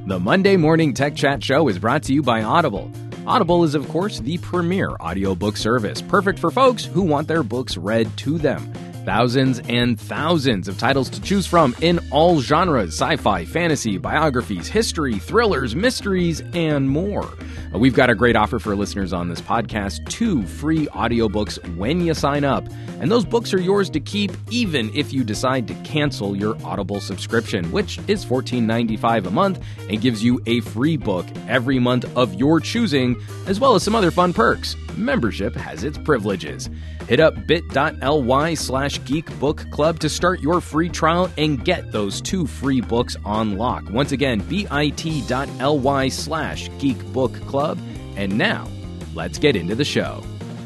The Monday Morning Tech Chat Show is brought to you by Audible. Audible is, of course, the premier audiobook service, perfect for folks who want their books read to them. Thousands and thousands of titles to choose from in all genres: sci-fi, fantasy, biographies, history, thrillers, mysteries, and more. We've got a great offer for listeners on this podcast: 2 free audiobooks when you sign up. And those books are yours to keep even if you decide to cancel your Audible subscription, which is $14.95 a month and gives you a free book every month of your choosing, as well as some other fun perks. Membership has its privileges. Hit up bit.ly/geekbookclub to start your free trial and get those 2 free books on lock. Once again, bit.ly/geekbookclub. And now, let's get into the show.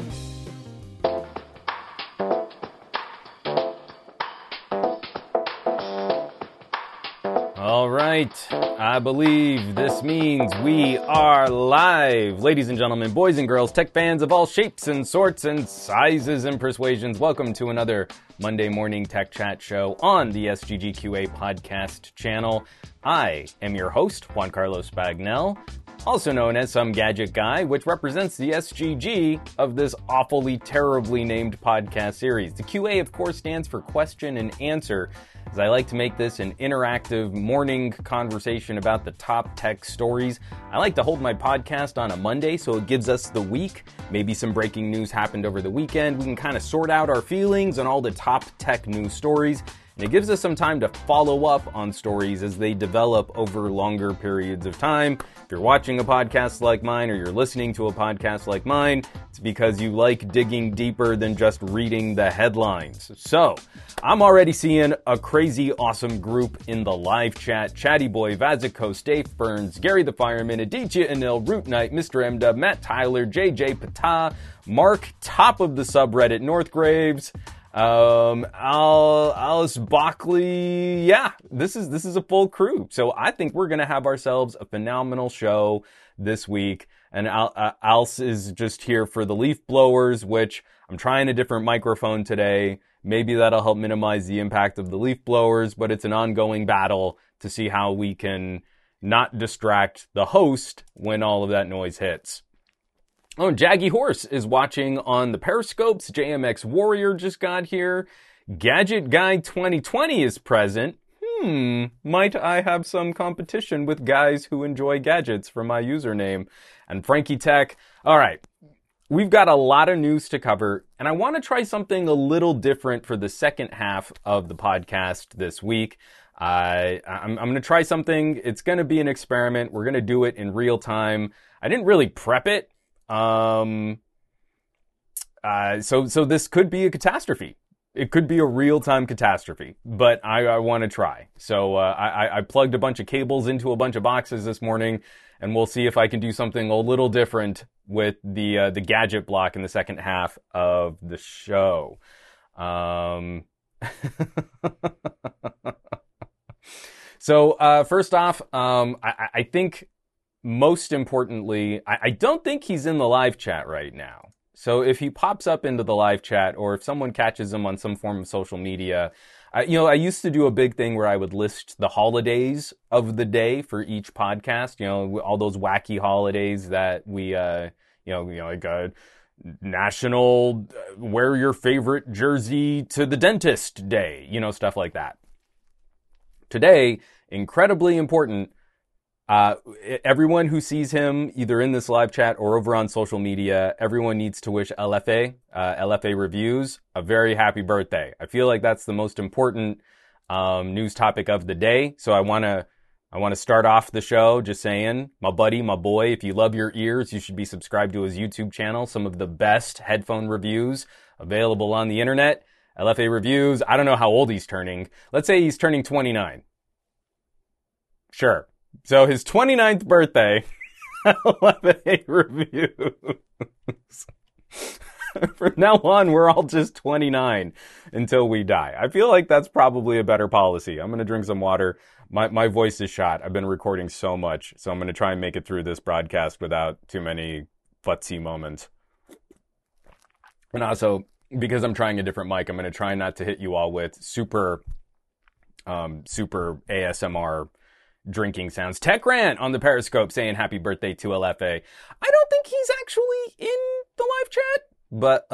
All right, I believe this means we are live. Ladies and gentlemen, boys and girls, tech fans of all shapes and sorts and sizes and persuasions, welcome to another Monday Morning Tech Chat Show on the SGGQA podcast channel. I am your host, Juan Carlos Bagnell, also known as Some Gadget Guy, which represents the SGG of this awfully, terribly named podcast series. The QA, of course, stands for question and answer, as I like to make this an interactive morning conversation about the top tech stories. I like to hold my podcast on a Monday, so it gives us the week. Maybe some breaking news happened over the weekend. We can kind of sort out our feelings on all the top tech news stories. And it gives us some time to follow up on stories as they develop over longer periods of time. If you're watching a podcast like mine or you're listening to a podcast like mine, it's because you like digging deeper than just reading the headlines. So, I'm already seeing a crazy awesome group in the live chat. Chatty Boy, Vazikos, Dave Burns, Gary the Fireman, Aditya Anil, Root Knight, Mr. M-Dub, Matt Tyler, JJ Pata, Mark, top of the subreddit, Northgraves, Alice Bockley. Yeah, this is a full crew. So I think we're going to have ourselves a phenomenal show this week. And Alice is just here for the leaf blowers, which I'm trying a different microphone today. Maybe that'll help minimize the impact of the leaf blowers, but it's an ongoing battle to see how we can not distract the host when all of that noise hits. Oh, Jaggy Horse is watching on the Periscopes. JMX Warrior just got here. Gadget Guy 2020 is present. Might I have some competition with guys who enjoy gadgets for my username? And Frankie Tech. All right, we've got a lot of news to cover, and I want to try something a little different for the second half of the podcast this week. I'm going to try something. It's going to be an experiment. We're going to do it in real time. I didn't really prep it. So this could be a catastrophe. It could be a real-time catastrophe, but I want to try. So, I plugged a bunch of cables into a bunch of boxes this morning, and we'll see if I can do something a little different with the gadget block in the second half of the show. So, first off, I think most importantly, I don't think he's in the live chat right now. So if he pops up into the live chat, or if someone catches him on some form of social media, I used to do a big thing where I would list the holidays of the day for each podcast. All those wacky holidays that we, like National Wear Your Favorite Jersey to the Dentist Day, stuff like that. Today, incredibly important. Everyone who sees him either in this live chat or over on social media, everyone needs to wish LFA Reviews a very happy birthday. I feel like that's the most important news topic of the day. So I want to start off the show just saying, my buddy, my boy, if you love your ears, you should be subscribed to his YouTube channel. Some of the best headphone reviews available on the internet. LFA Reviews. I don't know how old he's turning. Let's say he's turning 29. Sure. So his 29th birthday, LFA Reviews. From now on, we're all just 29 until we die. I feel like that's probably a better policy. I'm going to drink some water. My voice is shot. I've been recording so much, so I'm going to try and make it through this broadcast without too many futzy moments. And also, because I'm trying a different mic, I'm going to try not to hit you all with super ASMR drinking sounds. Tech Rant on the Periscope saying happy birthday to LFA. I don't think he's actually in the live chat, but,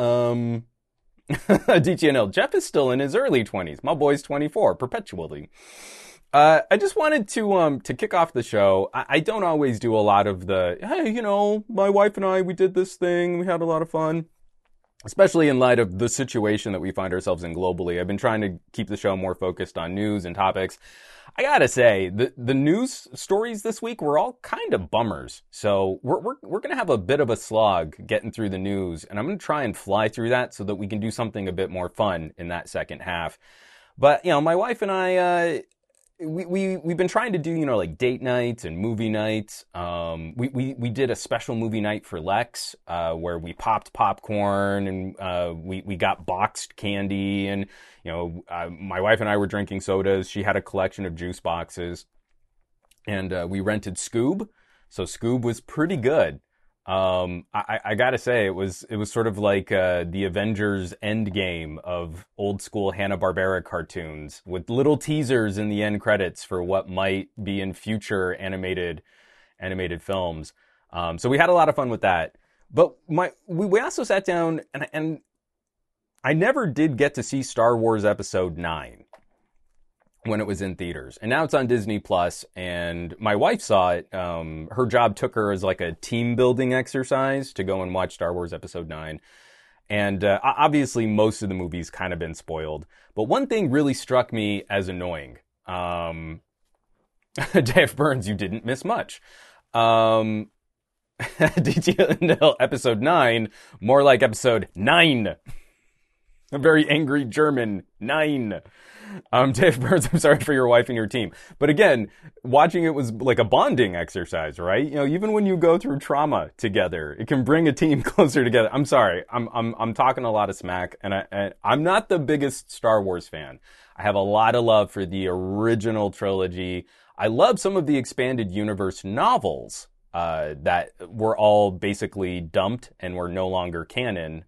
DTNL, Jeff is still in his early 20s. My boy's 24, perpetually. I just wanted to kick off the show. I don't always do a lot of the, hey, you know, my wife and I, we did this thing, we had a lot of fun. Especially in light of the situation that we find ourselves in globally. I've been trying to keep the show more focused on news and topics. I gotta say, the news stories this week were all kind of bummers. So we're gonna have a bit of a slog getting through the news, and I'm gonna try and fly through that so that we can do something a bit more fun in that second half. But, you know, my wife and I, we've been trying to do, you know, like date nights and movie nights. We did a special movie night for Lex, where we popped popcorn and, we got boxed candy and, you know, my wife and I were drinking sodas. She had a collection of juice boxes and, we rented Scoob. So Scoob was pretty good. I gotta say, it was sort of like, the Avengers Endgame of old school Hanna-Barbera cartoons with little teasers in the end credits for what might be in future animated films. So we had a lot of fun with that. But we also sat down and I never did get to see Star Wars Episode 9 when it was in theaters. And now it's on Disney Plus, and my wife saw it. Her job took her as like a team building exercise to go and watch Star Wars Episode 9. And obviously most of the movie's kind of been spoiled. But one thing really struck me as annoying. Dave Burns, you didn't miss much. DTNL Episode 9, more like Episode 9. A very angry German 9. Dave Burns, I'm sorry for your wife and your team. But again, watching it was like a bonding exercise, right? You know, even when you go through trauma together, it can bring a team closer together. I'm sorry. I'm talking a lot of smack, and I'm not the biggest Star Wars fan. I have a lot of love for the original trilogy. I love some of the expanded universe novels, that were all basically dumped and were no longer canon,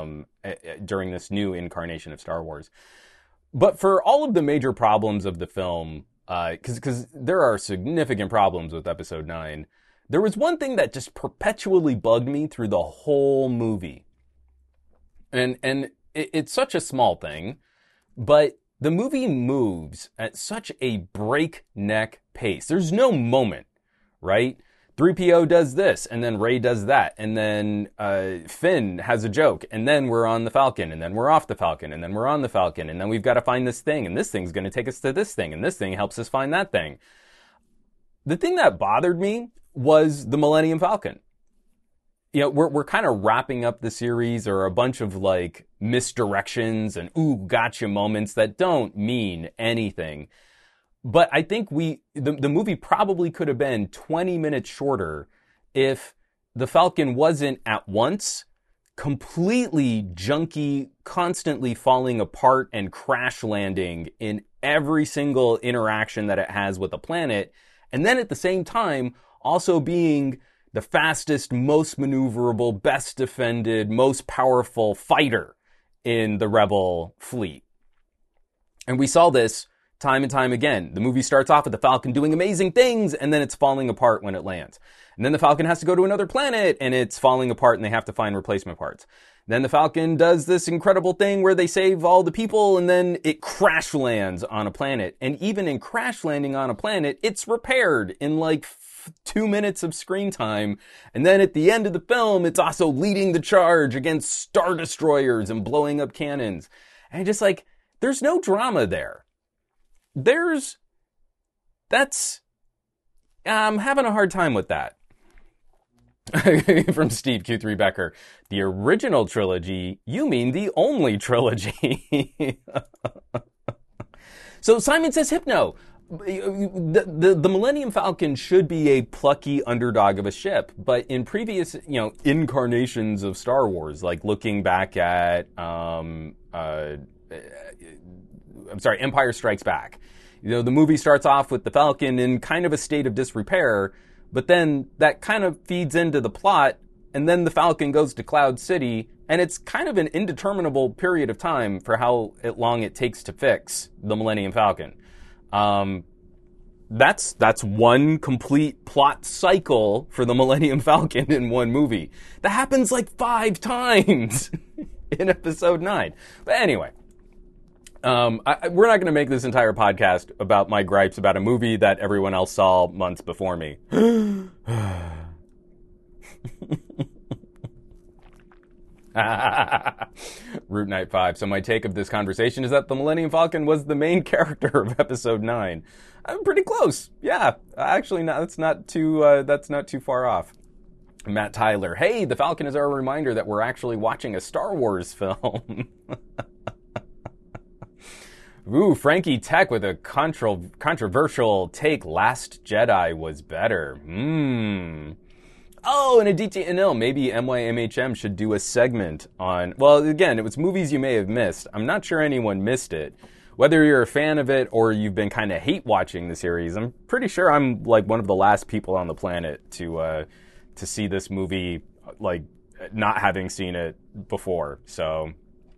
during this new incarnation of Star Wars. But for all of the major problems of the film, because there are significant problems with Episode 9, there was one thing that just perpetually bugged me through the whole movie. And it's such a small thing, but the movie moves at such a breakneck pace. There's no moment, right? 3PO does this, and then Rey does that, and then Finn has a joke, and then we're on the Falcon, and then we're off the Falcon, and then we're on the Falcon, and then we've got to find this thing, and this thing's going to take us to this thing, and this thing helps us find that thing. The thing that bothered me was the Millennium Falcon. You know, we're kind of wrapping up the series, or a bunch of like misdirections and ooh, gotcha moments that don't mean anything. But I think the movie probably could have been 20 minutes shorter if the Falcon wasn't at once completely junky, constantly falling apart and crash landing in every single interaction that it has with the planet. And then at the same time, also being the fastest, most maneuverable, best defended, most powerful fighter in the Rebel fleet. And we saw this time and time again. The movie starts off with the Falcon doing amazing things, and then it's falling apart when it lands. And then the Falcon has to go to another planet, and it's falling apart, and they have to find replacement parts. Then the Falcon does this incredible thing where they save all the people, and then it crash lands on a planet. And even in crash landing on a planet, it's repaired in like 2 minutes of screen time. And then at the end of the film, it's also leading the charge against Star Destroyers and blowing up cannons. And just like, there's no drama there. I'm having a hard time with that. From Steve Q3 Becker. The original trilogy, you mean the only trilogy. So Simon says Hypno. The Millennium Falcon should be a plucky underdog of a ship, but in previous, incarnations of Star Wars, like looking back at, Empire Strikes Back. The movie starts off with the Falcon in kind of a state of disrepair, but then that kind of feeds into the plot, and then the Falcon goes to Cloud City, and it's kind of an indeterminable period of time for how long it takes to fix the Millennium Falcon. That's one complete plot cycle for the Millennium Falcon in one movie. That happens like 5 times in episode 9. But anyway, we're not going to make this entire podcast about my gripes about a movie that everyone else saw months before me. Root Night 5. So my take of this conversation is that the Millennium Falcon was the main character of episode 9. I'm pretty close. Yeah, actually, that's not too far off. Matt Tyler. Hey, the Falcon is our reminder that we're actually watching a Star Wars film. Ooh, Frankie Tech with a controversial take. Last Jedi was better. Oh, and Aditya Anil, maybe MYMHM should do a segment on, well, again, it was movies you may have missed. I'm not sure anyone missed it. Whether you're a fan of it or you've been kind of hate watching the series, I'm pretty sure I'm like one of the last people on the planet to see this movie, like not having seen it before. So,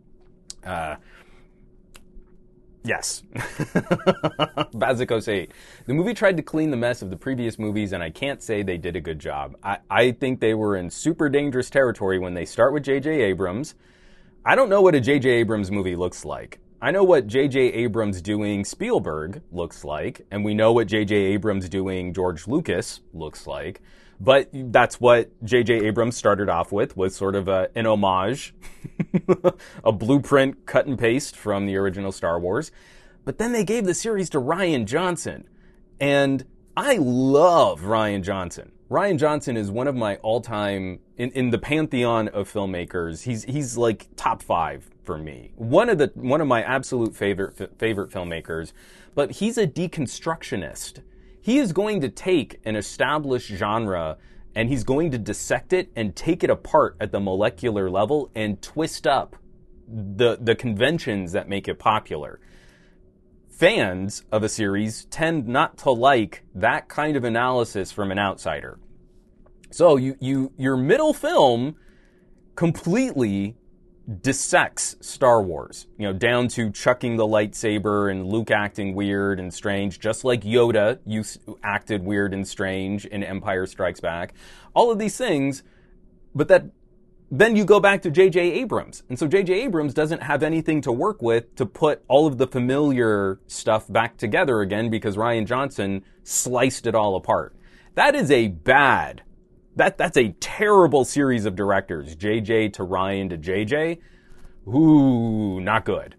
yes. Bazikos 8. The movie tried to clean the mess of the previous movies, and I can't say they did a good job. I think they were in super dangerous territory when they start with J.J. Abrams. I don't know what a J.J. Abrams movie looks like. I know what J.J. Abrams doing Spielberg looks like, and we know what J.J. Abrams doing George Lucas looks like. But that's what J.J. Abrams started off with, was sort of an homage, a blueprint cut and paste from the original Star Wars. But then they gave the series to Rian Johnson. And I love Rian Johnson. Rian Johnson is one of my all-time, in the pantheon of filmmakers, he's like top 5 for me. One of my absolute favorite filmmakers, but he's a deconstructionist. He is going to take an established genre and he's going to dissect it and take it apart at the molecular level and twist up the conventions that make it popular. Fans of a series tend not to like that kind of analysis from an outsider. So your middle film completely dissects Star Wars, down to chucking the lightsaber and Luke acting weird and strange, just like Yoda acted weird and strange in Empire Strikes Back. All of these things, but then you go back to J.J. Abrams. And so J.J. Abrams doesn't have anything to work with to put all of the familiar stuff back together again because Rian Johnson sliced it all apart. That is that's a terrible series of directors. JJ to Ryan to JJ. Ooh, not good.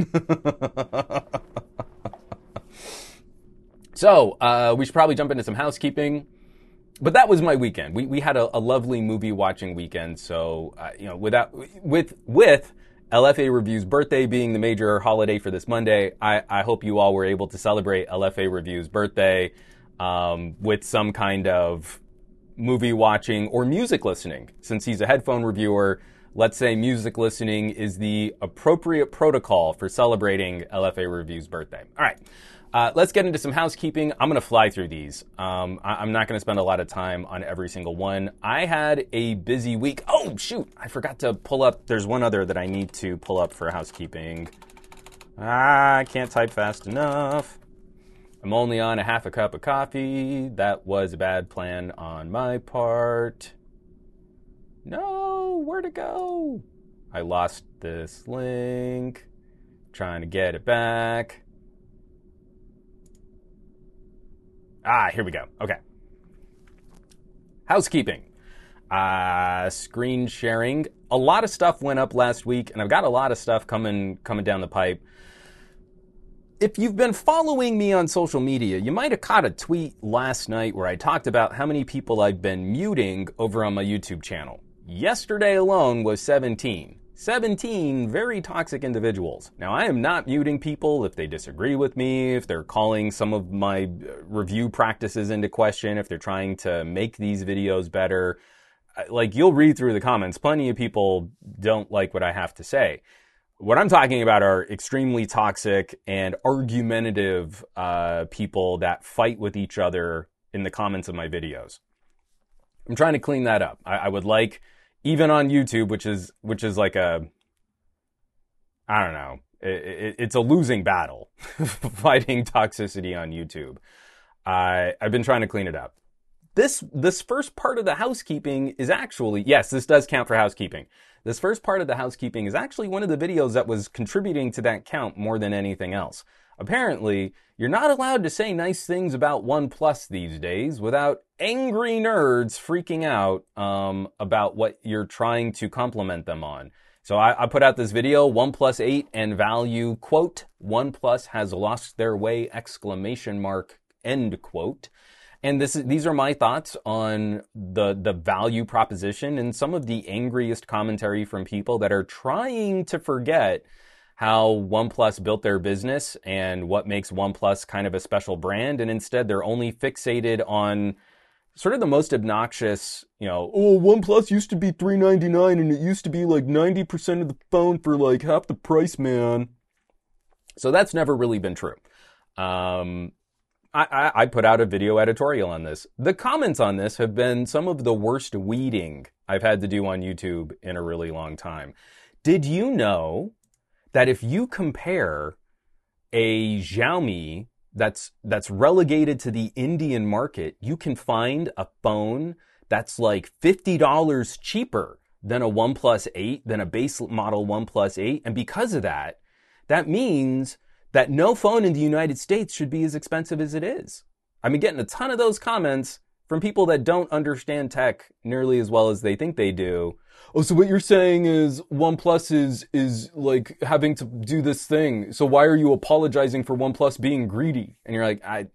So, we should probably jump into some housekeeping. But that was my weekend. We had a lovely movie watching weekend. So, with LFA Review's birthday being the major holiday for this Monday, I hope you all were able to celebrate LFA Review's birthday with some kind of movie watching or music listening. Since he's a headphone reviewer, let's say music listening is the appropriate protocol for celebrating LFA Review's birthday. All right, let's get into some housekeeping. I'm going to fly through these. I'm not going to spend a lot of time on every single one. I had a busy week. Oh, shoot. I forgot to pull up. There's one other that I need to pull up for housekeeping. I can't type fast enough. I'm only on a half a cup of coffee. That was a bad plan on my part. No, where'd it go? I lost this link. Trying to get it back. Here we go. Okay. Housekeeping. Screen sharing. A lot of stuff went up last week, and I've got a lot of stuff coming down the pipe. If you've been following me on social media, you might have caught a tweet last night where I talked about how many people I've been muting over on my YouTube channel. Yesterday alone was 17. 17 very toxic individuals. Now, I am not muting people if they disagree with me, if they're calling some of my review practices into question, if they're trying to make these videos better. Like, you'll read through the comments. Plenty of people don't like what I have to say. What I'm talking about are extremely toxic and argumentative people that fight with each other in the comments of my videos. I'm trying to clean that up. I would like, even on YouTube, which is like I don't know, it's a losing battle, fighting toxicity on YouTube. I've been trying to clean it up. This first part of the housekeeping is actually, yes, this does count for housekeeping. This first part of the housekeeping is actually one of the videos that was contributing to that count more than anything else. Apparently, you're not allowed to say nice things about OnePlus these days without angry nerds freaking out about what you're trying to compliment them on. So I put out this video, OnePlus 8 and value, quote, OnePlus has lost their way, exclamation mark, end quote. And these are my thoughts on the value proposition and some of the angriest commentary from people that are trying to forget how OnePlus built their business and what makes OnePlus kind of a special brand. And instead, they're only fixated on sort of the most obnoxious, oh, OnePlus used to be $399 and it used to be like 90% of the phone for like half the price, man. So that's never really been true. I put out a video editorial on this. The comments on this have been some of the worst weeding I've had to do on YouTube in a really long time. Did you know that if you compare a Xiaomi that's relegated to the Indian market, you can find a phone that's like $50 cheaper than a OnePlus 8, than a base model OnePlus 8. And because of that, that means that no phone in the United States should be as expensive as it is. I've been getting a ton of those comments from people that don't understand tech nearly as well as they think they do. Oh, so what you're saying is OnePlus is like having to do this thing. So why are you apologizing for OnePlus being greedy? And you're like, I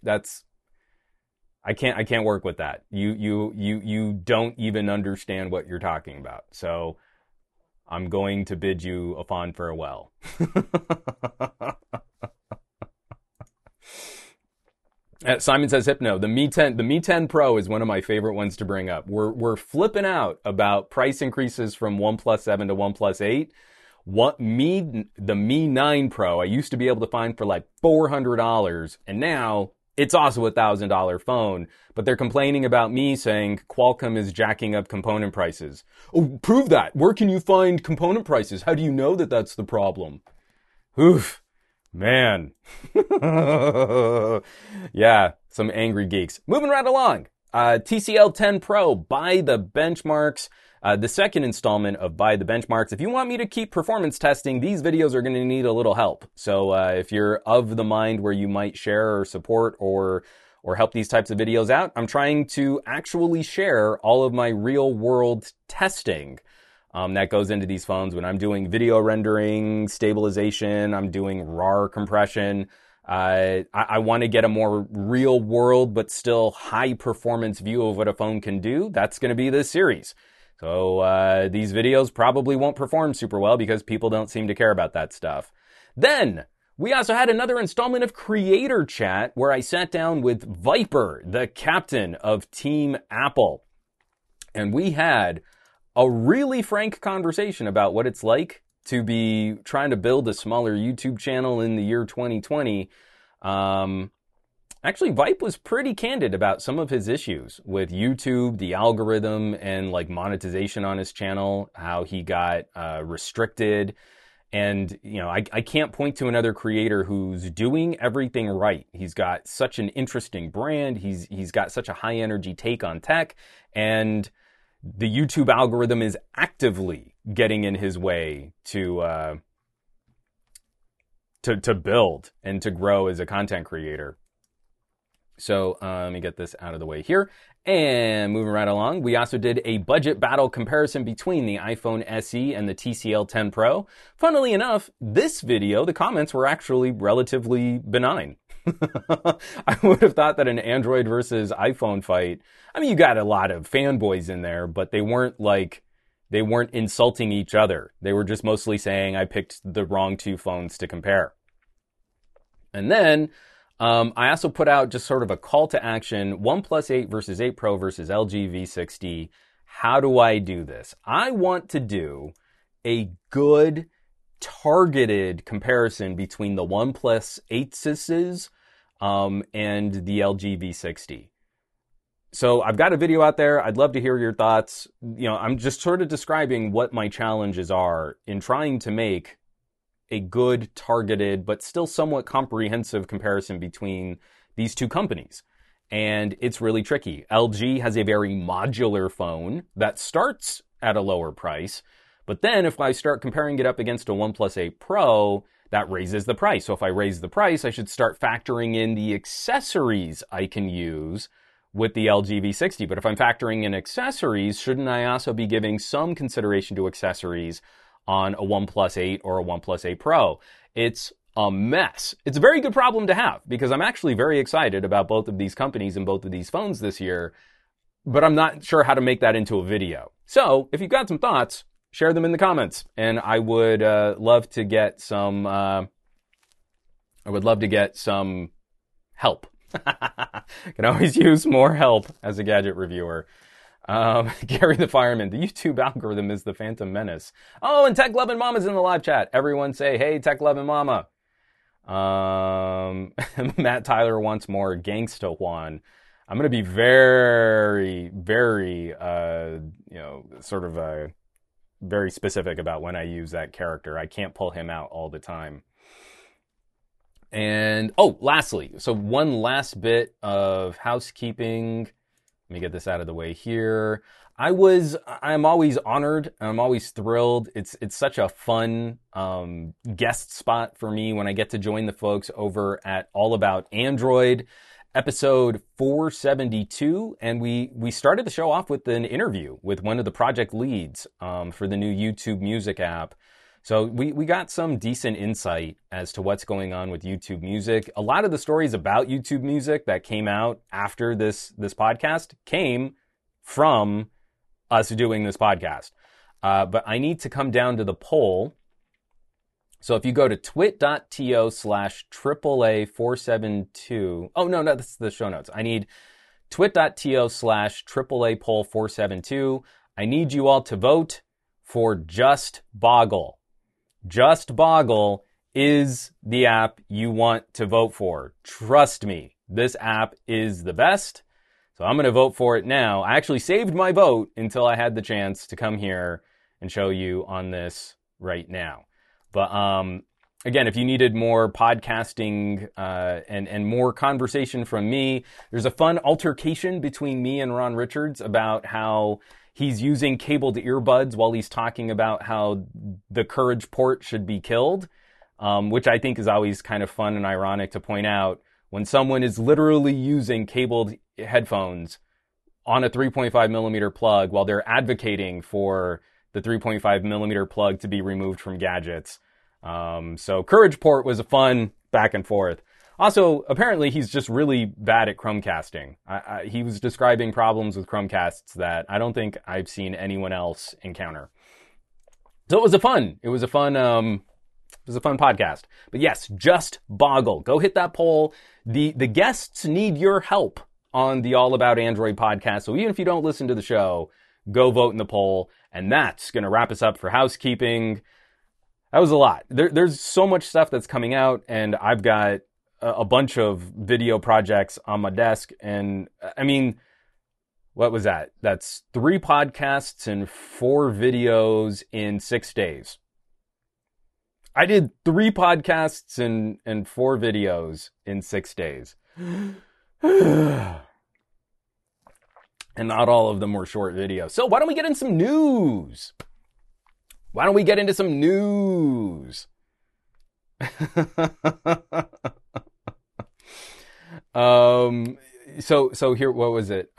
can't work with that. You don't even understand what you're talking about. So I'm going to bid you a fond farewell. Simon says, Hypno, the Mi 10 Pro is one of my favorite ones to bring up. We're flipping out about price increases from OnePlus 7 to OnePlus 8. The Mi 9 Pro, I used to be able to find for like $400, and now it's also a $1,000 phone. But they're complaining about me saying Qualcomm is jacking up component prices. Oh, prove that. Where can you find component prices? How do you know that that's the problem? Oof. Man. Yeah, some angry geeks. Moving right along. TCL 10 Pro, By the Benchmarks. The second installment of By the Benchmarks. If you want me to keep performance testing, these videos are going to need a little help. So if you're of the mind where you might share or support or help these types of videos out, I'm trying to actually share all of my real world testing that goes into these phones when I'm doing video rendering, stabilization, I'm doing RAR compression. I want to get a more real world but still high performance view of what a phone can do. That's going to be this series. So these videos probably won't perform super well because people don't seem to care about that stuff. Then we also had another installment of Creator Chat where I sat down with Viper, the captain of Team Apple. And we had a really frank conversation about what it's like to be trying to build a smaller YouTube channel in the year 2020. Actually, Vipe was pretty candid about some of his issues with YouTube, the algorithm, and like monetization on his channel, how he got restricted. And, I can't point to another creator who's doing everything right. He's got such an interesting brand. He's got such a high energy take on tech, and the YouTube algorithm is actively getting in his way to build and to grow as a content creator. So let me get this out of the way here. And moving right along, we also did a budget battle comparison between the iPhone SE and the TCL 10 Pro. Funnily enough, this video, the comments were actually relatively benign. I would have thought that an Android versus iPhone fight, you got a lot of fanboys in there, but they weren't insulting each other. They were just mostly saying I picked the wrong two phones to compare. And then I also put out just sort of a call to action, OnePlus 8 versus 8 Pro versus LG V60. How do I do this? I want to do a good targeted comparison between the OnePlus 8s and the LG V60. So I've got a video out there. I'd love to hear your thoughts. I'm just sort of describing what my challenges are in trying to make a good, targeted, but still somewhat comprehensive comparison between these two companies. and it's really tricky. LG has a very modular phone that starts at a lower price, but then if I start comparing it up against a OnePlus 8 Pro, that raises the price. So if I raise the price, I should start factoring in the accessories I can use with the LG V60. But if I'm factoring in accessories, shouldn't I also be giving some consideration to accessories on a OnePlus 8 or a OnePlus 8 Pro? It's a mess. It's a very good problem to have because I'm actually very excited about both of these companies and both of these phones this year, but I'm not sure how to make that into a video. So if you've got some thoughts, share them in the comments, and I would love to get some. I would love to get some help. Can always use more help as a gadget reviewer. Gary the Fireman, the YouTube algorithm is the Phantom Menace. Oh, and Tech Lovin' Mama's in the live chat. Everyone say, hey, Tech Lovin' Mama. Matt Tyler wants more Gangsta Juan. I'm going to be very, very, very specific about when I use that character. I can't pull him out all the time. And, lastly, so one last bit of housekeeping. Let me get this out of the way here. I'm always honored. I'm always thrilled. It's such a fun guest spot for me when I get to join the folks over at All About Android, episode 472. And we started the show off with an interview with one of the project leads for the new YouTube Music app. So we got some decent insight as to what's going on with YouTube Music. A lot of the stories about YouTube Music that came out after this podcast came from us doing this podcast. But I need to come down to the poll. So if you go to twit.to/AAA472. Oh, no, that's the show notes. I need twit.to/AAA poll 472. I need you all to vote for Just Boggle. Just Boggle is the app you want to vote for. Trust me, this app is the best. So I'm going to vote for it now. I actually saved my vote until I had the chance to come here and show you on this right now. But again, if you needed more podcasting and more conversation from me, there's a fun altercation between me and Ron Richards about how he's using cabled earbuds while he's talking about how the Courage port should be killed, which I think is always kind of fun and ironic to point out when someone is literally using cabled headphones on a 3.5 millimeter plug while they're advocating for the 3.5 millimeter plug to be removed from gadgets. So Courage port was a fun back and forth. Also, apparently he's just really bad at Chromecasting. He was describing problems with Chromecasts that I don't think I've seen anyone else encounter. So it was a fun podcast. But yes, Just Boggle. Go hit that poll. The guests need your help on the All About Android podcast. So even if you don't listen to the show, go vote in the poll. And that's going to wrap us up for housekeeping. That was a lot. There's so much stuff that's coming out, and I've got a bunch of video projects on my desk. And I mean, what was that? That's 3 podcasts and 4 videos in 6 days. I did 3 podcasts and 4 videos in 6 days. And not all of them were short videos. So why don't we get in some news? So here, what was it?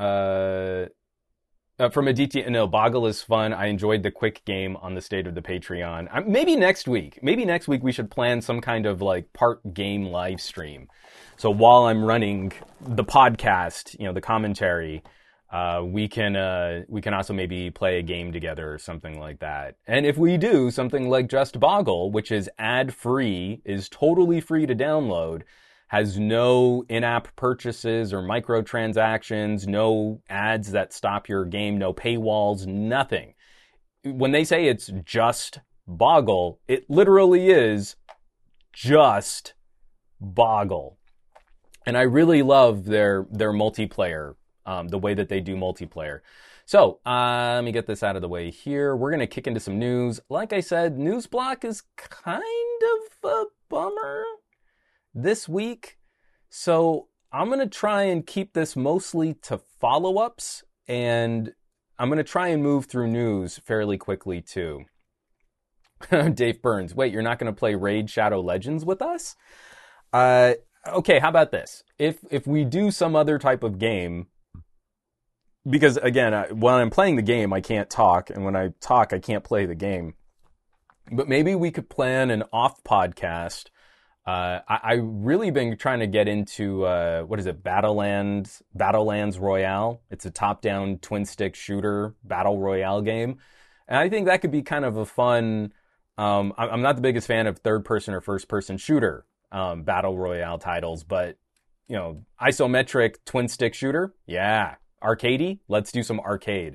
From Aditya, no, Boggle is fun. I enjoyed the quick game on the state of the Patreon. Maybe next week we should plan some kind of like part game live stream. So while I'm running the podcast, the commentary, we can also maybe play a game together or something like that. And if we do something like Just Boggle, which is ad-free, is totally free to download, has no in-app purchases or microtransactions, no ads that stop your game, no paywalls, nothing. When they say it's Just Boggle, it literally is Just Boggle. And I really love their multiplayer, the way that they do multiplayer. So, let me get this out of the way here. We're going to kick into some news. Like I said, news block is kind of a bummer this week. So I'm going to try and keep this mostly to follow-ups, and I'm going to try and move through news fairly quickly, too. Dave Burns, wait, you're not going to play Raid Shadow Legends with us? Okay, how about this? If we do some other type of game, because again, when I'm playing the game, I can't talk, and when I talk, I can't play the game. But maybe we could plan an off podcast. I really been trying to get into what is it, Battlelands Royale. It's a top-down twin-stick shooter battle royale game, and I think that could be kind of a fun. I'm not the biggest fan of third-person or first-person shooter battle royale titles, but isometric twin-stick shooter, yeah. Arcadey, let's do some arcade.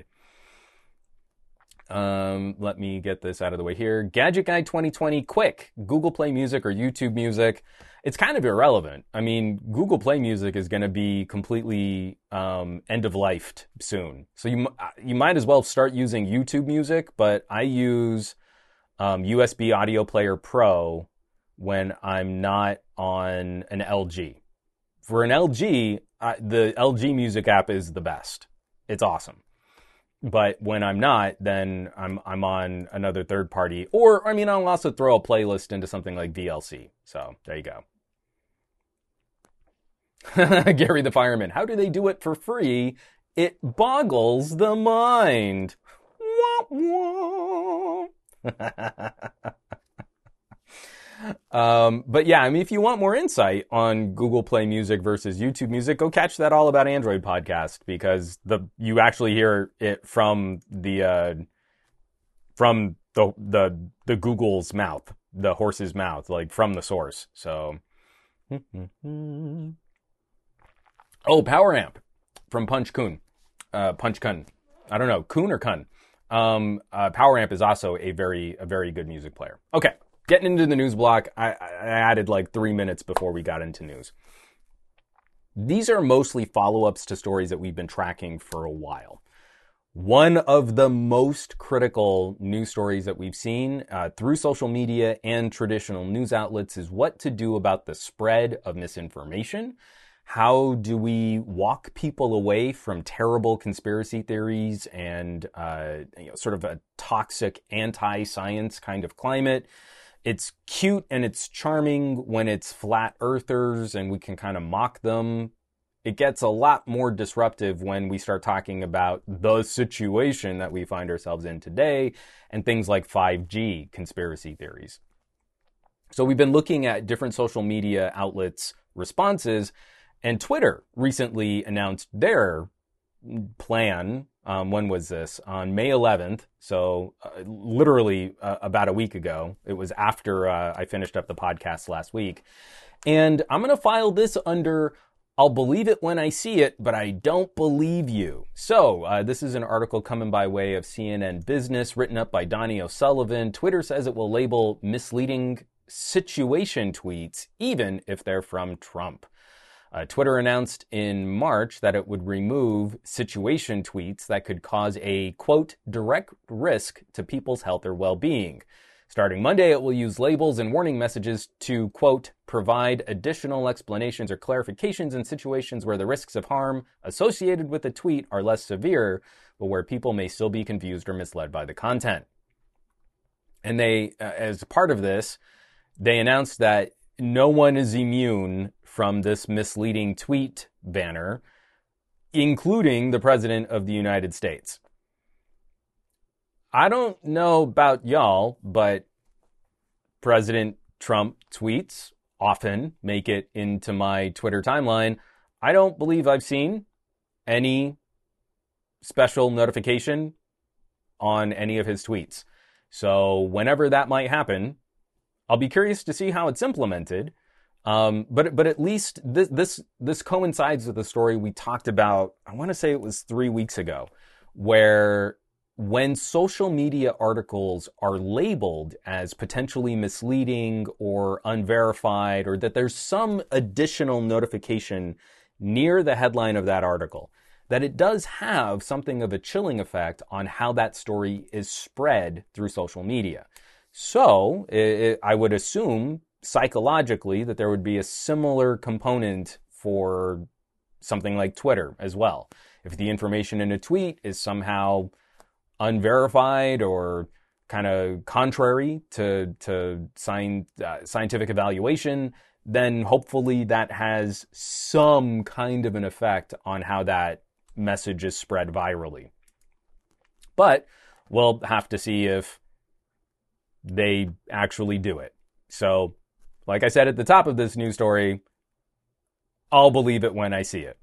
Let me get this out of the way here. Gadget Guide 2020, quick. Google Play Music or YouTube Music. It's kind of irrelevant. I mean, Google Play Music is going to be completely end-of-lifed soon. So you might as well start using YouTube Music, but I use USB Audio Player Pro when I'm not on an LG. For an LG, the LG Music app is the best. It's awesome. But when I'm not, then I'm on another third party. Or, I'll also throw a playlist into something like VLC. So, there you go. Gary the Fireman, how do they do it for free? It boggles the mind. Wah, wah. But yeah, if you want more insight on Google Play Music versus YouTube Music, go catch that All About Android podcast, because you actually hear it from the Google's mouth, the horse's mouth, like from the source. So, Power Amp from Punch Kun. I don't know, Kun or Kun. Power Amp is also a very good music player. Okay. Getting into the news block, I added like 3 minutes before we got into news. These are mostly follow-ups to stories that we've been tracking for a while. One of the most critical news stories that we've seen through social media and traditional news outlets is what to do about the spread of misinformation. How do we walk people away from terrible conspiracy theories and sort of a toxic anti-science kind of climate? It's cute and it's charming when it's flat earthers and we can kind of mock them. It gets a lot more disruptive when we start talking about the situation that we find ourselves in today and things like 5G conspiracy theories. So we've been looking at different social media outlets' responses, and Twitter recently announced their plan. When was this? On May 11th. So literally about a week ago. It was after I finished up the podcast last week. And I'm going to file this under, I'll believe it when I see it, but I don't believe you. So this is an article coming by way of CNN Business, written up by Donnie O'Sullivan. Twitter says it will label misleading situation tweets, even if they're from Trump. Twitter announced in March that it would remove situation tweets that could cause a, quote, direct risk to people's health or well-being. Starting Monday, it will use labels and warning messages to, quote, provide additional explanations or clarifications in situations where the risks of harm associated with a tweet are less severe, but where people may still be confused or misled by the content. And they, as part of this, they announced that no one is immune from this misleading tweet banner, including the President of the United States. I don't know about y'all, but President Trump tweets often make it into my Twitter timeline. I don't believe I've seen any special notification on any of his tweets. So whenever that might happen, I'll be curious to see how it's implemented. But at least this coincides with the story we talked about, I want to say it was 3 weeks ago, where when social media articles are labeled as potentially misleading or unverified, or that there's some additional notification near the headline of that article, that it does have something of a chilling effect on how that story is spread through social media. So I would assume psychologically that there would be a similar component for something like Twitter as well. If the information in a tweet is somehow unverified or kind of contrary to scientific evaluation, then hopefully that has some kind of an effect on how that message is spread virally. But we'll have to see if they actually do it. So, like I said at the top of this news story, I'll believe it when I see it.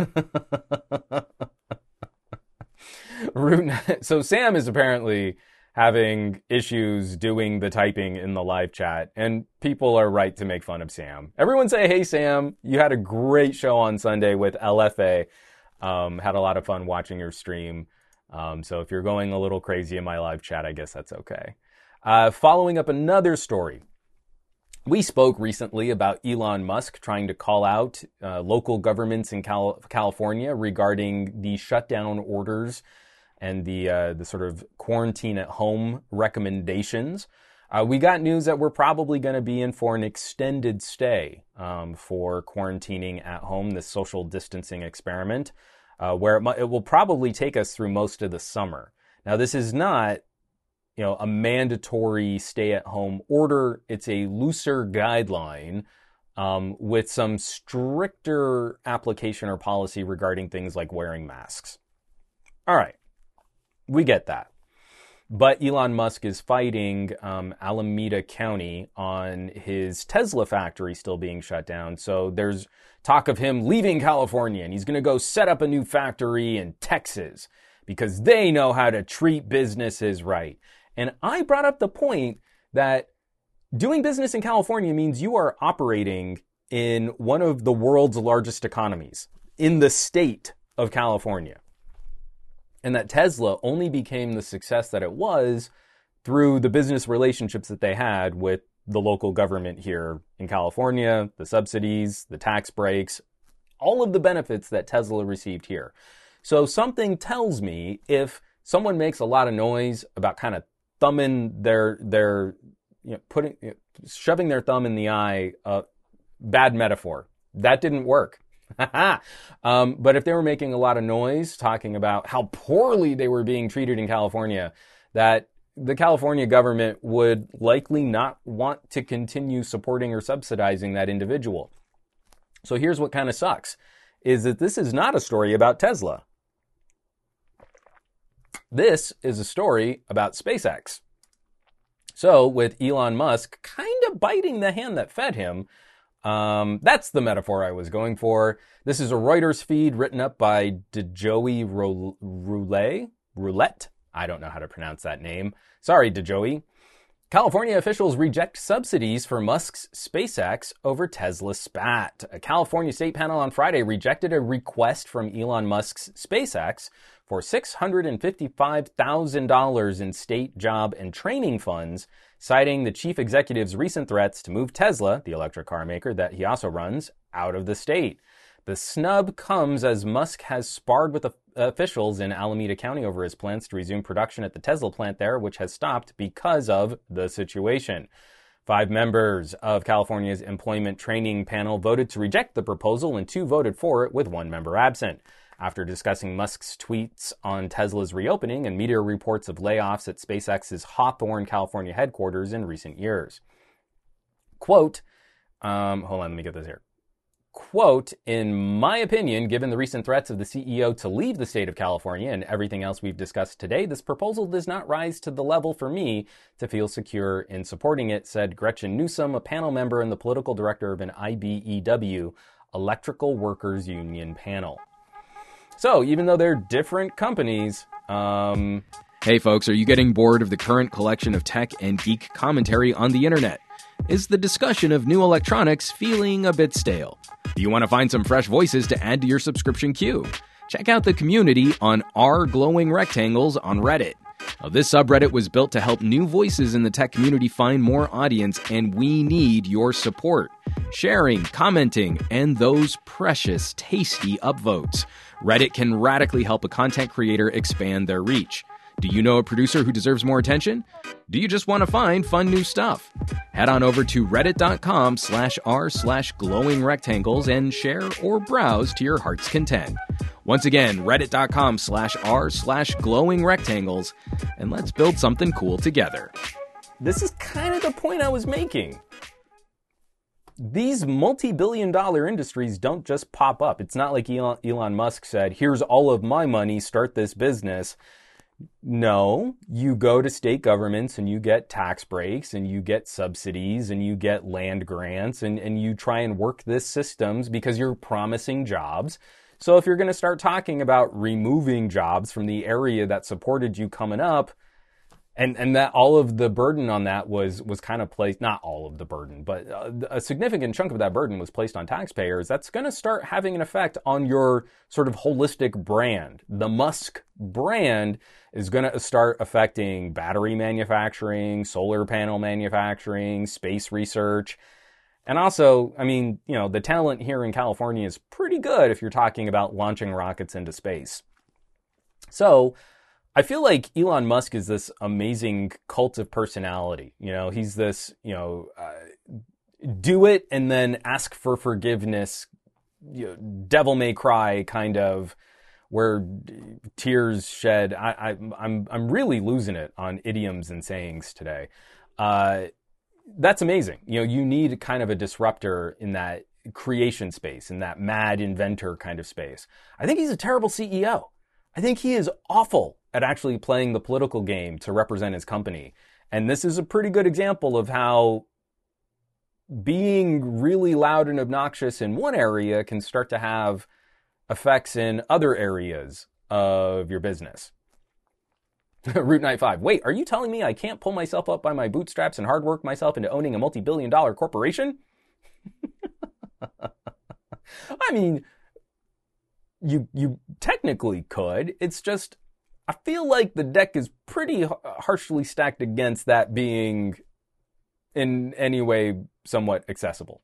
So Sam is apparently having issues doing the typing in the live chat, and people are right to make fun of Sam. Everyone say, hey, Sam, you had a great show on Sunday with LFA. Had a lot of fun watching your stream. So if you're going a little crazy in my live chat, I guess that's okay. Following up another story. We spoke recently about Elon Musk trying to call out local governments in California regarding the shutdown orders and the sort of quarantine at home recommendations. We got news that we're probably going to be in for an extended stay for quarantining at home, this social distancing experiment, where it will probably take us through most of the summer. Now, this is not a mandatory stay-at-home order. It's a looser guideline with some stricter application or policy regarding things like wearing masks. All right, we get that. But Elon Musk is fighting Alameda County on his Tesla factory still being shut down. So there's talk of him leaving California, and he's going to go set up a new factory in Texas because they know how to treat businesses right. And I brought up the point that doing business in California means you are operating in one of the world's largest economies, in the state of California. And that Tesla only became the success that it was through the business relationships that they had with the local government here in California, the subsidies, the tax breaks, all of the benefits that Tesla received here. So something tells me if someone makes a lot of noise about kind of thumbing shoving their thumb in the eye, bad metaphor. That didn't work. But if they were making a lot of noise talking about how poorly they were being treated in California, that the California government would likely not want to continue supporting or subsidizing that individual. So here's what kind of sucks, is that this is not a story about Tesla. This is a story about SpaceX. So with Elon Musk kind of biting the hand that fed him, that's the metaphor I was going for. This is a Reuters feed written up by DeJoey Roulette. I don't know how to pronounce that name. Sorry, DeJoey. California officials reject subsidies for Musk's SpaceX over Tesla spat. A California state panel on Friday rejected a request from Elon Musk's SpaceX for $655,000 in state job and training funds, citing the chief executive's recent threats to move Tesla, the electric car maker that he also runs, out of the state. The snub comes as Musk has sparred with officials in Alameda County over his plans to resume production at the Tesla plant there, which has stopped because of the situation. 5 members of California's employment training panel voted to reject the proposal and 2 voted for it, with 1 member absent. After discussing Musk's tweets on Tesla's reopening and media reports of layoffs at SpaceX's Hawthorne, California headquarters in recent years. Quote, hold on, let me get this here. Quote, in my opinion, given the recent threats of the CEO to leave the state of California and everything else we've discussed today, this proposal does not rise to the level for me to feel secure in supporting it, said Gretchen Newsom, a panel member and the political director of an IBEW, Electrical Workers Union panel. So, even though they're different companies, Hey folks, are you getting bored of the current collection of tech and geek commentary on the internet? Is the discussion of new electronics feeling a bit stale? Do you want to find some fresh voices to add to your subscription queue? Check out the community on r glowing rectangles on Reddit. Now, this subreddit was built to help new voices in the tech community find more audience, and we need your support. Sharing, commenting, and those precious, tasty upvotes. Reddit can radically help a content creator expand their reach. Do you know a producer who deserves more attention? Do you just want to find fun new stuff? Head on over to reddit.com/r/glowing rectangles and share or browse to your heart's content. Once again, reddit.com/r/glowing rectangles, and let's build something cool together. This is kind of the point I was making. These multi-billion-dollar industries don't just pop up. It's not like Elon Musk said, here's all of my money, start this business. No, you go to state governments and you get tax breaks and you get subsidies and you get land grants and you try and work this systems because you're promising jobs. So if you're going to start talking about removing jobs from the area that supported you coming up, and that all of the burden on that was kind of placed, not all of the burden, but a significant chunk of that burden was placed on taxpayers, that's going to start having an effect on your sort of holistic brand. The Musk brand is going to start affecting battery manufacturing, solar panel manufacturing, space research. And also, I mean, you know, the talent here in California is pretty good if you're talking about launching rockets into space. So I feel like Elon Musk is this amazing cult of personality. You know, he's this, do it and then ask for forgiveness, devil may cry kind of, where tears shed. I'm really losing it on idioms and sayings today. That's amazing. You know, you need kind of a disruptor in that creation space, in that mad inventor kind of space. I think he's a terrible CEO. I think he is awful at actually playing the political game to represent his company. And this is a pretty good example of how being really loud and obnoxious in one area can start to have effects in other areas of your business. Root Night 5. Wait, are you telling me I can't pull myself up by my bootstraps and hard work myself into owning a multi-billion-dollar corporation? I mean, you technically could. It's just, I feel like the deck is pretty harshly stacked against that being in any way somewhat accessible.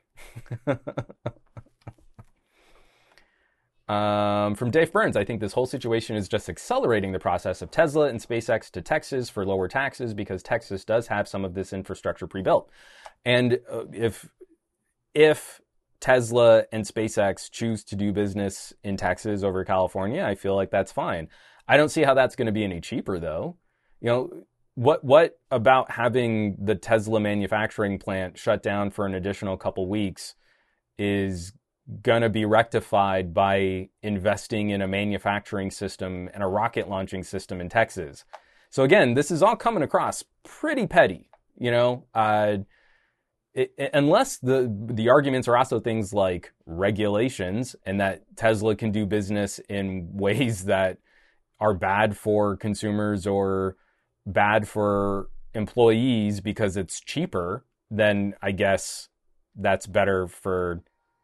From Dave Burns, I think this whole situation is just accelerating the process of Tesla and SpaceX to Texas for lower taxes because Texas does have some of this infrastructure pre-built. And if Tesla and SpaceX choose to do business in Texas over California, I feel like that's fine. I don't see how that's going to be any cheaper, though. You know, what about having the Tesla manufacturing plant shut down for an additional couple weeks is going to be rectified by investing in a manufacturing system and a rocket launching system in Texas? So again, this is all coming across pretty petty, you know, unless the arguments are also things like regulations and that Tesla can do business in ways that are bad for consumers or bad for employees because it's cheaper, then I guess that's better for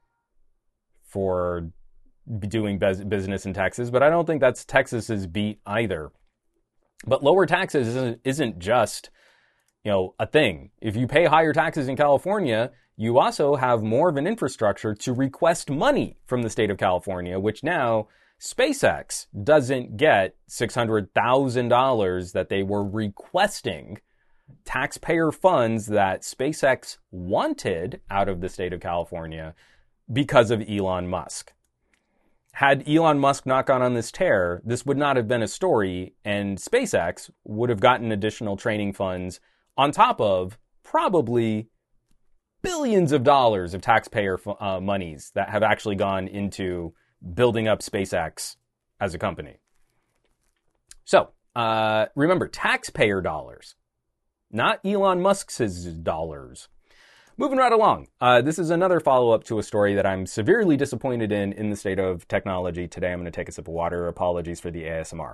doing business in Texas. But I don't think that's Texas's beat either. But lower taxes isn't just, you know, a thing. If you pay higher taxes in California, you also have more of an infrastructure to request money from the state of California, which now SpaceX doesn't get $600,000 that they were requesting, taxpayer funds that SpaceX wanted out of the state of California because of Elon Musk. Had Elon Musk not gone on this tear, this would not have been a story, and SpaceX would have gotten additional training funds on top of probably billions of dollars of taxpayer monies that have actually gone into building up SpaceX as a company. So, remember, taxpayer dollars, not Elon Musk's dollars. Moving right along. This is another follow-up to a story that I'm severely disappointed in the state of technology. Today I'm going to take a sip of water. Apologies for the ASMR.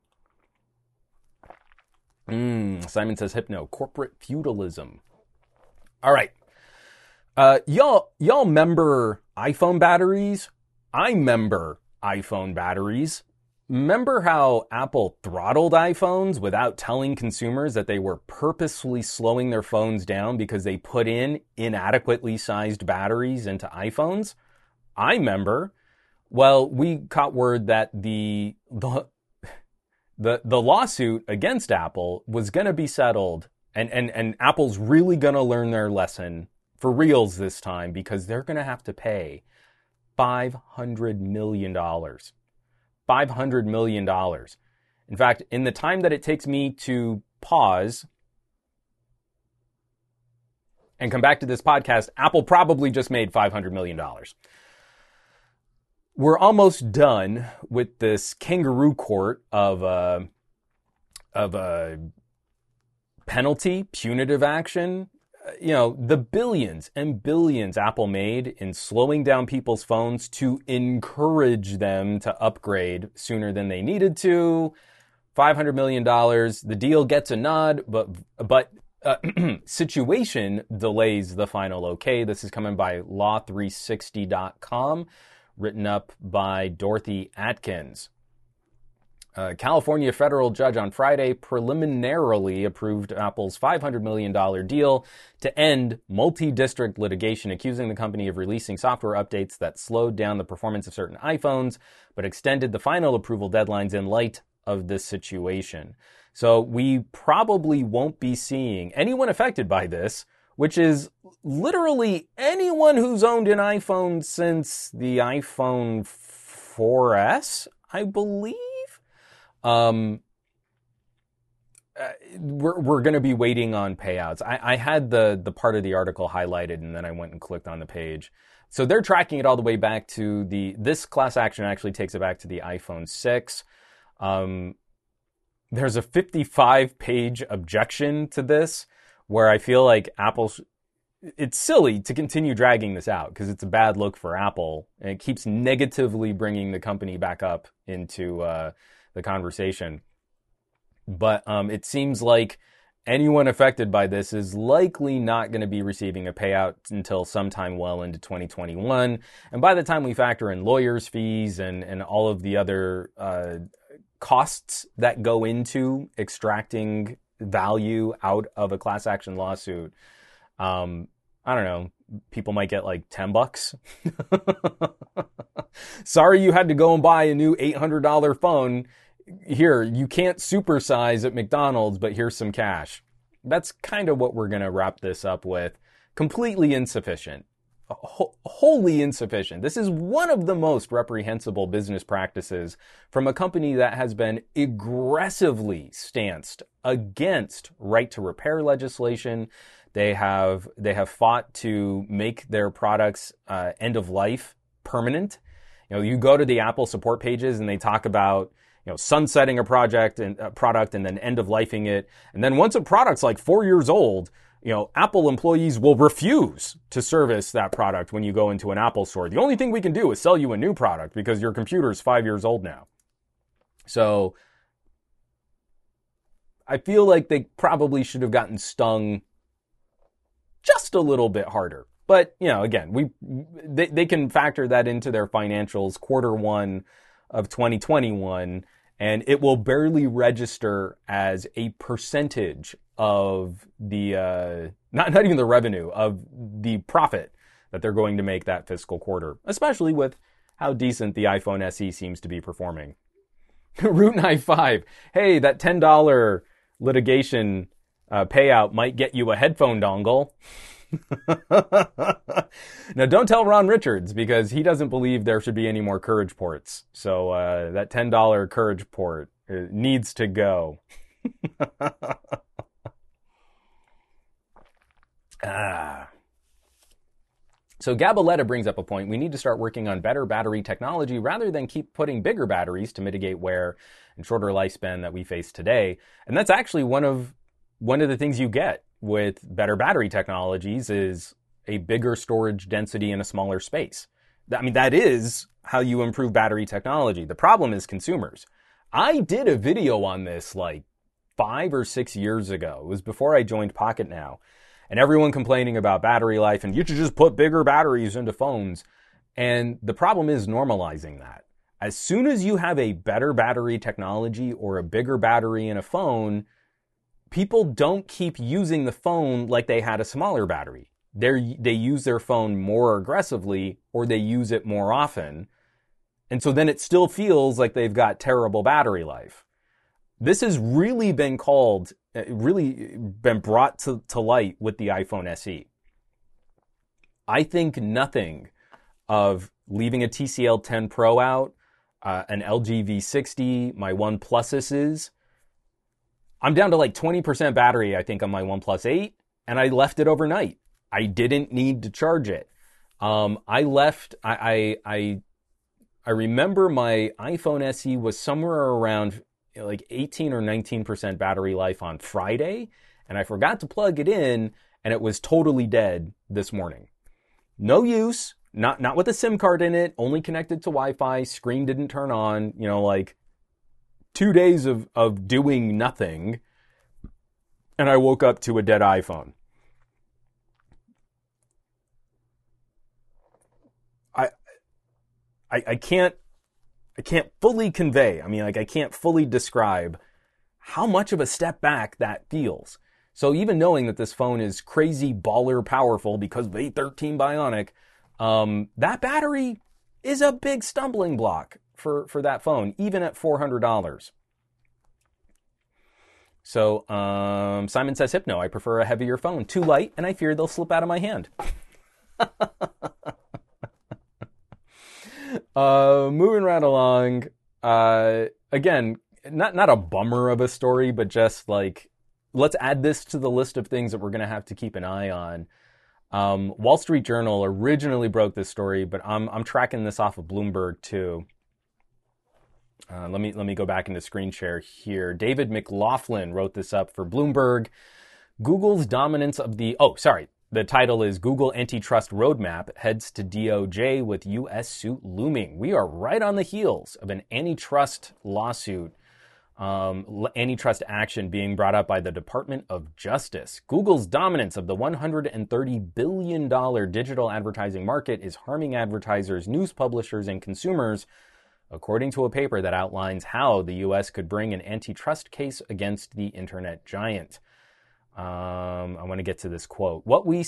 Simon says, Hypno, corporate feudalism. All right. Y'all remember iPhone batteries? I remember iPhone batteries. Remember how Apple throttled iPhones without telling consumers that they were purposefully slowing their phones down because they put in inadequately sized batteries into iPhones? I remember. Well, we caught word that the The lawsuit against Apple was going to be settled, and Apple's really going to learn their lesson for reals this time, because they're going to have to pay $500 million. $500 million. In fact, in the time that it takes me to pause and come back to this podcast, Apple probably just made $500 million. We're almost done with this kangaroo court of penalty, punitive action. The billions and billions Apple made in slowing down people's phones to encourage them to upgrade sooner than they needed to. $500 million. The deal gets a nod, but situation delays the final okay. This is coming by law360.com, written up by Dorothy Atkins. California federal judge on Friday preliminarily approved Apple's $500 million deal to end multi-district litigation accusing the company of releasing software updates that slowed down the performance of certain iPhones, but extended the final approval deadlines in light of this situation. So we probably won't be seeing anyone affected by this, which is literally anyone who's owned an iPhone since the iPhone 4S, I believe. We're going to be waiting on payouts. I had the part of the article highlighted, and then I went and clicked on the page. So they're tracking it all the way back to this class action actually takes it back to the iPhone 6. There's a 55-page objection to this, where I feel like it's silly to continue dragging this out because it's a bad look for Apple, and it keeps negatively bringing the company back up into the conversation. But it seems like anyone affected by this is likely not going to be receiving a payout until sometime well into 2021. And by the time we factor in lawyers' fees and all of the other costs that go into extracting value out of a class action lawsuit, I don't know, people might get like $10. Sorry you had to go and buy a new $800 phone. Here, you can't supersize at McDonald's, but here's some cash. That's kind of what we're going to wrap this up with. Completely insufficient. Wholly insufficient. This is one of the most reprehensible business practices from a company that has been aggressively stanced against right to repair legislation. They have fought to make their products end of life permanent. You go to the Apple support pages and they talk about sunsetting a product and then end of lifing it. And then once a product's like 4 years old, Apple employees will refuse to service that product when you go into an Apple store. The only thing we can do is sell you a new product because your computer's 5 years old now. So I feel like they probably should have gotten stung just a little bit harder. But, again, they can factor that into their financials Q1 of 2021, and it will barely register as a percentage of the, not even the revenue, of the profit that they're going to make that fiscal quarter, especially with how decent the iPhone SE seems to be performing. Root Knife 5, hey, that $10 litigation payout might get you a headphone dongle. Now, don't tell Ron Richards, because he doesn't believe there should be any more Courage ports. So that $10 Courage port needs to go. So Gabaletta brings up a point. We need to start working on better battery technology rather than keep putting bigger batteries to mitigate wear and shorter lifespan that we face today. And that's actually one of the things you get with better battery technologies is a bigger storage density in a smaller space. I mean, that is how you improve battery technology. The problem is consumers. I did a video on this like 5 or 6 years ago. It was before I joined Pocket Now. And everyone complaining about battery life and you should just put bigger batteries into phones. And the problem is normalizing that. As soon as you have a better battery technology or a bigger battery in a phone, people don't keep using the phone like they had a smaller battery. They use their phone more aggressively, or they use it more often. And so then it still feels like they've got terrible battery life. This has really been brought to light with the iPhone SE. I think nothing of leaving a TCL 10 Pro out, an LG V60, my OnePluses. I'm down to like 20% battery, I think, on my OnePlus 8, and I left it overnight. I didn't need to charge it. I remember my iPhone SE was somewhere around like 18 or 19% battery life on Friday, and I forgot to plug it in, and it was totally dead this morning. No use, not with a SIM card in it, only connected to Wi-Fi, screen didn't turn on, like 2 days of doing nothing, and I woke up to a dead iPhone. I can't fully convey, I can't fully describe how much of a step back that feels. So even knowing that this phone is crazy baller powerful because of A13 Bionic, that battery is a big stumbling block for that phone, even at $400. So Simon says, Hypno, I prefer a heavier phone. Too light, and I fear they'll slip out of my hand. Moving right along. Again, not a bummer of a story, but just like, let's add this to the list of things that we're going to have to keep an eye on. Wall Street Journal originally broke this story, but I'm tracking this off of Bloomberg too. Let me go back into screen share here. David McLaughlin wrote this up for Bloomberg. Google's dominance of the title is Google Antitrust Roadmap Heads to DOJ with U.S. Suit Looming. We are right on the heels of an antitrust lawsuit, antitrust action being brought up by the Department of Justice. Google's dominance of the $130 billion digital advertising market is harming advertisers, news publishers, and consumers, according to a paper that outlines how the U.S. could bring an antitrust case against the internet giant. I want to get to this quote.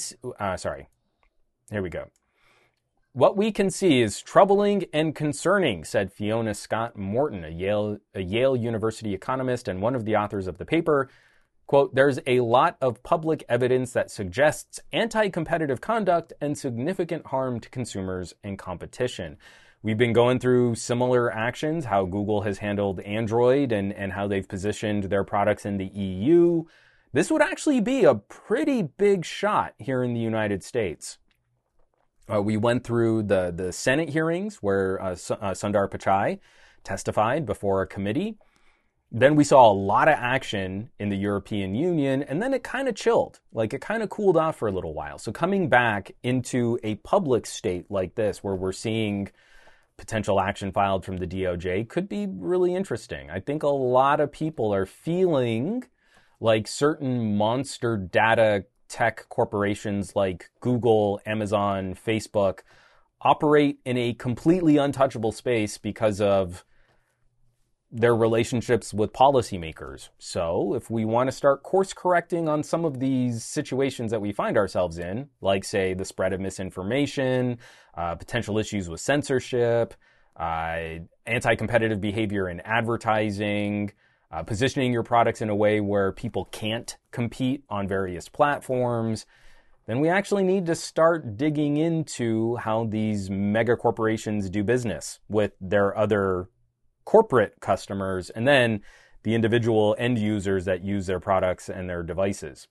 Here we go. What we can see is troubling and concerning, said Fiona Scott Morton, a Yale University economist and one of the authors of the paper. Quote, there's a lot of public evidence that suggests anti-competitive conduct and significant harm to consumers and competition. We've been going through similar actions, how Google has handled Android and how they've positioned their products in the EU. This would actually be a pretty big shot here in the United States. We went through the Senate hearings where Sundar Pichai testified before a committee. Then we saw a lot of action in the European Union, and then it kind of chilled. Like, it kind of cooled off for a little while. So coming back into a public state like this, where we're seeing potential action filed from the DOJ, could be really interesting. I think a lot of people are feeling like certain monster data tech corporations like Google, Amazon, Facebook operate in a completely untouchable space because of their relationships with policymakers. So if we want to start course correcting on some of these situations that we find ourselves in, like, say, the spread of misinformation, potential issues with censorship, anti-competitive behavior in advertising, positioning your products in a way where people can't compete on various platforms, then we actually need to start digging into how these mega corporations do business with their other corporate customers and then the individual end users that use their products and their devices.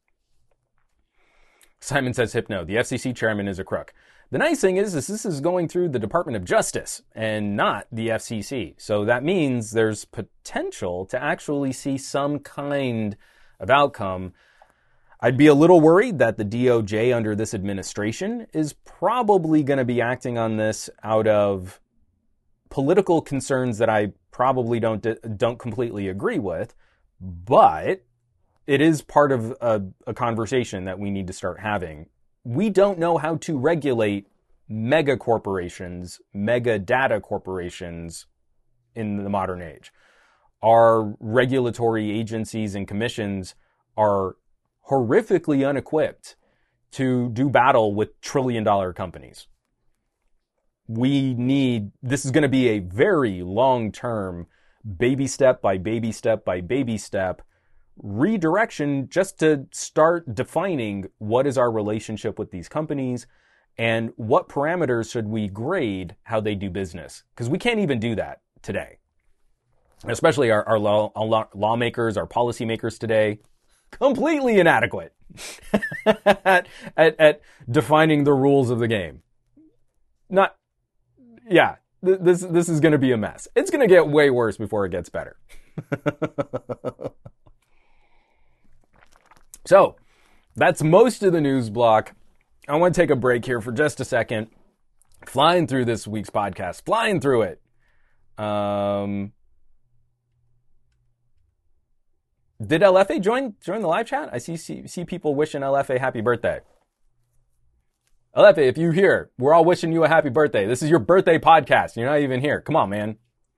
Simon says, Hypno, the FCC chairman is a crook. The nice thing is this is going through the Department of Justice and not the FCC. So that means there's potential to actually see some kind of outcome. I'd be a little worried that the DOJ under this administration is probably going to be acting on this out of political concerns that I probably don't completely agree with, but it is part of a conversation that we need to start having. We don't know how to regulate mega corporations, mega data corporations in the modern age. Our regulatory agencies and commissions are horrifically unequipped to do battle with trillion-dollar companies. This is going to be a very long-term baby step by baby step by baby step redirection just to start defining what is our relationship with these companies and what parameters should we grade how they do business. Because we can't even do that today. Especially our lawmakers, our policymakers today, completely inadequate at defining the rules of the game. This is going to be a mess. It's going to get way worse before it gets better. So, that's most of the news block. I want to take a break here for just a second. Flying through this week's podcast. Flying through it. Did LFA join the live chat? I see people wishing LFA happy birthday. LFA, if you're here, we're all wishing you a happy birthday. This is your birthday podcast. You're not even here. Come on, man.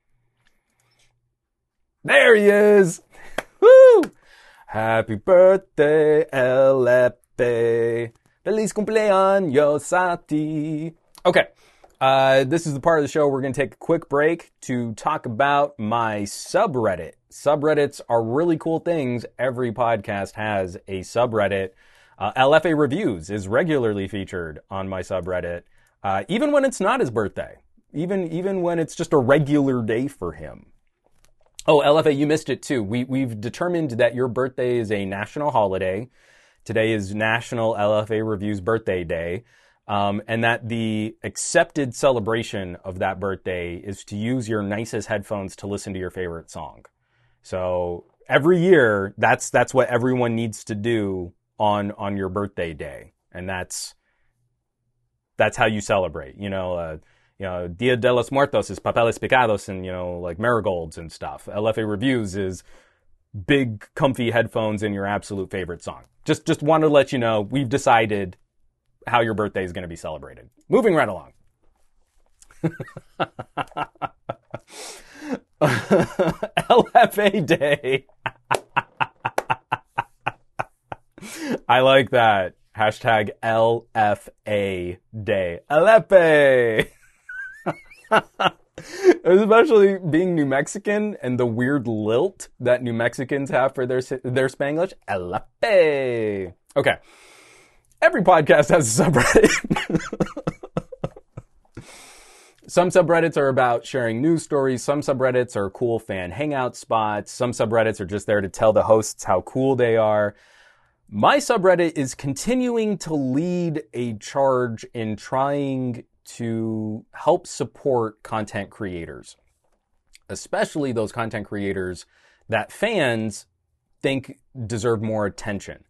There he is. Woo! Happy birthday, LFA. Feliz cumpleaños a ti. Okay. This is the part of the show where we're going to take a quick break to talk about my subreddit. Subreddits are really cool things. Every podcast has a subreddit. LFA Reviews is regularly featured on my subreddit, even when it's not his birthday, even when it's just a regular day for him. Oh, LFA, you missed it too. We've determined that your birthday is a national holiday. Today is National LFA Reviews Birthday Day. And that the accepted celebration of that birthday is to use your nicest headphones to listen to your favorite song. So every year, that's what everyone needs to do on your birthday day. And that's how you celebrate, Dia de los Muertos is Papeles Picados and, like marigolds and stuff. LFA Reviews is big, comfy headphones and your absolute favorite song. Just wanted to let you know, we've decided how your birthday is going to be celebrated. Moving right along. LFA Day. I like that. Hashtag LFA Day. LFA. Especially being New Mexican and the weird lilt that New Mexicans have for their Spanglish. LFA. Okay. Every podcast has a subreddit. Some subreddits are about sharing news stories. Some subreddits are cool fan hangout spots. Some subreddits are just there to tell the hosts how cool they are. My subreddit is continuing to lead a charge in trying to help support content creators, especially those content creators that fans think deserve more attention.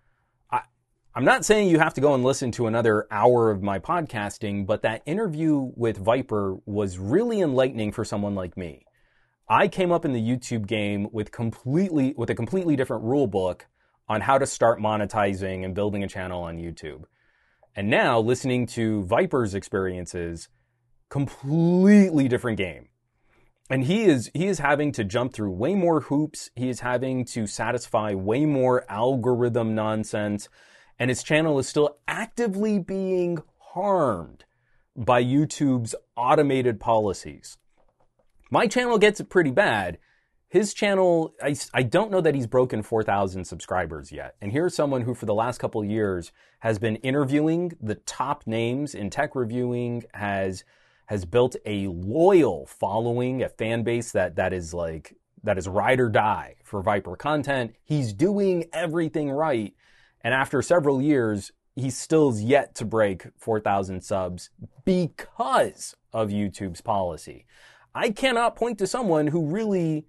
I'm not saying you have to go and listen to another hour of my podcasting, but that interview with Viper was really enlightening for someone like me. I came up in the YouTube game with a completely different rule book on how to start monetizing and building a channel on YouTube. And now listening to Viper's experiences, completely different game. And he is having to jump through way more hoops. He is having to satisfy way more algorithm nonsense. And his channel is still actively being harmed by YouTube's automated policies. My channel gets it pretty bad. His channel, I don't know that he's broken 4,000 subscribers yet. And here's someone who for the last couple of years has been interviewing the top names in tech reviewing, has built a loyal following, a fan base that is ride or die for Viper content. He's doing everything right. And after several years, he still is yet to break 4,000 subs because of YouTube's policy. I cannot point to someone who really,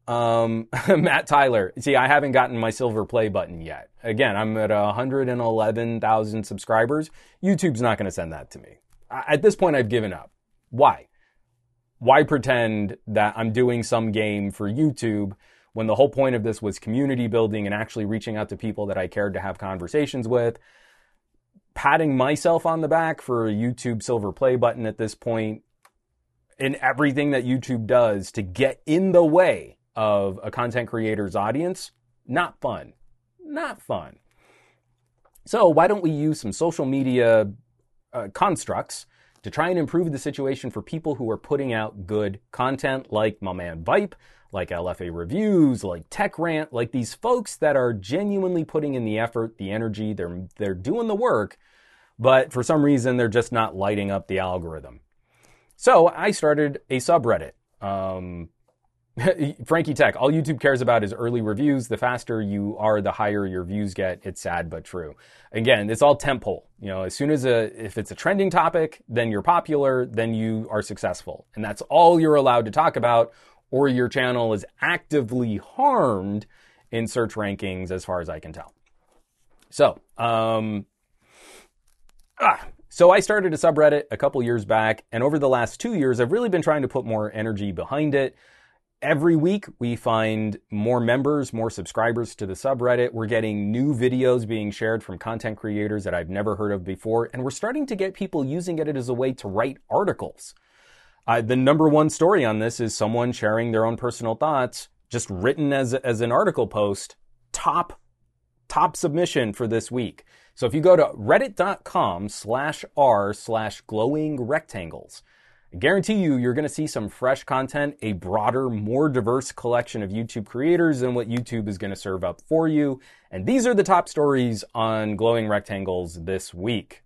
Matt Tyler. See, I haven't gotten my silver play button yet. Again, I'm at 111,000 subscribers. YouTube's not going to send that to me. At this point, I've given up. Why? Why pretend that I'm doing some game for YouTube when the whole point of this was community building and actually reaching out to people that I cared to have conversations with? Patting myself on the back for a YouTube silver play button at this point, in everything that YouTube does to get in the way of a content creator's audience, not fun. Not fun. So why don't we use some social media constructs to try and improve the situation for people who are putting out good content, like my man Vipe, like LFA Reviews, like Tech Rant, like these folks that are genuinely putting in the effort, the energy, they're doing the work, but for some reason they're just not lighting up the algorithm. So I started a subreddit. Frankie Tech, all YouTube cares about is early reviews. The faster you are, the higher your views get. It's sad, but true. Again, it's all tempo. You know, as soon as if it's a trending topic, then you're popular, then you are successful. And that's all you're allowed to talk about, or your channel is actively harmed in search rankings, as far as I can tell. So, So I started a subreddit a couple years back, and over the last 2 years, I've really been trying to put more energy behind it. Every week, we find more members, more subscribers to the subreddit. We're getting new videos being shared from content creators that I've never heard of before, and we're starting to get people using it as a way to write articles. The number one story on this is someone sharing their own personal thoughts, just written as an article post, top submission for this week. So if you go to reddit.com/r/glowingrectangles, I guarantee you're going to see some fresh content, a broader, more diverse collection of YouTube creators than what YouTube is going to serve up for you. And these are the top stories on Glowing Rectangles this week.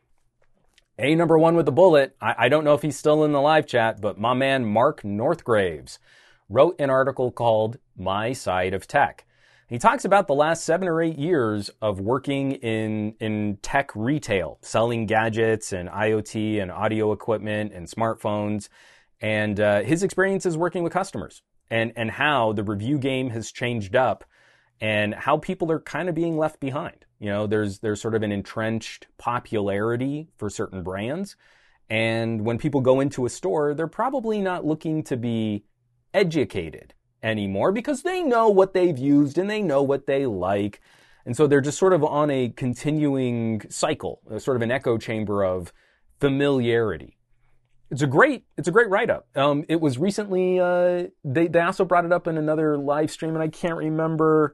Number one with the bullet, I don't know if he's still in the live chat, but my man Mark Northgraves wrote an article called My Side of Tech. He talks about the last 7 or 8 years of working in tech retail, selling gadgets and IoT and audio equipment and smartphones, and his experiences working with customers, and how the review game has changed up and how people are kind of being left behind. You know, there's sort of an entrenched popularity for certain brands, and when people go into a store, they're probably not looking to be educated anymore because they know what they've used and they know what they like. And so they're just sort of on a continuing cycle, sort of an echo chamber of familiarity. It's a great write-up. It was recently, they also brought it up in another live stream, and I can't remember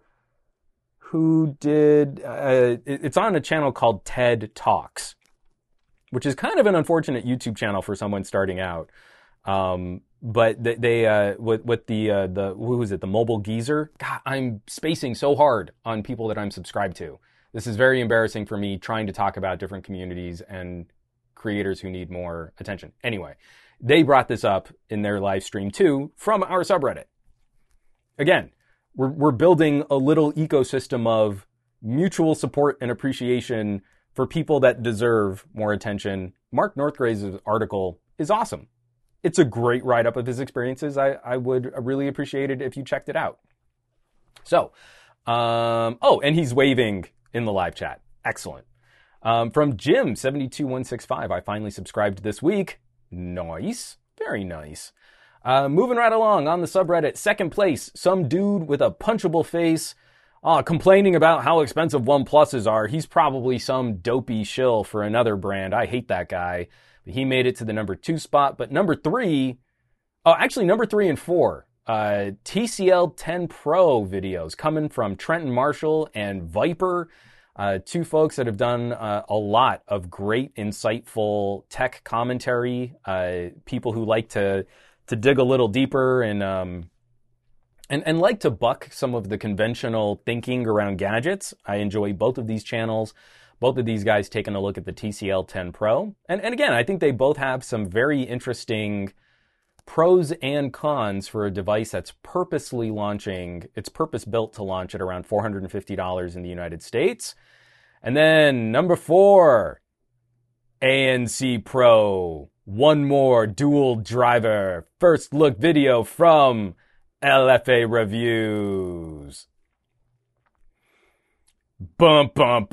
who did. It's on a channel called TED Talks, which is kind of an unfortunate YouTube channel for someone starting out. But they with the who is it, the Mobile Geezer? God, I'm spacing so hard on people that I'm subscribed to. This is very embarrassing for me trying to talk about different communities and creators who need more attention. Anyway, they brought this up in their live stream too from our subreddit. Again, we're building a little ecosystem of mutual support and appreciation for people that deserve more attention. Mark Northgraves' article is awesome. It's a great write-up of his experiences. I would really appreciate it if you checked it out. So, and he's waving in the live chat. Excellent. From Jim72165, I finally subscribed this week. Nice. Very nice. Moving right along on the subreddit, second place, some dude with a punchable face, complaining about how expensive OnePluses are. He's probably some dopey shill for another brand. I hate that guy. He made it to the number 2 spot, but number 3 and 4, TCL 10 Pro videos coming from Trenton Marshall and Viper, 2 folks that have done a lot of great, insightful tech commentary, people who like to dig a little deeper and like to buck some of the conventional thinking around gadgets. I enjoy both of these channels. Both of these guys taking a look at the TCL 10 Pro. And again, I think they both have some very interesting pros and cons for a device that's purposely launching. It's purpose-built to launch at around $450 in the United States. And then number 4, ANC Pro. One more dual driver first look video from LFA Reviews. Bum, bum,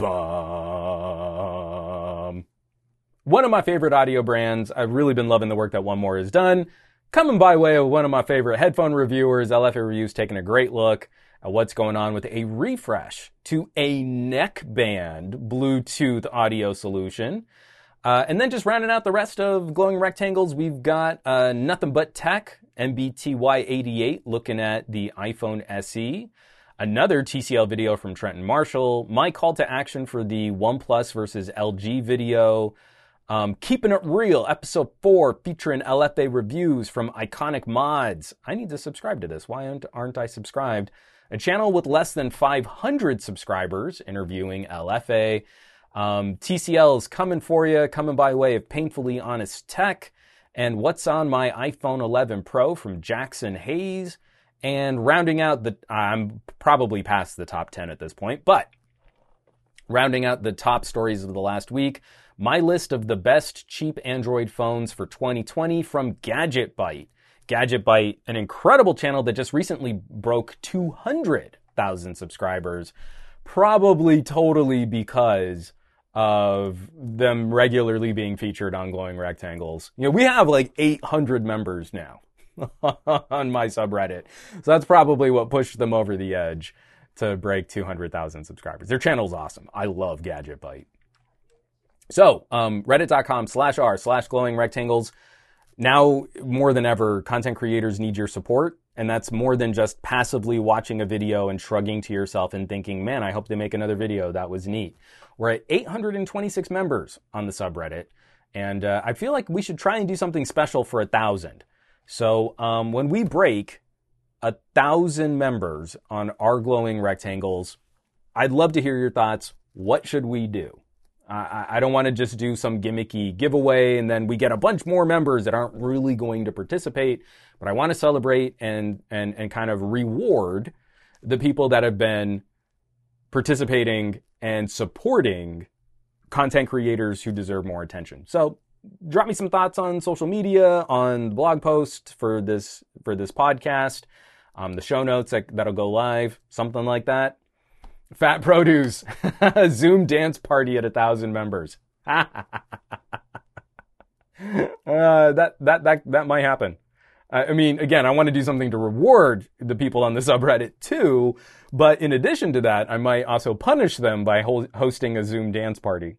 bum. One of my favorite audio brands. I've really been loving the work that One More has done. Coming by way of one of my favorite headphone reviewers, LFA Reviews, taking a great look at what's going on with a refresh to a neckband Bluetooth audio solution. And then just rounding out the rest of Glowing Rectangles, we've got Nothing But Tech, MBTY88, looking at the iPhone SE. Another TCL video from Trenton Marshall. My call to action for the OnePlus versus LG video. Keeping It Real, episode 4, featuring LFA reviews from Iconic Mods. I need to subscribe to this. Why aren't I subscribed? A channel with less than 500 subscribers interviewing LFA. TCL is coming for you, coming by way of Painfully Honest Tech. And What's on My iPhone 11 Pro from Jackson Hayes. And rounding out I'm probably past the top 10 at this point, but rounding out the top stories of the last week, my list of the best cheap Android phones for 2020 from Gadget Byte. Gadget Byte, an incredible channel that just recently broke 200,000 subscribers, probably totally because of them regularly being featured on Glowing Rectangles. You know, we have like 800 members now on my subreddit. So that's probably what pushed them over the edge to break 200,000 subscribers. Their channel's awesome. I love Gadget Byte. So, reddit.com/r/glowing rectangles. Now, more than ever, content creators need your support. And that's more than just passively watching a video and shrugging to yourself and thinking, man, I hope they make another video. That was neat. We're at 826 members on the subreddit. And I feel like we should try and do something special for 1,000. So when we break 1,000 members on our Glowing Rectangles, I'd love to hear your thoughts. What should we do? I don't want to just do some gimmicky giveaway and then we get a bunch more members that aren't really going to participate. But I want to celebrate and kind of reward the people that have been participating and supporting content creators who deserve more attention. So drop me some thoughts on social media, on the blog post for this podcast, the show notes that'll go live, something like that. Fat Produce, Zoom dance party at 1,000 members. That might happen. I mean, again, I want to do something to reward the people on the subreddit too, but in addition to that, I might also punish them by hosting a Zoom dance party.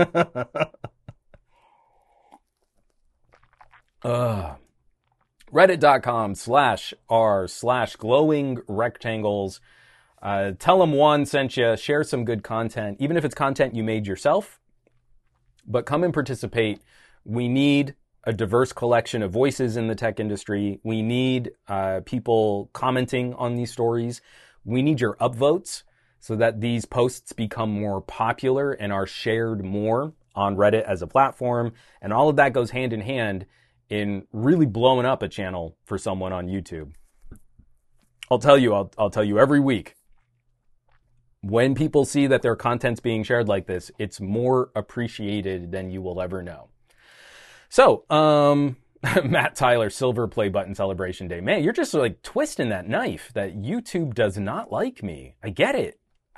Reddit.com/r/glowing rectangles. Tell them Juan sent you, share some good content, even if it's content you made yourself, but come and participate. We need a diverse collection of voices in the tech industry. We need people commenting on these stories. We need your upvotes so that these posts become more popular and are shared more on Reddit as a platform. And all of that goes hand in hand in really blowing up a channel for someone on YouTube. I'll tell you every week. When people see that their content's being shared like this, it's more appreciated than you will ever know. So, Matt Tyler, Silver Play Button Celebration Day. Man, you're just like twisting that knife that YouTube does not like me. I get it.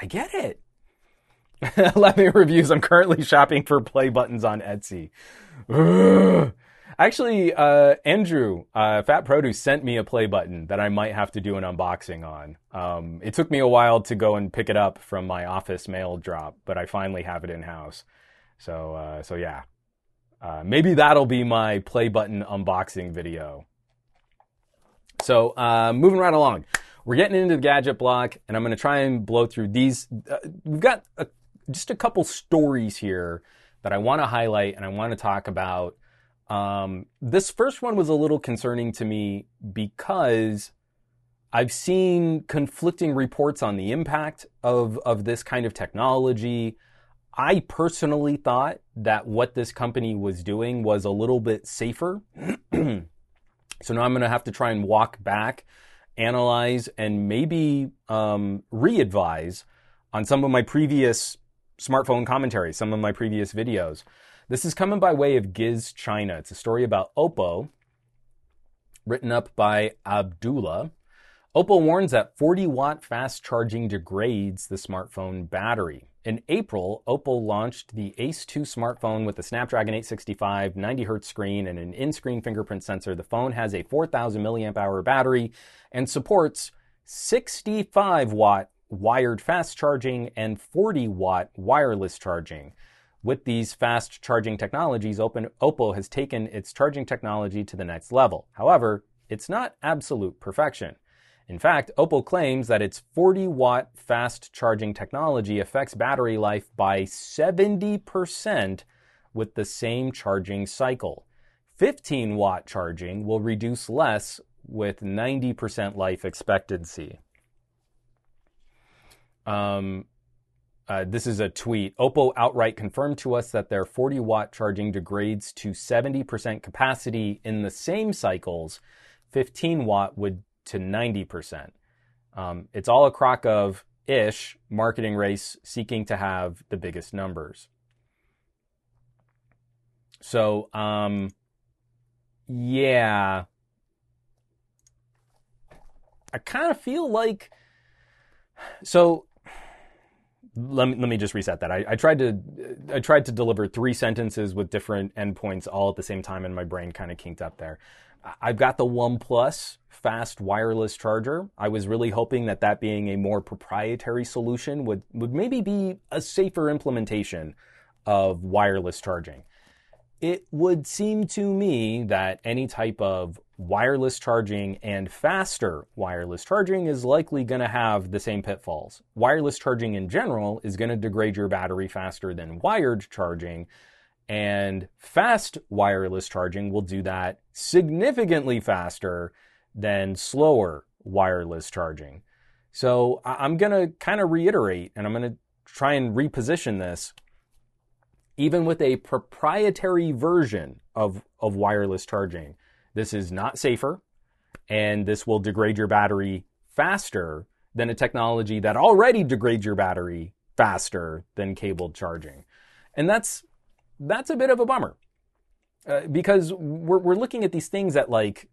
11 reviews. I'm currently shopping for play buttons on Etsy. Ugh. Actually, Andrew, Fat Produce sent me a play button that I might have to do an unboxing on. It took me a while to go and pick it up from my office mail drop, but I finally have it in-house. So yeah. Maybe that'll be my play button unboxing video. So, moving right along. We're getting into the gadget block, and I'm going to try and blow through these. We've got just a couple stories here that I want to highlight and I want to talk about. This first one was a little concerning to me because I've seen conflicting reports on the impact of this kind of technology. I personally thought that what this company was doing was a little bit safer. So now I'm going to have to try and walk back, analyze, and maybe re-advise on some of my previous smartphone commentaries, some of my previous videos. This is coming by way of Giz China. It's a story about Oppo, written up by Abdullah. Oppo warns that 40-watt fast charging degrades the smartphone battery. In April, Oppo launched the Ace 2 smartphone with a Snapdragon 865, 90Hz screen, and an in-screen fingerprint sensor. The phone has a 4,000 milliamp-hour battery and supports 65-watt wired fast charging and 40-watt wireless charging. With these fast charging technologies, Oppo has taken its charging technology to the next level. However, it's not absolute perfection. In fact, Oppo claims that its 40-watt fast charging technology affects battery life by 70% with the same charging cycle. 15-watt charging will reduce less with 90% life expectancy. This is a tweet. Oppo outright confirmed to us that their 40-watt charging degrades to 70% capacity in the same cycles. 15-watt would to 90%. It's all a crock of ish marketing race seeking to have the biggest numbers. So, yeah, I kind of feel like, so let me just reset that. I tried to deliver 3 sentences with different endpoints all at the same time, and my brain kind of kinked up there. I've got the OnePlus fast wireless charger. I was really hoping that being a more proprietary solution would maybe be a safer implementation of wireless charging. It would seem to me that any type of wireless charging and faster wireless charging is likely going to have the same pitfalls. Wireless charging in general is going to degrade your battery faster than wired charging, and fast wireless charging will do that significantly faster than slower wireless charging. So I'm going to kind of reiterate, and I'm going to try and reposition this. Even with a proprietary version of wireless charging, this is not safer, and this will degrade your battery faster than a technology that already degrades your battery faster than cabled charging. And that's a bit of a bummer, because we're looking at these things that, like,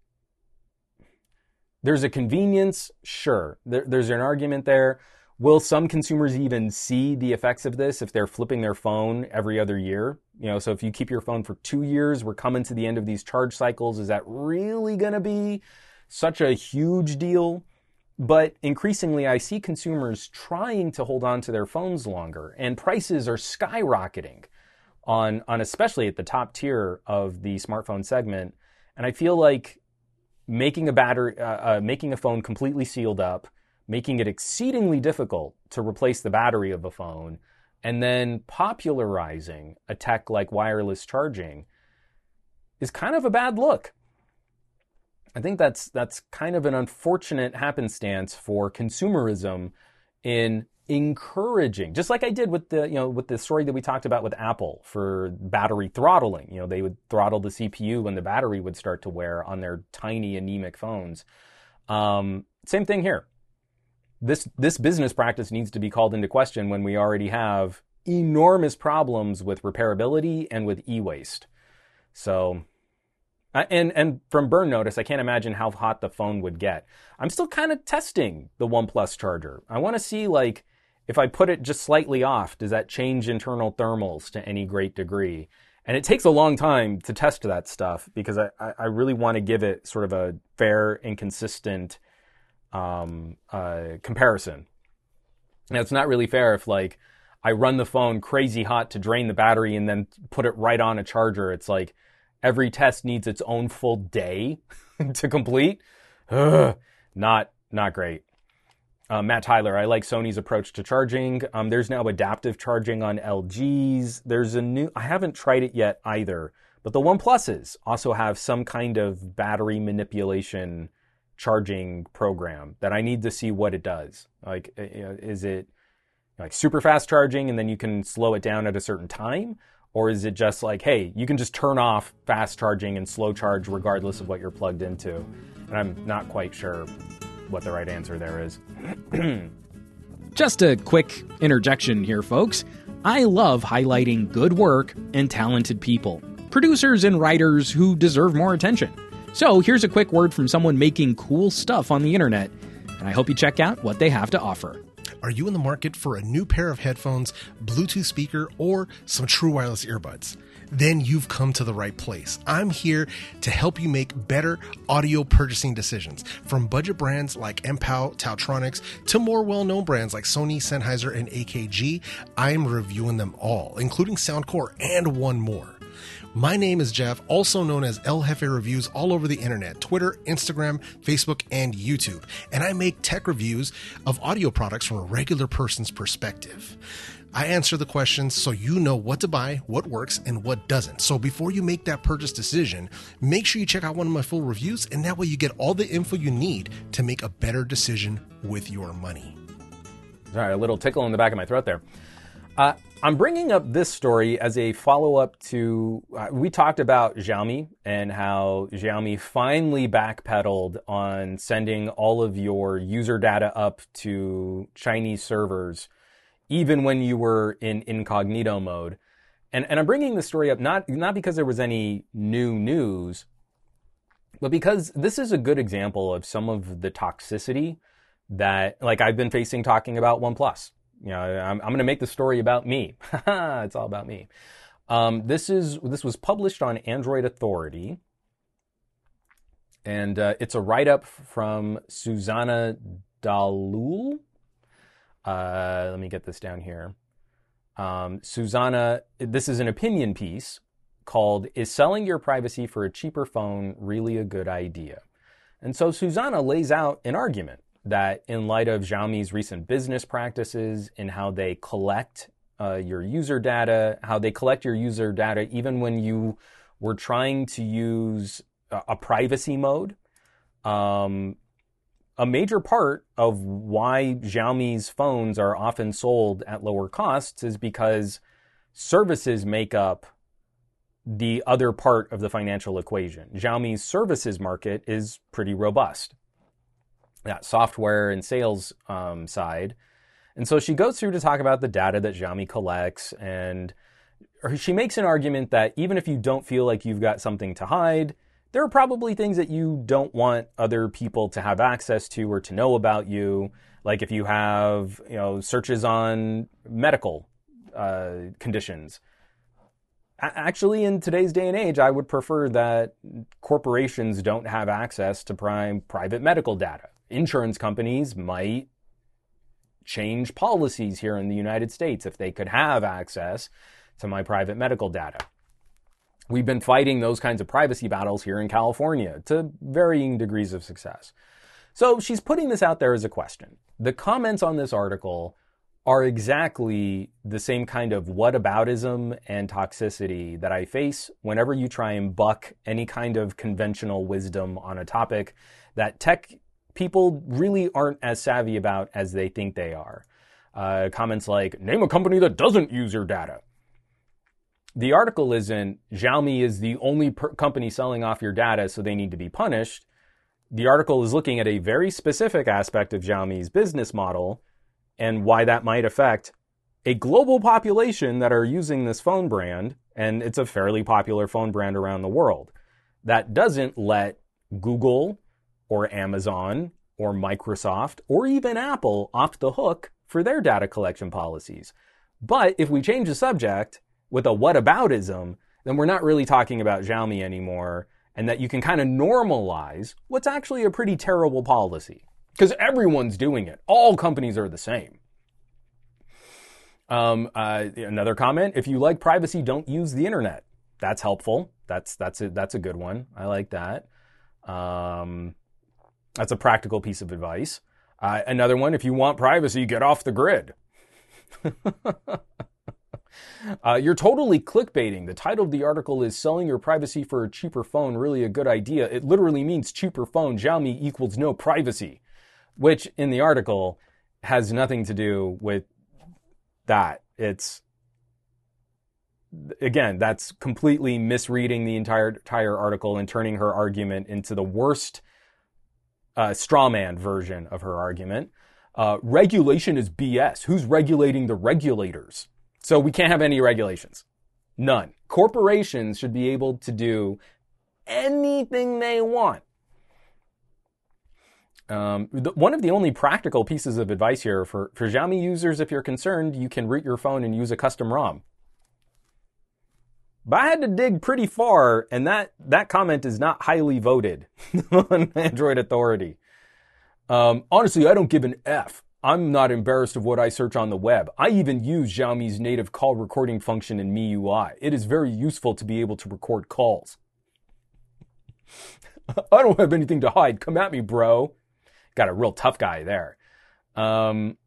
there's a convenience, sure, there's an argument there. Will some consumers even see the effects of this if they're flipping their phone every other year? So if you keep your phone for 2 years, we're coming to the end of these charge cycles. Is that really going to be such a huge deal? But increasingly, I see consumers trying to hold on to their phones longer, and prices are skyrocketing on especially at the top tier of the smartphone segment. And I feel like making a phone completely sealed up, making it exceedingly difficult to replace the battery of a phone, and then popularizing a tech like wireless charging is kind of a bad look. I think that's kind of an unfortunate happenstance for consumerism in encouraging, just like I did with the story that we talked about with Apple for battery throttling. They would throttle the CPU when the battery would start to wear on their tiny anemic phones. Same thing here. This business practice needs to be called into question when we already have enormous problems with repairability and with e-waste. So, and from burn notice, I can't imagine how hot the phone would get. I'm still kind of testing the OnePlus charger. I want to see, like, if I put it just slightly off, does that change internal thermals to any great degree? And it takes a long time to test that stuff because I really want to give it sort of a fair and consistent comparison. Now, it's not really fair if, like, I run the phone crazy hot to drain the battery and then put it right on a charger. It's like every test needs its own full day to complete. Not great. Matt Tyler, I like Sony's approach to charging. There's now adaptive charging on LGs. I haven't tried it yet either, but the OnePluses also have some kind of battery manipulation charging program that I need to see what it does. Like, is it like super fast charging and then you can slow it down at a certain time? Or is it just like, hey, you can just turn off fast charging and slow charge regardless of what you're plugged into? And I'm not quite sure what the right answer there is. Just a quick interjection here, folks. I love highlighting good work and talented people, producers and writers who deserve more attention. So here's a quick word from someone making cool stuff on the internet, and I hope you check out what they have to offer. Are you in the market for a new pair of headphones, Bluetooth speaker, or some true wireless earbuds? Then you've come to the right place. I'm here to help you make better audio purchasing decisions. From budget brands like MPOW, Tautronics, to more well-known brands like Sony, Sennheiser, and AKG, I'm reviewing them all, including Soundcore and one more. My name is Jeff, also known as El Jefe Reviews all over the internet, Twitter, Instagram, Facebook, and YouTube. And I make tech reviews of audio products from a regular person's perspective. I answer the questions so you know what to buy, what works, and what doesn't. So before you make that purchase decision, make sure you check out one of my full reviews, and that way you get all the info you need to make a better decision with your money. Sorry, a little tickle in the back of my throat there. I'm bringing up this story as a follow-up to, we talked about Xiaomi and how Xiaomi finally backpedaled on sending all of your user data up to Chinese servers, even when you were in incognito mode. And I'm bringing this story up not because there was any new news, but because this is a good example of some of the toxicity that, like, I've been facing talking about OnePlus. You know, I'm going to make the story about me. It's all about me. This was published on Android Authority, and it's a write-up from Susanna Dalul. Let me get this down here. Susanna, this is an opinion piece called "Is Selling Your Privacy for a Cheaper Phone Really a Good Idea?" And so Susanna lays out an argument that in light of Xiaomi's recent business practices in how they collect your user data, how they collect your user data even when you were trying to use a privacy mode, a major part of why Xiaomi's phones are often sold at lower costs is because services make up the other part of the financial equation. Xiaomi's services market is pretty robust. That software and sales side. And so she goes through to talk about the data that Xiaomi collects, and she makes an argument that even if you don't feel like you've got something to hide, there are probably things that you don't want other people to have access to or to know about you. Like if you have, searches on medical conditions. Actually, in today's day and age, I would prefer that corporations don't have access to private medical data. Insurance companies might change policies here in the United States if they could have access to my private medical data. We've been fighting those kinds of privacy battles here in California to varying degrees of success. So she's putting this out there as a question. The comments on this article are exactly the same kind of whataboutism and toxicity that I face whenever you try and buck any kind of conventional wisdom on a topic that tech people really aren't as savvy about as they think they are. Comments like, name a company that doesn't use your data. The article isn't, Xiaomi is the only company selling off your data, so they need to be punished. The article is looking at a very specific aspect of Xiaomi's business model and why that might affect a global population that are using this phone brand, and it's a fairly popular phone brand around the world. That doesn't let Google or Amazon or Microsoft or even Apple off the hook for their data collection policies. But if we change the subject with a whataboutism, then we're not really talking about Xiaomi anymore, and that you can kind of normalize what's actually a pretty terrible policy. Because everyone's doing it. All companies are the same. Another comment, if you like privacy, don't use the internet. That's helpful. That's a good one. I like that. That's a practical piece of advice. Another one, if you want privacy, get off the grid. You're totally clickbaiting. The title of the article is Selling Your Privacy for a Cheaper Phone, Really a Good Idea. It literally means cheaper phone. Xiaomi equals no privacy, which in the article has nothing to do with that. It's, again, that's completely misreading the entire article and turning her argument into the worst straw man version of her argument. Regulation is BS. Who's regulating the regulators? So we can't have any regulations. None. Corporations should be able to do anything they want. One of the only practical pieces of advice here for Xiaomi users, if you're concerned, you can root your phone and use a custom ROM. But I had to dig pretty far, and that comment is not highly voted on Android Authority. Honestly, I don't give an F. I'm not embarrassed of what I search on the web. I even use Xiaomi's native call recording function in MIUI. It is very useful to be able to record calls. I don't have anything to hide. Come at me, bro. Got a real tough guy there. And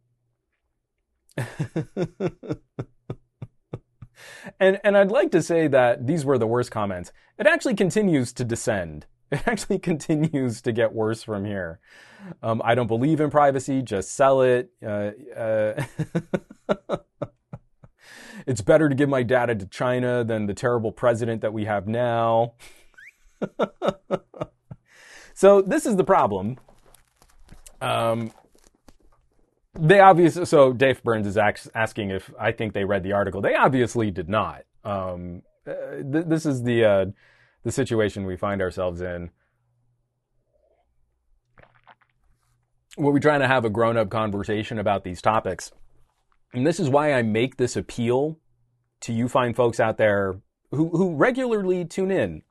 I'd like to say that these were the worst comments. It actually continues to descend. It actually continues to get worse from here. I don't believe in privacy. Just sell it. It's better to give my data to China than the terrible president that we have now. So this is the problem. So Dave Burns is asking if I think they read the article. They obviously did not. This is the situation we find ourselves in. Where we're trying to have a grown-up conversation about these topics. And this is why I make this appeal to you fine folks out there who regularly tune in.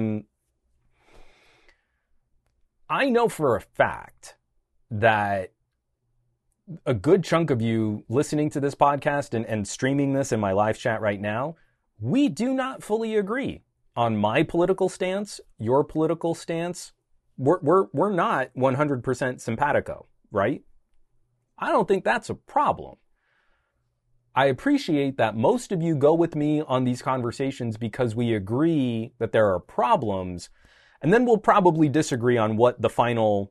I know for a fact that a good chunk of you listening to this podcast and streaming this in my live chat right now, we do not fully agree on my political stance, your political stance. We're not 100% simpatico, right? I don't think that's a problem. I appreciate that most of you go with me on these conversations because we agree that there are problems, and then we'll probably disagree on what the final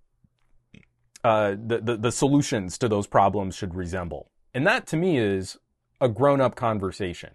the solutions to those problems should resemble. And that to me is a grown-up conversation.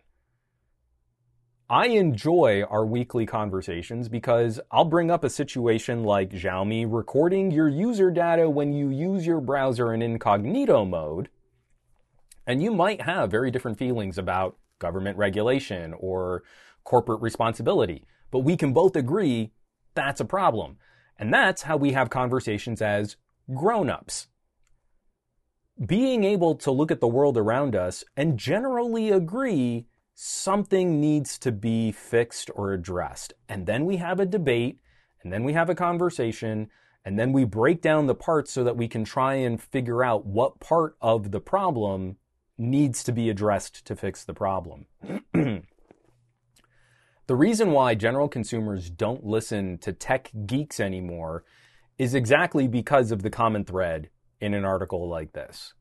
I enjoy our weekly conversations because I'll bring up a situation like Xiaomi recording your user data when you use your browser in incognito mode. And you might have very different feelings about government regulation or corporate responsibility. But we can both agree that's a problem. And that's how we have conversations as grown-ups. Being able to look at the world around us and generally agree something needs to be fixed or addressed. And then we have a debate, and then we have a conversation, and then we break down the parts so that we can try and figure out what part of the problem needs to be addressed to fix the problem. The reason why general consumers don't listen to tech geeks anymore is exactly because of the common thread in an article like this.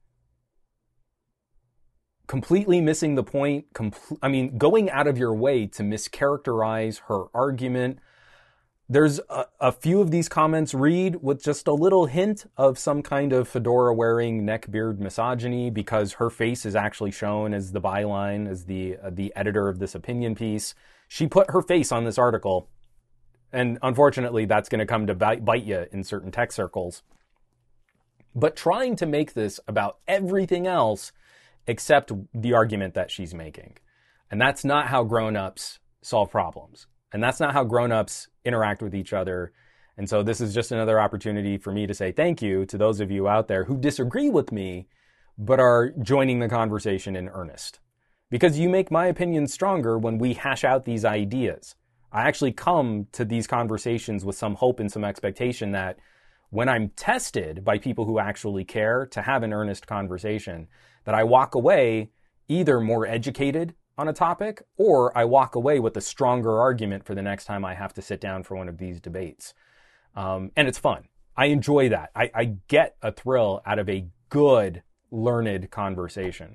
Completely missing the point, going out of your way to mischaracterize her argument. There's a few of these comments read with just a little hint of some kind of fedora-wearing neckbeard misogyny because her face is actually shown as the byline, as the editor of this opinion piece. She put her face on this article, and unfortunately that's going to come to bite you in certain tech circles. But trying to make this about everything else except the argument that she's making. And that's not how grown-ups solve problems. And that's not how grown-ups interact with each other. And so this is just another opportunity for me to say thank you to those of you out there who disagree with me, but are joining the conversation in earnest. Because you make my opinion stronger when we hash out these ideas. I actually come to these conversations with some hope and some expectation that when I'm tested by people who actually care to have an earnest conversation, that I walk away either more educated on a topic, or I walk away with a stronger argument for the next time I have to sit down for one of these debates. And it's fun. I enjoy that. I get a thrill out of a good, learned conversation.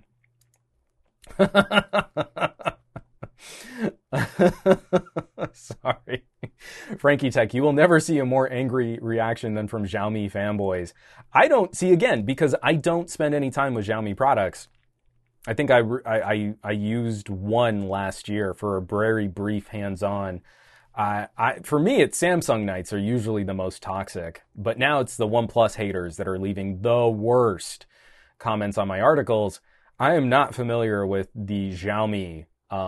Sorry. Frankie Tech, you will never see a more angry reaction than from Xiaomi fanboys. I don't see, again, because I don't spend any time with Xiaomi products. I think I used one last year for a very brief hands-on. For me, it's Samsung nights are usually the most toxic, but now it's the OnePlus haters that are leaving the worst comments on my articles. I am not familiar with the Xiaomi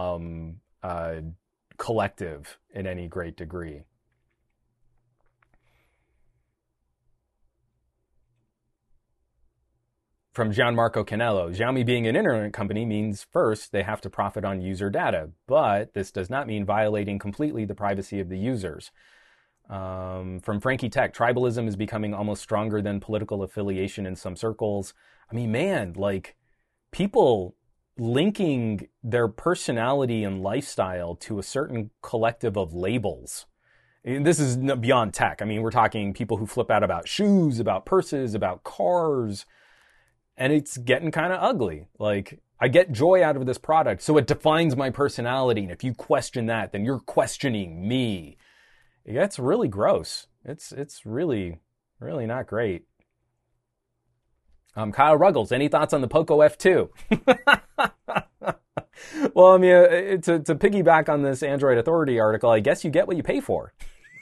collective in any great degree. From Gianmarco Canello, Xiaomi being an internet company means first they have to profit on user data, but this does not mean violating completely the privacy of the users. From Frankie Tech, tribalism is becoming almost stronger than political affiliation in some circles. I mean, man, like people linking their personality and lifestyle to a certain collective of labels. And this is beyond tech. I mean, we're talking people who flip out about shoes, about purses, about cars, and it's getting kind of ugly. Like, I get joy out of this product, so it defines my personality, and if you question that, then you're questioning me. It gets really gross. It's really, really not great. Kyle Ruggles, any thoughts on the Poco F2? Well, I mean, to piggyback on this Android Authority article, I guess you get what you pay for.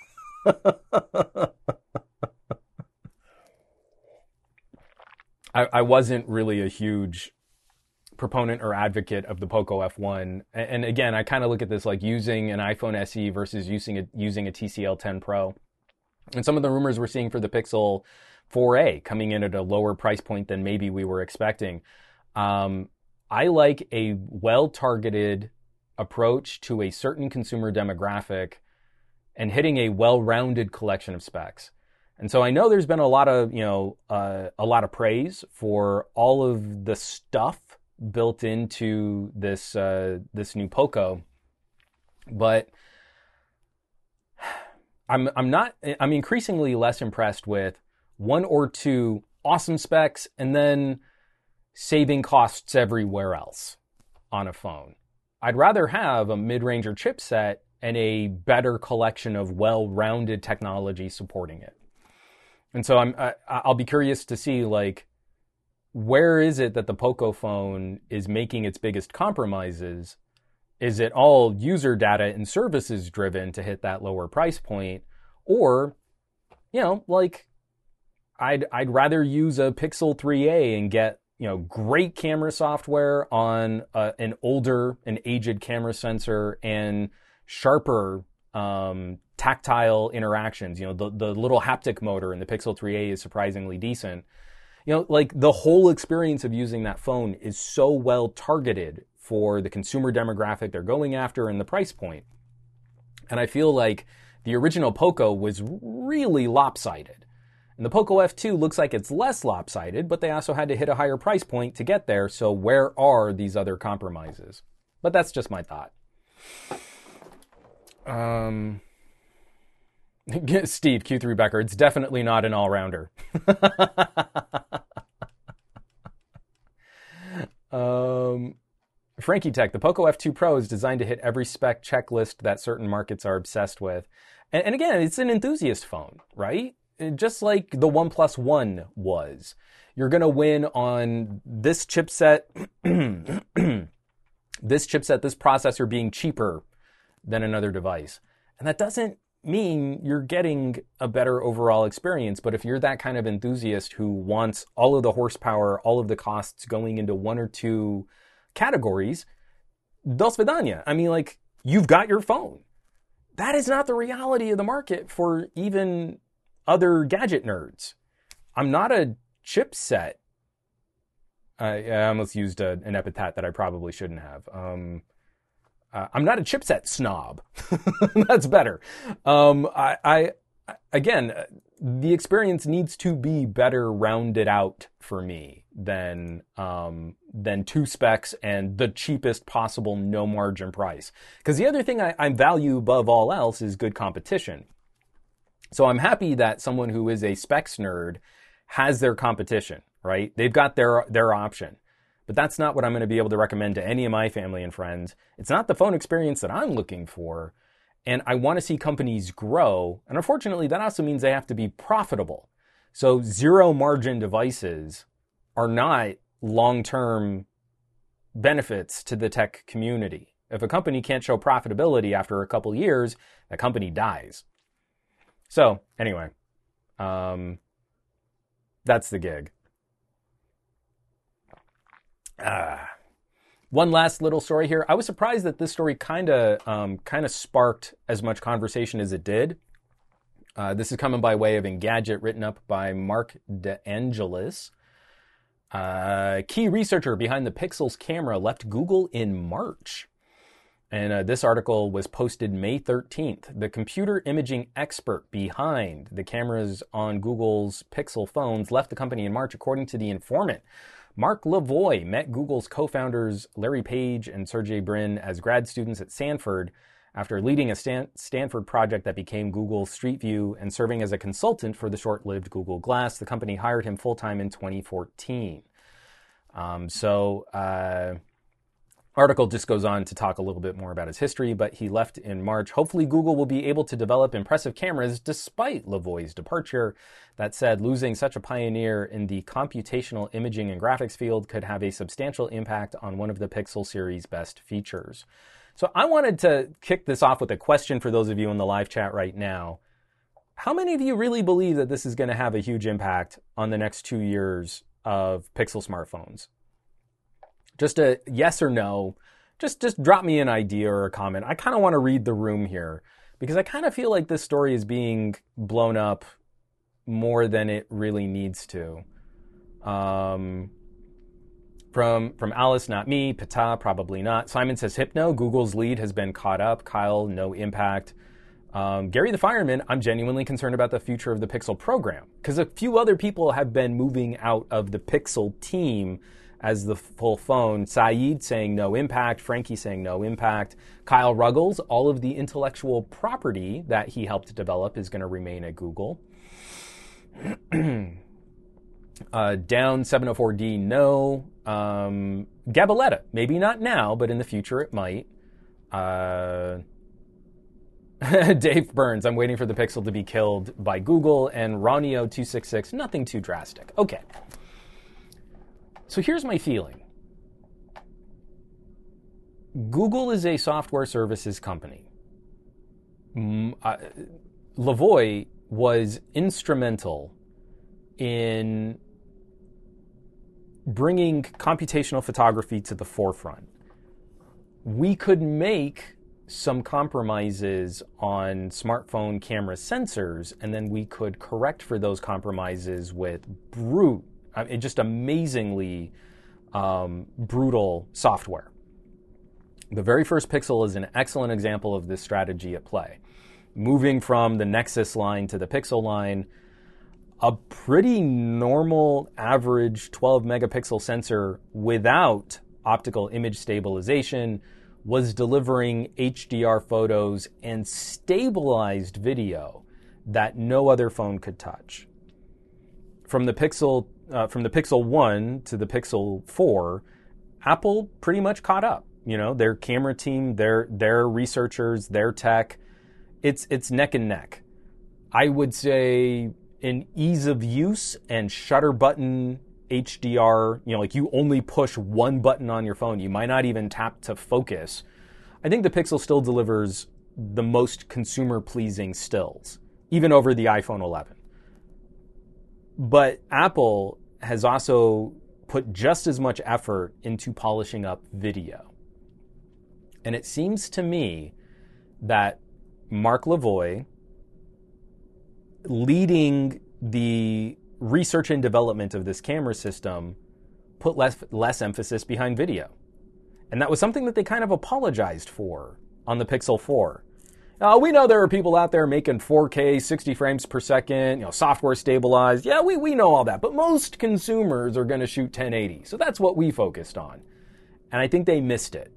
I wasn't really a huge proponent or advocate of the Poco F1. And again, I kind of look at this like using an iPhone SE versus using a TCL 10 Pro. And some of the rumors we're seeing for the Pixel 4a coming in at a lower price point than maybe we were expecting. I like a well-targeted approach to a certain consumer demographic and hitting a well-rounded collection of specs. And so I know there's been a lot of praise for all of the stuff built into this new Poco, but I'm increasingly less impressed with one or two awesome specs and then saving costs everywhere else on a phone. I'd rather have a mid-ranger chipset and a better collection of well-rounded technology supporting it. And so I'll be curious to see, like, where is it that the Poco phone is making its biggest compromises? Is it all user data and services driven to hit that lower price point? Or, you know, like, I'd rather use a Pixel 3a and get, you know, great camera software on an aged camera sensor and sharper tactile interactions. You know, the little haptic motor in the Pixel 3a is surprisingly decent. You know, like the whole experience of using that phone is so well targeted for the consumer demographic they're going after and the price point. And I feel like the original Poco was really lopsided. And the Poco F2 looks like it's less lopsided, but they also had to hit a higher price point to get there. So where are these other compromises? But that's just my thought. Steve, Q3 Becker, it's definitely not an all-rounder. Frankie Tech, the Poco F2 Pro is designed to hit every spec checklist that certain markets are obsessed with. And again, it's an enthusiast phone, right? Just like the OnePlus One was. You're going to win on this chipset, this processor being cheaper than another device. And that doesn't mean you're getting a better overall experience, but if you're that kind of enthusiast who wants all of the horsepower, all of the costs going into one or two categories, do svidaniya. I mean, like, you've got your phone. That is not the reality of the market for even other gadget nerds. I'm not a chipset. I almost used an epithet that I probably shouldn't have. I'm not a chipset snob. That's better. Again, the experience needs to be better rounded out for me than two specs and the cheapest possible no margin price. Because the other thing I value above all else is good competition. So I'm happy that someone who is a specs nerd has their competition, right? They've got their option. But that's not what I'm going to be able to recommend to any of my family and friends. It's not the phone experience that I'm looking for. And I want to see companies grow. And unfortunately, that also means they have to be profitable. So zero margin devices are not long-term benefits to the tech community. If a company can't show profitability after a couple years, that company dies. So anyway, that's the gig. One last little story here. I was surprised that this story kind of sparked as much conversation as it did. This is coming by way of Engadget, written up by Mark DeAngelis. Key researcher behind the Pixel's camera left Google in March. And this article was posted May 13th. The computer imaging expert behind the cameras on Google's Pixel phones left the company in March, according to The Informant. Mark Lavoie met Google's co-founders Larry Page and Sergey Brin as grad students at Stanford after leading a Stanford project that became Google's Street View and serving as a consultant for the short-lived Google Glass. The company hired him full-time in 2014. Article just goes on to talk a little bit more about his history, but he left in March. Hopefully Google will be able to develop impressive cameras despite Lavoie's departure. That said, losing such a pioneer in the computational imaging and graphics field could have a substantial impact on one of the Pixel series' best features. So I wanted to kick this off with a question for those of you in the live chat right now. How many of you really believe that this is going to have a huge impact on the next 2 years of Pixel smartphones? Just a yes or no. Just drop me an idea or a comment. I kind of want to read the room here because I kind of feel like this story is being blown up more than it really needs to. From Alice, not me. Pata, probably not. Simon says, Hypno, Google's lead has been caught up. Kyle, no impact. Gary the Fireman, I'm genuinely concerned about the future of the Pixel program because a few other people have been moving out of the Pixel team as the full phone. Saeed saying no impact. Frankie saying no impact. Kyle Ruggles, all of the intellectual property that he helped develop is going to remain at Google. Down 704D, no. Gabaletta, maybe not now, but in the future it might. Dave Burns, I'm waiting for the Pixel to be killed by Google. And Ronio266, nothing too drastic. Okay. So here's my feeling. Google is a software services company. Lavoie was instrumental in bringing computational photography to the forefront. We could make some compromises on smartphone camera sensors, and then we could correct for those compromises with just amazingly brutal software. The very first Pixel is an excellent example of this strategy at play. Moving from the Nexus line to the Pixel line, a pretty normal average 12 megapixel sensor without optical image stabilization was delivering HDR photos and stabilized video that no other phone could touch. From the Pixel 1 to the Pixel 4, Apple pretty much caught up. You know, their camera team, their researchers, their tech, it's neck and neck. I would say in ease of use and shutter button HDR, like you only push one button on your phone. You might not even tap to focus. I think the Pixel still delivers the most consumer-pleasing stills, even over the iPhone 11. But Apple has also put just as much effort into polishing up video. And it seems to me that Mark Lavoie, leading the research and development of this camera system, put less emphasis behind video. And that was something that they kind of apologized for on the Pixel 4. We know there are people out there making 4K, 60 frames per second, software stabilized. Yeah, we know all that. But most consumers are going to shoot 1080. So that's what we focused on. And I think they missed it.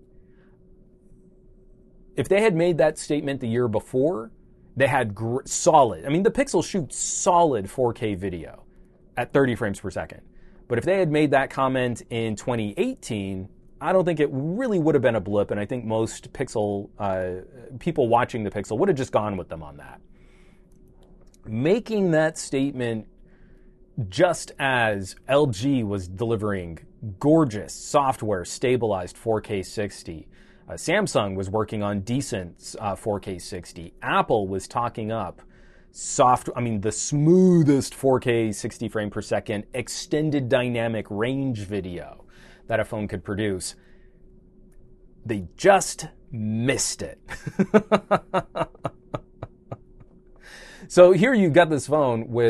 If they had made that statement the year before, they had solid. The Pixel shoots solid 4K video at 30 frames per second. But if they had made that comment in 2018, I don't think it really would have been a blip, and I think most Pixel people watching the Pixel would have just gone with them on that. Making that statement just as LG was delivering gorgeous software stabilized 4K 60, Samsung was working on decent 4K 60, Apple was talking up the smoothest 4K 60 frame per second extended dynamic range video that a phone could produce. They just missed it. So here you've got this phone with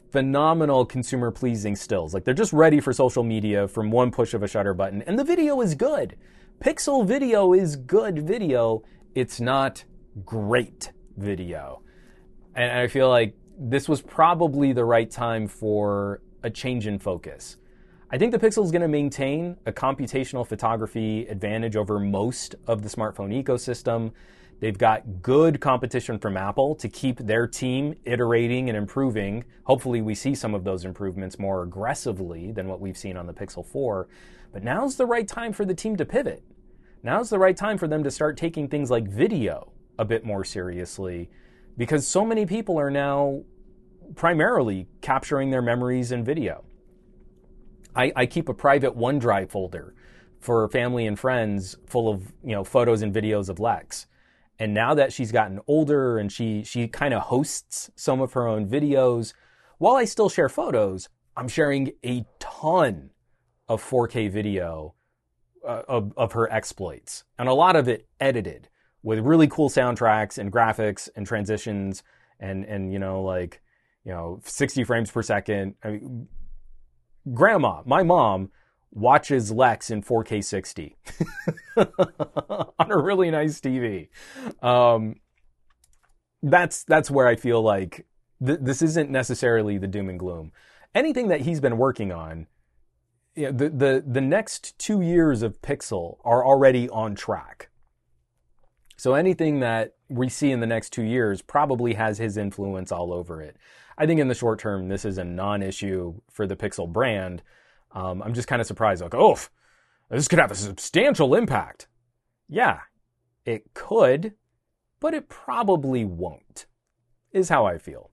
phenomenal consumer pleasing stills. Like they're just ready for social media from one push of a shutter button. And the video is good. Pixel video is good video. It's not great video. And I feel like this was probably the right time for a change in focus. I think the Pixel is going to maintain a computational photography advantage over most of the smartphone ecosystem. They've got good competition from Apple to keep their team iterating and improving. Hopefully we see some of those improvements more aggressively than what we've seen on the Pixel 4. But now's the right time for the team to pivot. Now's the right time for them to start taking things like video a bit more seriously, because so many people are now primarily capturing their memories in video. I keep a private OneDrive folder for family and friends full of, photos and videos of Lex. And now that she's gotten older and she kind of hosts some of her own videos, while I still share photos, I'm sharing a ton of 4K video of her exploits. And a lot of it edited with really cool soundtracks and graphics and transitions and 60 frames per second. I mean, Grandma, my mom, watches Lex in 4K 60 on a really nice TV. That's where I feel like this isn't necessarily the doom and gloom. Anything that he's been working on, the next 2 years of Pixel are already on track. So anything that we see in the next 2 years probably has his influence all over it. I think in the short term, this is a non-issue for the Pixel brand. I'm just kind of surprised, like, this could have a substantial impact. Yeah, it could, but it probably won't, is how I feel.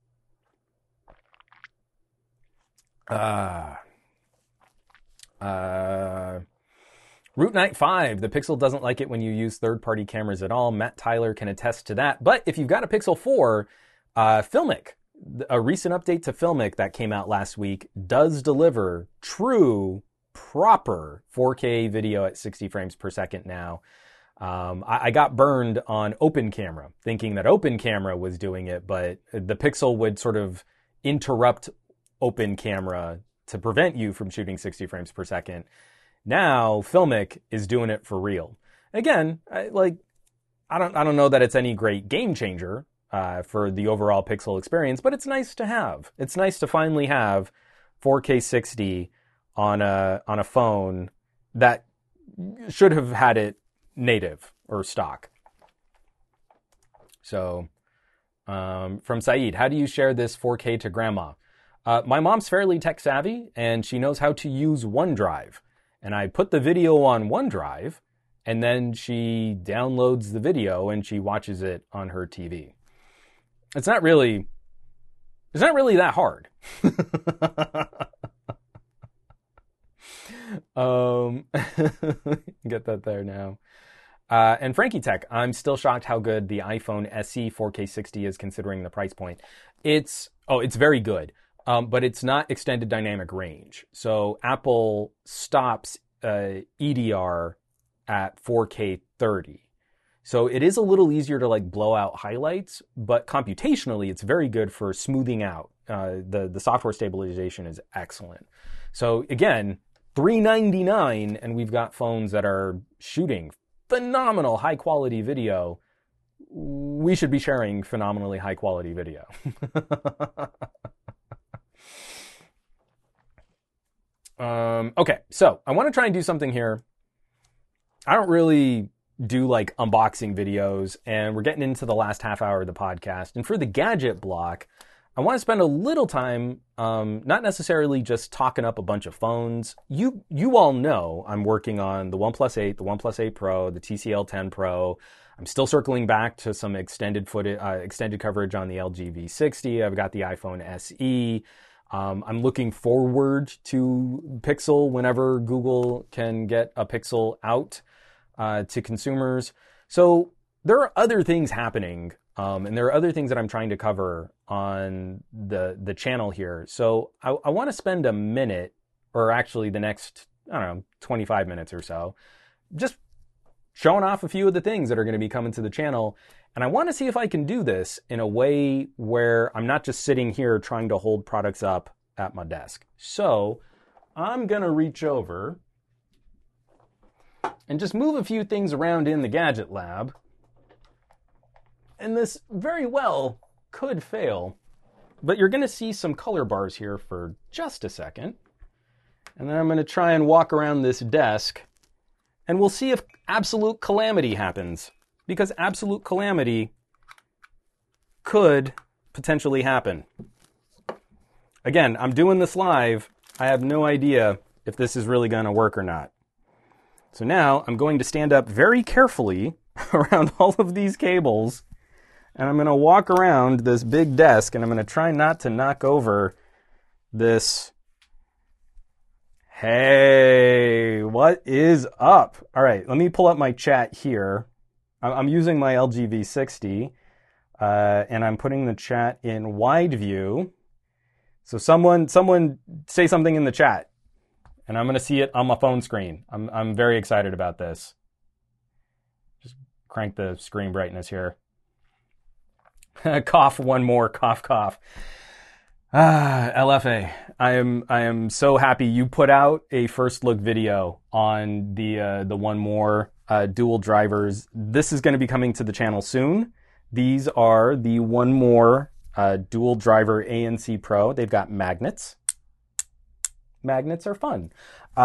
Root Knight 5, the Pixel doesn't like it when you use third-party cameras at all. Matt Tyler can attest to that. But if you've got a Pixel 4, Filmic, a recent update to Filmic that came out last week, does deliver true, proper 4K video at 60 frames per second now. I got burned on Open Camera, thinking that Open Camera was doing it, but the Pixel would sort of interrupt Open Camera to prevent you from shooting 60 frames per second. Now, Filmic is doing it for real. Again, I don't know that it's any great game changer for the overall Pixel experience, but it's nice to have. It's nice to finally have 4K 60 on a phone that should have had it native or stock. So, from Saeed, how do you share this 4K to grandma? My mom's fairly tech savvy, and she knows how to use OneDrive. And I put the video on OneDrive, and then she downloads the video and she watches it on her TV. It's not really that hard. Get that there now. And Frankie Tech, I'm still shocked how good the iPhone SE 4K 60 is considering the price point. It's very good. But it's not extended dynamic range. So Apple stops EDR at 4K 30. So it is a little easier to blow out highlights, but computationally it's very good for smoothing out. The software stabilization is excellent. So again, $399, and we've got phones that are shooting phenomenal high quality video. We should be sharing phenomenally high quality video. Okay, so I want to try and do something here. I don't really do unboxing videos, and we're getting into the last half hour of the podcast. And for the gadget block, I want to spend a little time, not necessarily just talking up a bunch of phones. You all know I'm working on the OnePlus 8, the OnePlus 8 Pro, the TCL 10 Pro. I'm still circling back to some extended coverage on the LG V60. I've got the iPhone SE. I'm looking forward to Pixel whenever Google can get a Pixel out to consumers. So there are other things happening, and there are other things that I'm trying to cover on the channel here. So I want to spend a minute, or actually the next, 25 minutes or so, just showing off a few of the things that are going to be coming to the channel. And I want to see if I can do this in a way where I'm not just sitting here trying to hold products up at my desk. So I'm going to reach over and just move a few things around in the Gadget Lab. And this very well could fail, but you're going to see some color bars here for just a second. And then I'm going to try and walk around this desk, and we'll see if absolute calamity happens, because absolute calamity could potentially happen. Again, I'm doing this live. I have no idea if this is really going to work or not. So now I'm going to stand up very carefully around all of these cables, and I'm going to walk around this big desk, and I'm going to try not to knock over this. Hey, what is up? All right, let me pull up my chat here. I'm using my LG V60, and I'm putting the chat in wide view. So someone say something in the chat, and I'm going to see it on my phone screen. I'm very excited about this. Just crank the screen brightness here. Cough one more, cough, cough. LFA. I am so happy you put out a first look video on the One More dual drivers. This is going to be coming to the channel soon. These are the One More dual driver ANC Pro. They've got magnets. Magnets are fun.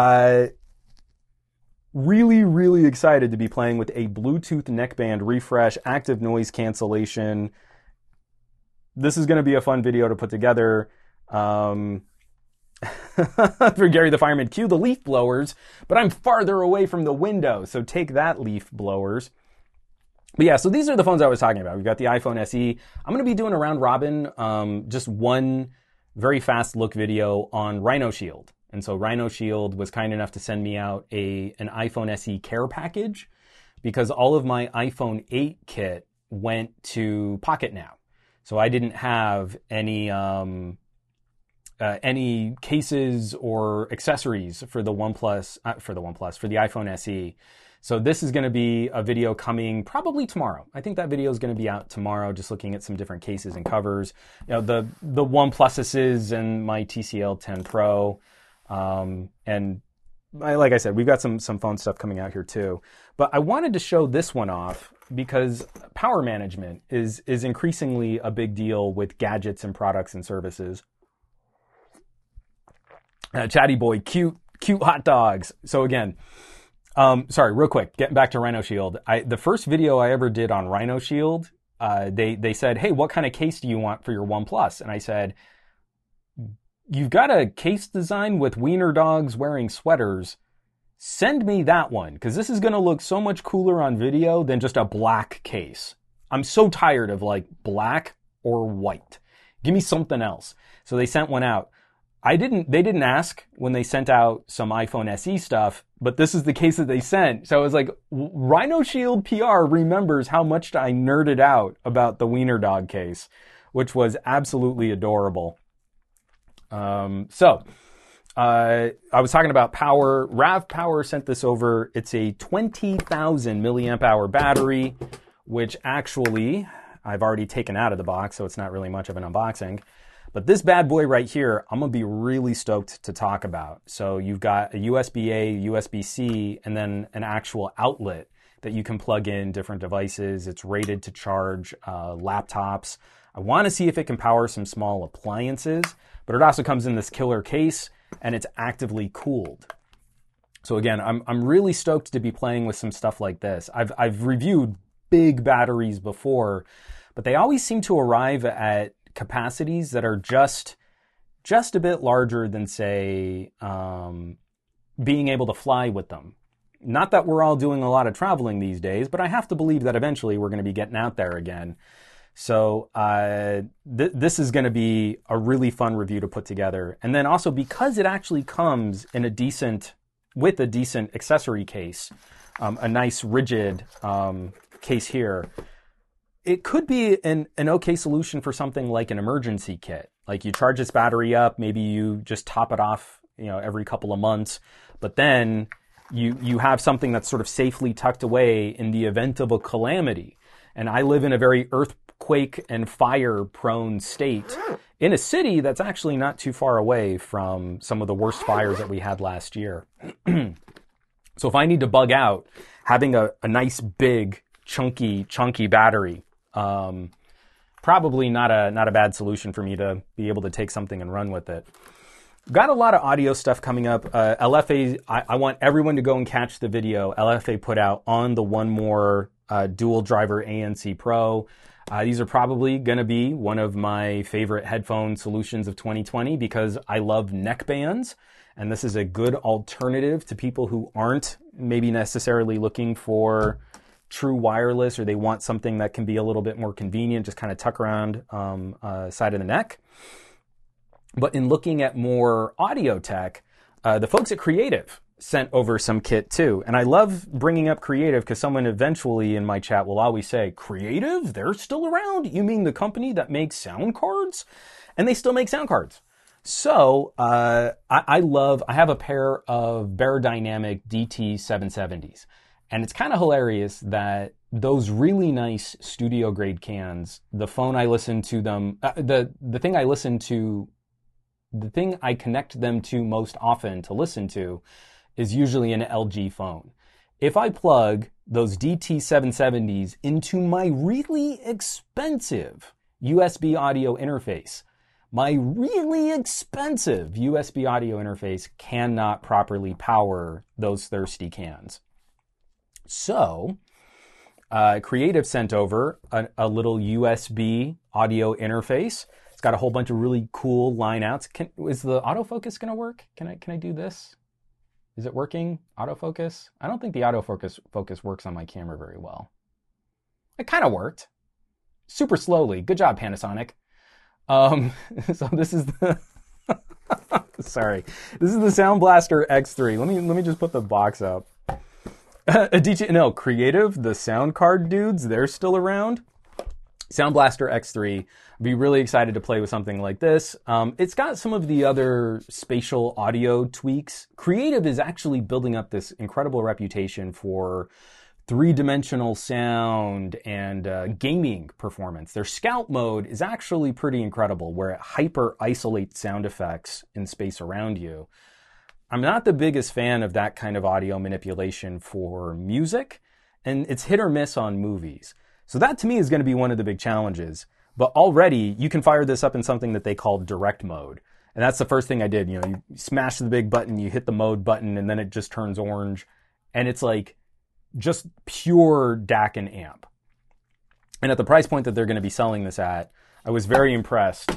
Really, really excited to be playing with a Bluetooth neckband refresh, active noise cancellation. This is going to be a fun video to put together. For Gary the Fireman, cue the leaf blowers, but I'm farther away from the window, so take that, leaf blowers. But yeah, so these are the phones I was talking about. We've got the iPhone SE. I'm going to be doing a round robin, just one very fast look video on Rhino Shield. And so Rhino Shield was kind enough to send me out an iPhone SE care package, because all of my iPhone 8 kit went to Pocket Now. So I didn't have any cases or accessories for the iPhone SE. So this is going to be a video coming probably tomorrow. I think that video is going to be out tomorrow, just looking at some different cases and covers. You know, the OnePluses and my TCL 10 Pro. And like I said, we've got some phone stuff coming out here too. But I wanted to show this one off because power management is increasingly a big deal with gadgets and products and services. Chatty boy, cute hot dogs. So again, sorry, real quick, getting back to Rhino Shield. The first video I ever did on Rhino Shield, they said, hey, what kind of case do you want for your OnePlus? And I said, you've got a case design with wiener dogs wearing sweaters. Send me that one, because this is going to look so much cooler on video than just a black case. I'm so tired of like black or white. Give me something else. So they sent one out. They didn't ask when they sent out some iPhone SE stuff, but this is the case that they sent. So I was like, Rhino Shield PR remembers how much I nerded out about the wiener dog case, which was absolutely adorable. I was talking about power. Rav Power sent this over. It's a 20,000 milliamp hour battery, which actually I've already taken out of the box, so it's not really much of an unboxing. But this bad boy right here, I'm going to be really stoked to talk about. So you've got a USB-A, USB-C, and then an actual outlet that you can plug in different devices. It's rated to charge laptops. I want to see if it can power some small appliances, but it also comes in this killer case, and it's actively cooled. So again, I'm really stoked to be playing with some stuff like this. I've reviewed big batteries before, but they always seem to arrive at capacities that are just a bit larger than, say, being able to fly with them. Not that we're all doing a lot of traveling these days, but I have to believe that eventually we're going to be getting out there again. So this is going to be a really fun review to put together. And then also, because it actually comes in with a decent accessory case, a nice rigid case here, it could be an okay solution for something like an emergency kit. Like you charge this battery up, maybe you just top it off, every couple of months, but then you have something that's sort of safely tucked away in the event of a calamity. And I live in a very earthquake and fire prone state in a city that's actually not too far away from some of the worst fires that we had last year. So if I need to bug out, having a nice big chunky battery, probably not a bad solution for me to be able to take something and run with it. Got a lot of audio stuff coming up. LFA, I want everyone to go and catch the video LFA put out on the One More dual driver ANC Pro. These are probably going to be one of my favorite headphone solutions of 2020 because I love neck bands. And this is a good alternative to people who aren't maybe necessarily looking for true wireless, or they want something that can be a little bit more convenient, just kind of tuck around side of the neck. But in looking at more audio tech, the folks at Creative sent over some kit too. And I love bringing up Creative because someone eventually in my chat will always say, Creative? They're still around? You mean the company that makes sound cards? And they still make sound cards. So I have a pair of Beyerdynamic DT770s. And it's kind of hilarious that those really nice studio grade cans, the phone I listen to them, the thing I connect them to most often to listen to is usually an LG phone. If I plug those DT770s into my really expensive USB audio interface, my really expensive USB audio interface cannot properly power those thirsty cans. So, Creative sent over a little USB audio interface. It's got a whole bunch of really cool line outs. Is the autofocus going to work? Can I do this? Is it working? Autofocus? I don't think the autofocus works on my camera very well. It kind of worked. Super slowly. Good job, Panasonic. So this is the sorry. This is the Sound Blaster X3. Let me just put the box up. Creative, the sound card dudes, they're still around. Sound Blaster X3. I'd be really excited to play with something like this. It's got some of the other spatial audio tweaks. Creative is actually building up this incredible reputation for three-dimensional sound and gaming performance. Their Scout mode is actually pretty incredible, where it hyper-isolates sound effects in space around you. I'm not the biggest fan of that kind of audio manipulation for music, and it's hit or miss on movies. So that to me is going to be one of the big challenges. But already you can fire this up in something that they call direct mode. And that's the first thing I did. You smash the big button, you hit the mode button, and then it just turns orange. And it's like just pure DAC and amp. And at the price point that they're going to be selling this at, I was very impressed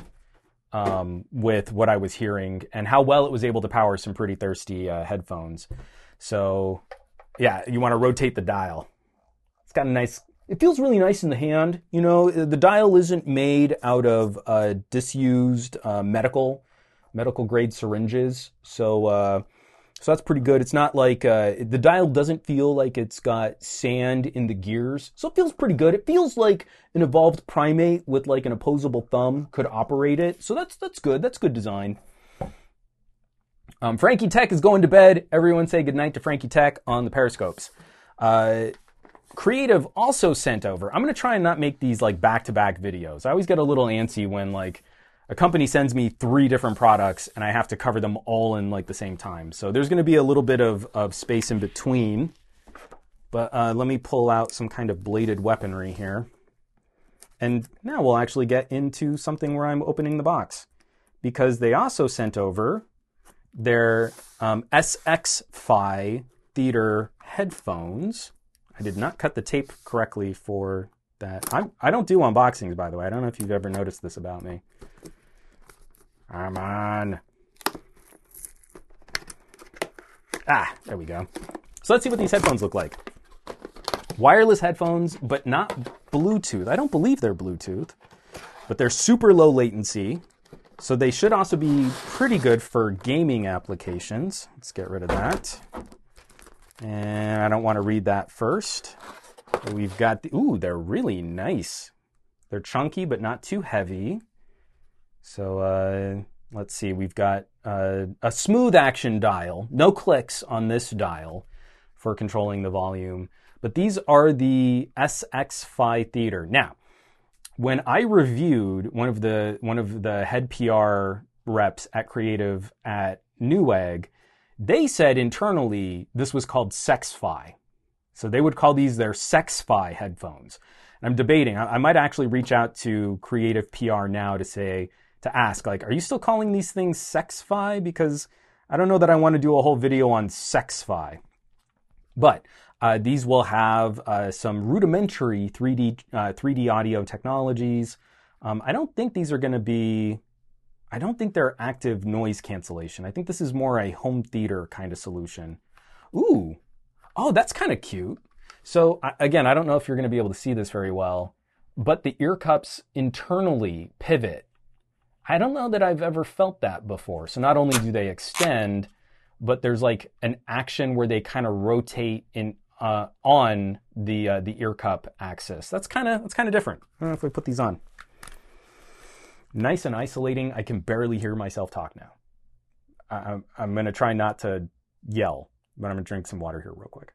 with what I was hearing and how well it was able to power some pretty thirsty headphones. So yeah, you want to rotate the dial. It's got a nice, it feels really nice in the hand. You know, the dial isn't made out of disused medical grade syringes. So that's pretty good. It's not like, the dial doesn't feel like it's got sand in the gears. So it feels pretty good. It feels like an evolved primate with like an opposable thumb could operate it. So that's good. That's good design. Frankie Tech is going to bed. Everyone say goodnight to Frankie Tech on the Periscopes. Creative also sent over, I'm going to try and not make these like back-to-back videos. I always get a little antsy when like a company sends me 3 different products and I have to cover them all in like the same time. So there's going to be a little bit of space in between. But let me pull out some kind of bladed weaponry here. And now we'll actually get into something where I'm opening the box. Because they also sent over their SX-Fi Theater headphones. I did not cut the tape correctly for that. I don't do unboxings, by the way. I don't know if you've ever noticed this about me. Come on. There we go. So let's see what these headphones look like. Wireless headphones, but not Bluetooth. I don't believe they're Bluetooth, but they're super low latency. So they should also be pretty good for gaming applications. Let's get rid of that. And I don't want to read that first. We've got they're really nice. They're chunky, but not too heavy. So let's see, we've got a smooth action dial. No clicks on this dial for controlling the volume. But these are the SX-Fi Theater. Now, when I reviewed one of the head PR reps at Creative at Newegg, they said internally this was called Sex-Fi. So they would call these their Sex-Fi headphones. And I'm debating. I might actually reach out to Creative PR now to ask, like, are you still calling these things Sex-Fi? Because I don't know that I want to do a whole video on Sex-Fi. But these will have some rudimentary 3D audio technologies. I don't think these are going to be, I don't think they're active noise cancellation. I think this is more a home theater kind of solution. Ooh, oh, that's kind of cute. So again, I don't know if you're going to be able to see this very well, but the ear cups internally pivot. I don't know that I've ever felt that before. So not only do they extend, but there's like an action where they kind of rotate in on the ear cup axis. That's kind of different. I don't know if we put these on. Nice and isolating. I can barely hear myself talk now. I'm going to try not to yell, but I'm going to drink some water here real quick.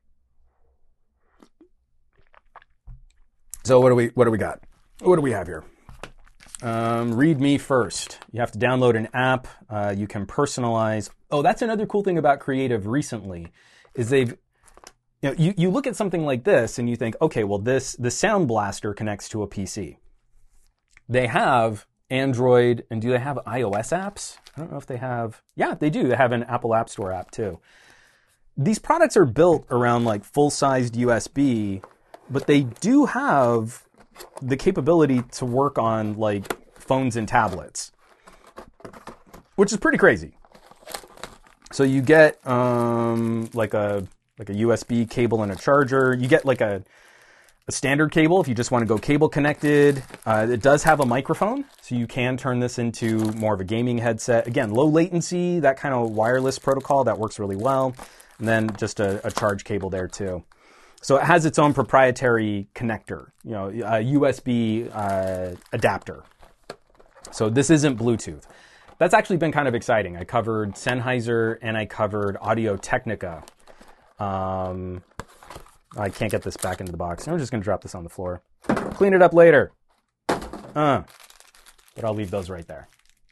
So what do we got? What do we have here? Read Me First. You have to download an app. You can personalize. Oh, that's another cool thing about Creative recently is you look at something like this and you think, okay, well the Sound Blaster connects to a PC. They have Android, and do they have iOS apps? I don't know if they have. Yeah, they do. They have an Apple App Store app too. These products are built around like full-sized USB, but they do have the capability to work on like phones and tablets, which is pretty crazy. So you get like a USB cable and a charger. You get like a standard cable if you just want to go cable connected. It does have a microphone, so you can turn this into more of a gaming headset. Again, low latency, that kind of wireless protocol, that works really well. And then just a charge cable there too. So it has its own proprietary connector, a USB adapter. So this isn't Bluetooth. That's actually been kind of exciting. I covered Sennheiser and I covered Audio-Technica. I can't get this back into the box. I'm just going to drop this on the floor. Clean it up later. But I'll leave those right there.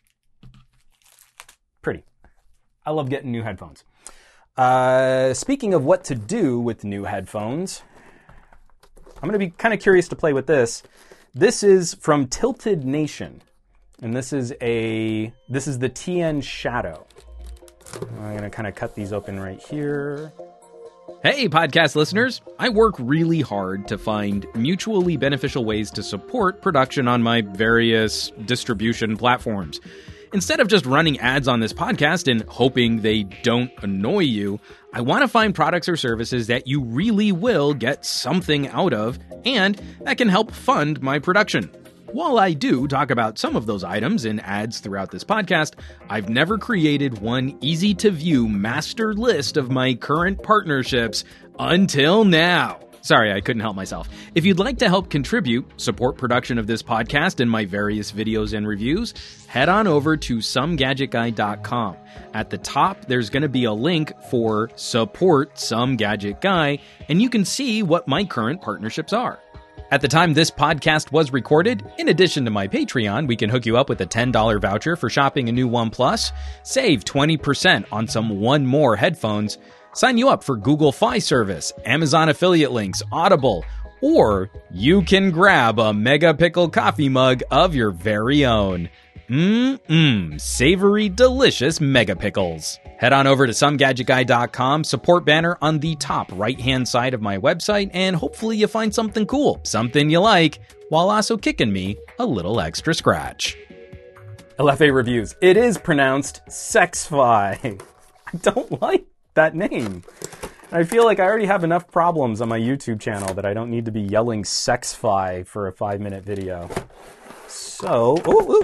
Pretty. I love getting new headphones. Speaking of what to do with new headphones, I'm going to be kind of curious to play with this. This is from Tilted Nation, and this is the TN Shadow. I'm going to kind of cut these open right here. Hey, podcast listeners. I work really hard to find mutually beneficial ways to support production on my various distribution platforms. Instead of just running ads on this podcast and hoping they don't annoy you, I want to find products or services that you really will get something out of and that can help fund my production. While I do talk about some of those items in ads throughout this podcast, I've never created one easy-to-view master list of my current partnerships until now. Sorry, I couldn't help myself. If you'd like to help contribute, support production of this podcast and my various videos and reviews, head on over to somegadgetguy.com. At the top, there's going to be a link for Support Some Gadget Guy, and you can see what my current partnerships are. At the time this podcast was recorded, in addition to my Patreon, we can hook you up with a $10 voucher for shopping a new OnePlus, save 20% on some One More headphones, sign you up for Google Fi service, Amazon affiliate links, Audible, or you can grab a Mega Pickle coffee mug of your very own. Savory, delicious Mega Pickles. Head on over to somegadgetguy.com, support banner on the top right-hand side of my website, and hopefully you find something cool, something you like, while also kicking me a little extra scratch. LFA Reviews. It is pronounced Sex-Fi. I don't like that name. I feel like I already have enough problems on my YouTube channel that I don't need to be yelling Sex-Fi for a 5-minute video. So,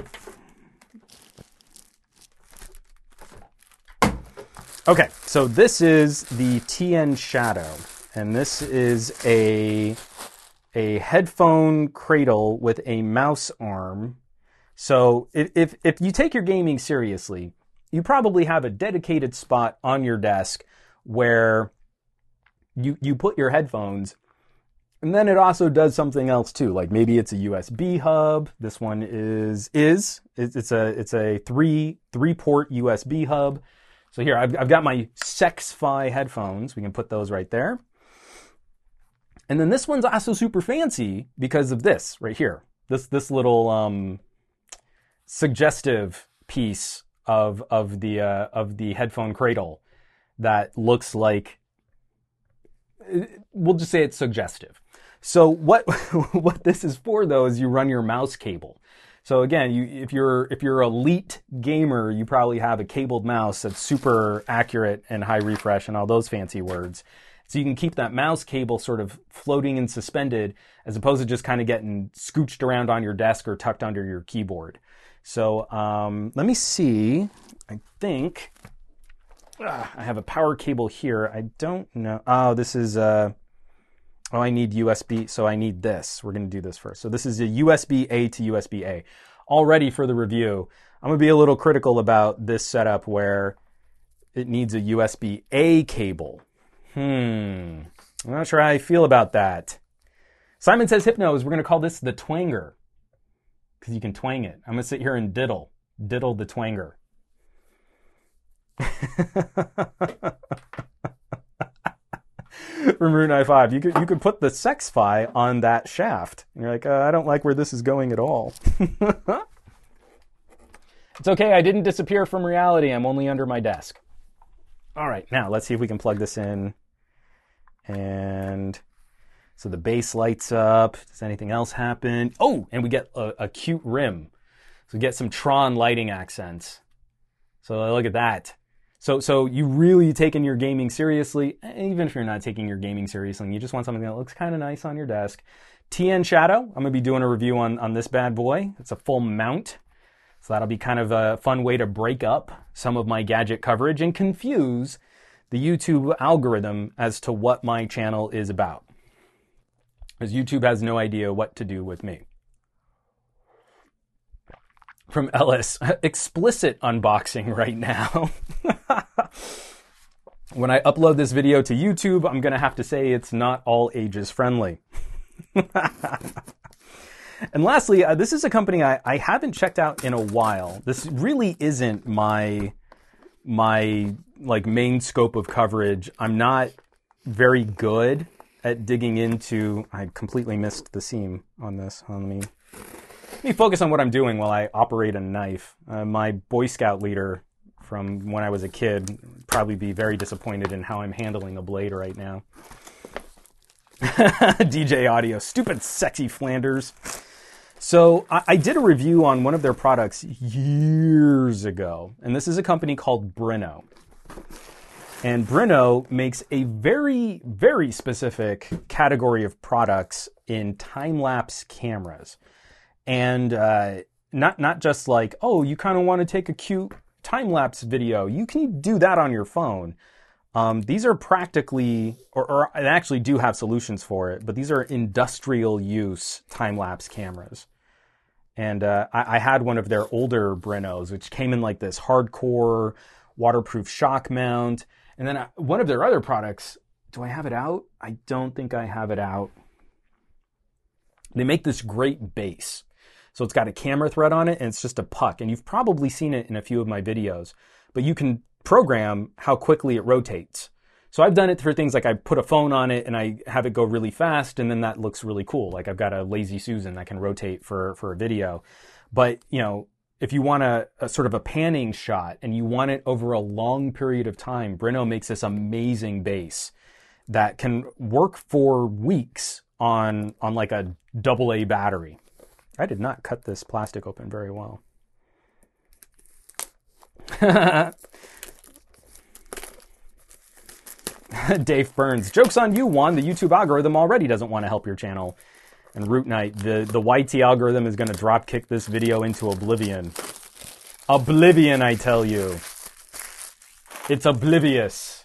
Okay, so this is the TN Shadow, and this is a headphone cradle with a mouse arm. So if you take your gaming seriously, you probably have a dedicated spot on your desk where you put your headphones, And then it also does something else too. Like maybe it's a USB hub. This one it's a three port USB hub. So here I've got my Sexfi headphones. We can put those right there. And then this one's also super fancy because of this right here. This little suggestive piece of the headphone cradle that looks like, we'll just say it's suggestive. So what this is for though is you run your mouse cable. So again, if you're elite gamer, you probably have a cabled mouse that's super accurate and high refresh and all those fancy words. So you can keep that mouse cable sort of floating and suspended as opposed to just kind of getting scooched around on your desk or tucked under your keyboard. So let me see. I think I have a power cable here. I don't know. Oh, this is I need USB, so I need this. We're going to do this first. So this is a USB-A to USB-A. All ready for the review. I'm going to be a little critical about this setup where it needs a USB-A cable. I'm not sure how I feel about that. Simon Says Hypnos, we're going to call this the twanger because you can twang it. I'm going to sit here and diddle the twanger. From Root 5, you could put the Sexfi on that shaft. And you're like, I don't like where this is going at all. It's okay, I didn't disappear from reality. I'm only under my desk. All right, now let's see if we can plug this in. And so the base lights up. Does anything else happen? Oh, and we get a cute rim. So we get some Tron lighting accents. So look at that. So you really taking your gaming seriously, even if you're not taking your gaming seriously, and you just want something that looks kind of nice on your desk. TN Shadow, I'm going to be doing a review on this bad boy. It's a full mount. So that'll be kind of a fun way to break up some of my gadget coverage and confuse the YouTube algorithm as to what my channel is about. Because YouTube has no idea what to do with me. From Ellis, explicit unboxing right now. When I upload this video to YouTube, I'm going to have to say it's not all ages friendly. And lastly, this is a company I haven't checked out in a while. This really isn't my like main scope of coverage. I'm not very good at digging into. I completely missed the seam on this. Let me focus on what I'm doing while I operate a knife. My Boy Scout leader from when I was a kid would probably be very disappointed in how I'm handling a blade right now. DJ Audio, stupid sexy Flanders. So I did a review on one of their products years ago, and this is a company called Brino. And Brino makes a very, very specific category of products in time-lapse cameras. And not just like, oh, you kind of want to take a cute time-lapse video. You can do that on your phone. These are practically, or I actually do have solutions for it, but these are industrial use time-lapse cameras. And I had one of their older Brinos, which came in like this hardcore waterproof shock mount. And then one of their other products, do I have it out? I don't think I have it out. They make this great base. So it's got a camera thread on it, and it's just a puck. And you've probably seen it in a few of my videos. But you can program how quickly it rotates. So I've done it for things like I put a phone on it and I have it go really fast, and then that looks really cool. Like I've got a Lazy Susan that can rotate for a video. But, you know, if you want a sort of a panning shot and you want it over a long period of time, Brino makes this amazing base that can work for weeks on like a AA battery. I did not cut this plastic open very well. Dave Burns, joke's on you, Juan. The YouTube algorithm already doesn't want to help your channel. And Root Knight, the YT algorithm is going to drop kick this video into oblivion. Oblivion, I tell you. It's oblivious.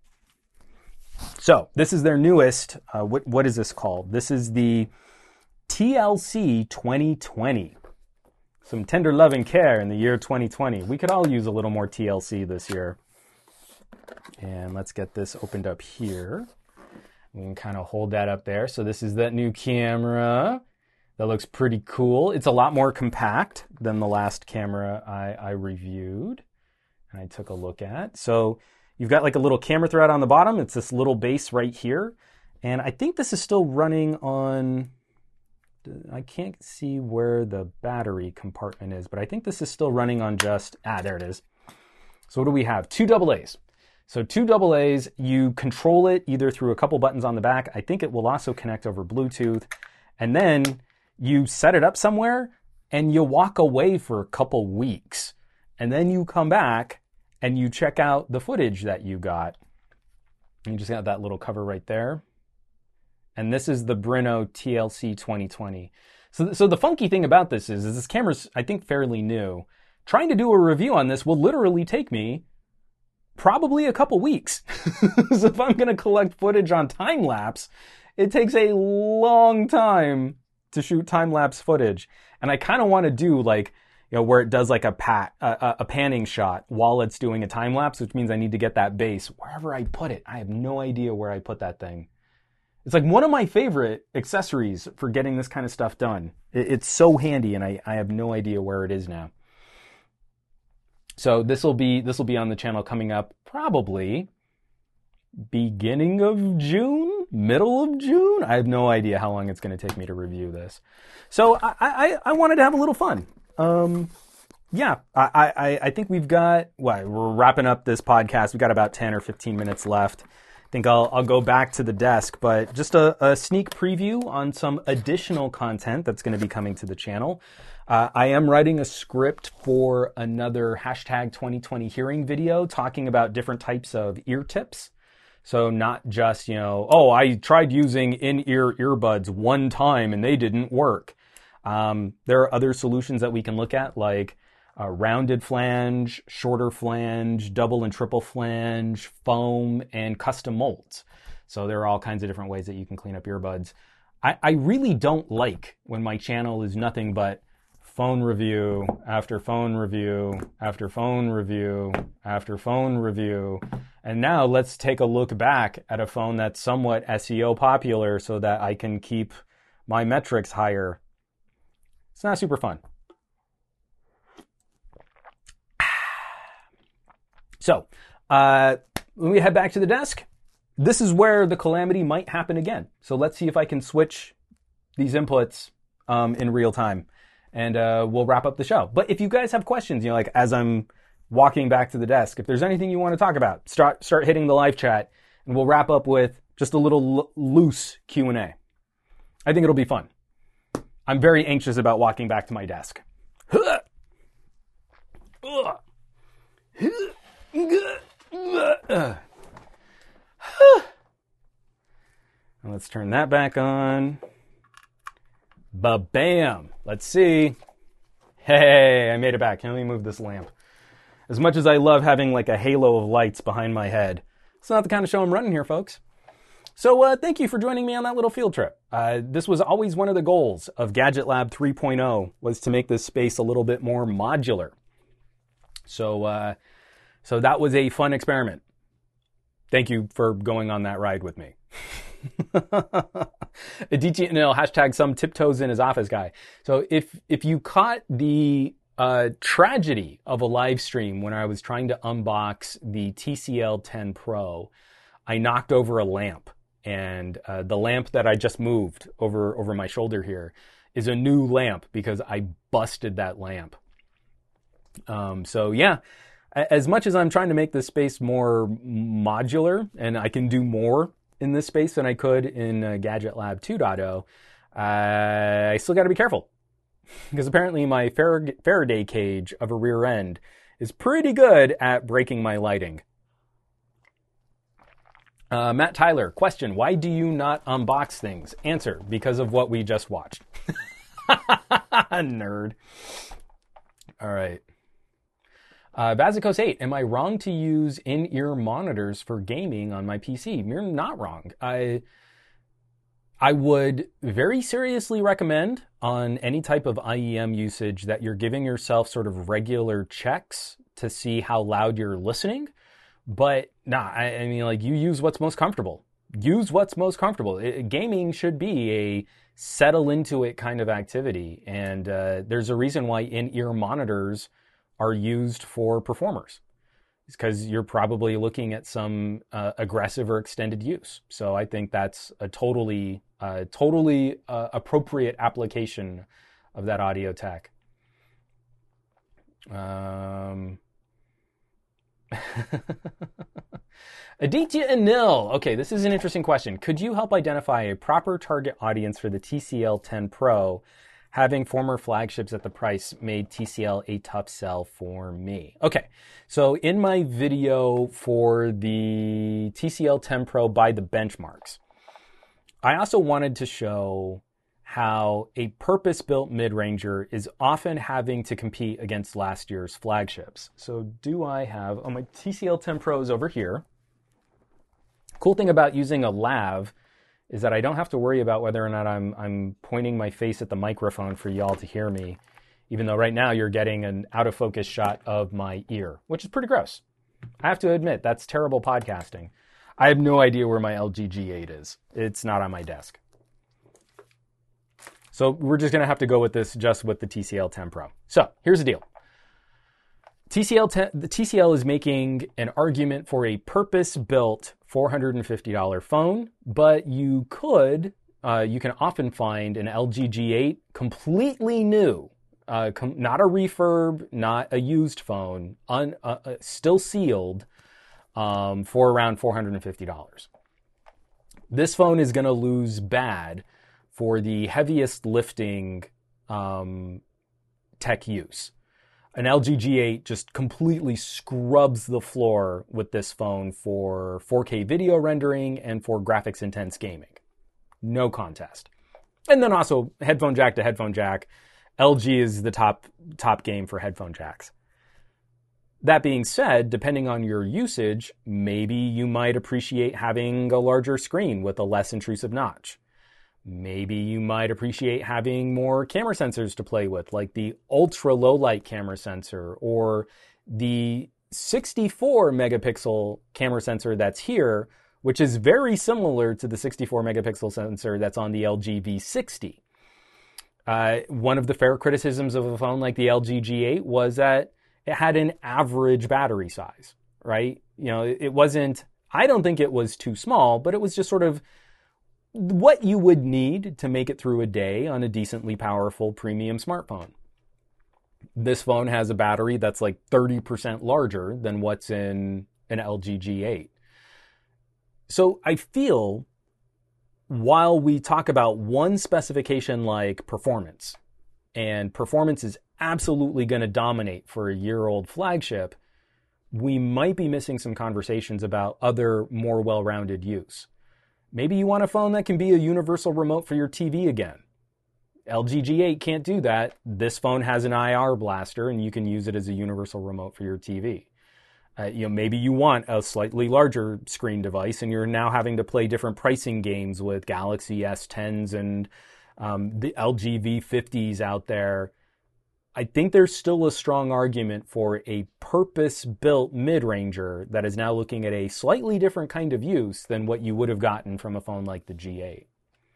So, this is their newest, what is this called? This is the TLC 2020. Some tender love and care in the year 2020. We could all use a little more TLC this year. And let's get this opened up here. We can kind of hold that up there. So this is that new camera. That looks pretty cool. It's a lot more compact than the last camera I reviewed and I took a look at. So you've got like a little camera thread on the bottom. It's this little base right here. And I think this is still running on, I can't see where the battery compartment is, but I think this is still running on just, there it is. So what do we have? 2 AA's. So 2 AA's, you control it either through a couple buttons on the back. I think it will also connect over Bluetooth. And then you set it up somewhere and you walk away for a couple weeks. And then you come back and you check out the footage that you got. You just got that little cover right there. And this is the Brino TLC 2020. So the funky thing about this is this camera's, I think, fairly new. Trying to do a review on this will literally take me probably a couple weeks. So if I'm going to collect footage on time-lapse, it takes a long time to shoot time-lapse footage. And I kind of want to do like, you know, where it does like a panning shot while it's doing a time-lapse, which means I need to get that base wherever I put it. I have no idea where I put that thing. It's like one of my favorite accessories for getting this kind of stuff done. It's so handy, and I have no idea where it is now. So this will be on the channel coming up probably beginning of June, middle of June. I have no idea how long it's going to take me to review this. So I wanted to have a little fun. Yeah, I think we've got, we're wrapping up this podcast. We've got about 10 or 15 minutes left. I think I'll go back to the desk, but just a sneak preview on some additional content that's going to be coming to the channel. I am writing a script for another hashtag 2020 hearing video talking about different types of ear tips. So not just, I tried using in-ear earbuds one time and they didn't work. There are other solutions that we can look at, like rounded flange, shorter flange, double and triple flange, foam, and custom molds. So there are all kinds of different ways that you can clean up earbuds. I really don't like when my channel is nothing but phone review after phone review after phone review after phone review. And now let's take a look back at a phone that's somewhat SEO popular so that I can keep my metrics higher. It's not super fun. So, when we head back to the desk, this is where the calamity might happen again. So let's see if I can switch these inputs in real time. And we'll wrap up the show. But if you guys have questions, like as I'm walking back to the desk, if there's anything you want to talk about, start hitting the live chat, and we'll wrap up with just a little loose Q&A. I think it'll be fun. I'm very anxious about walking back to my desk. Let's turn that back on. Ba-bam! Let's see. Hey, I made it back. Let me move this lamp. As much as I love having like a halo of lights behind my head, it's not the kind of show I'm running here, folks. So thank you for joining me on that little field trip. This was always one of the goals of Gadget Lab 3.0, was to make this space a little bit more modular. So that was a fun experiment. Thank you for going on that ride with me. Adichie Anil, hashtag some tiptoes in his office guy. So if you caught the tragedy of a live stream when I was trying to unbox the TCL 10 Pro, I knocked over a lamp. And the lamp that I just moved over my shoulder here is a new lamp because I busted that lamp. So yeah, as much as I'm trying to make this space more modular, and I can do more in this space than I could in Gadget Lab 2.0, I still got to be careful. Because apparently my Faraday cage of a rear end is pretty good at breaking my lighting. Matt Tyler, question, why do you not unbox things? Answer, because of what we just watched. Nerd. All right. Vazikos 8, am I wrong to use in-ear monitors for gaming on my PC? You're not wrong. I would very seriously recommend on any type of IEM usage that you're giving yourself sort of regular checks to see how loud you're listening. But I mean, like, you use what's most comfortable. use what's most comfortable. Gaming should be a settle into it kind of activity. And there's a reason why in-ear monitors are used for performers. It's because you're probably looking at some aggressive or extended use. So I think that's a totally appropriate application of that audio tech. Aditya Anil. Okay, this is an interesting question. Could you help identify a proper target audience for the TCL 10 Pro? Having former flagships at the price made TCL a tough sell for me. Okay, so in my video for the TCL 10 Pro by the benchmarks, I also wanted to show how a purpose-built mid-ranger is often having to compete against last year's flagships. So do I have, my TCL 10 Pro is over here. Cool thing about using a lav is that I don't have to worry about whether or not I'm pointing my face at the microphone for y'all to hear me, even though right now you're getting an out-of-focus shot of my ear, which is pretty gross. I have to admit, that's terrible podcasting. I have no idea where my LG G8 is. It's not on my desk. So we're just going to have to go with this just with the TCL 10 Pro. So here's the deal. The TCL is making an argument for a purpose-built $450 phone, but you can often find an LG G8 completely new, not a refurb, not a used phone, still sealed, for around $450. This phone is going to lose bad for the heaviest lifting tech use. An LG G8 just completely scrubs the floor with this phone for 4K video rendering and for graphics intense gaming. No contest. And then also headphone jack to headphone jack. LG is the top game for headphone jacks. That being said, depending on your usage, maybe you might appreciate having a larger screen with a less intrusive notch. Maybe you might appreciate having more camera sensors to play with, like the ultra low light camera sensor or the 64 megapixel camera sensor that's here, which is very similar to the 64 megapixel sensor that's on the LG V60. One of the fair criticisms of a phone like the LG G8 was that it had an average battery size, right? You know, it wasn't, I don't think it was too small, but it was just sort of what you would need to make it through a day on a decently powerful premium smartphone. This phone has a battery that's like 30% larger than what's in an LG G8. So I feel while we talk about one specification like performance, and performance is absolutely going to dominate for a year-old flagship, we might be missing some conversations about other more well-rounded use. Maybe you want a phone that can be a universal remote for your TV again. LG G8 can't do that. This phone has an IR blaster and you can use it as a universal remote for your TV. Maybe you want a slightly larger screen device and you're now having to play different pricing games with Galaxy S10s and the LG V50s out there. I think there's still a strong argument for a purpose-built mid-ranger that is now looking at a slightly different kind of use than what you would have gotten from a phone like the G8.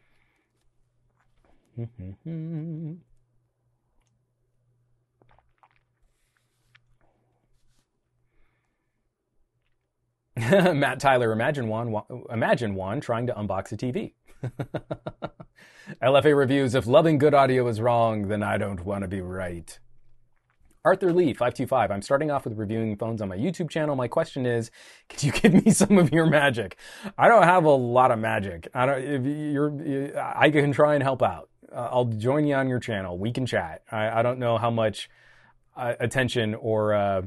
Matt Tyler, imagine Juan trying to unbox a TV. LFA reviews, if loving good audio is wrong, then I don't want to be right. Arthur Lee, 525, I'm starting off with reviewing phones on my YouTube channel. My question is, could you give me some of your magic? I don't have a lot of magic. I can try and help out. I'll join you on your channel. We can chat. I don't know how much attention or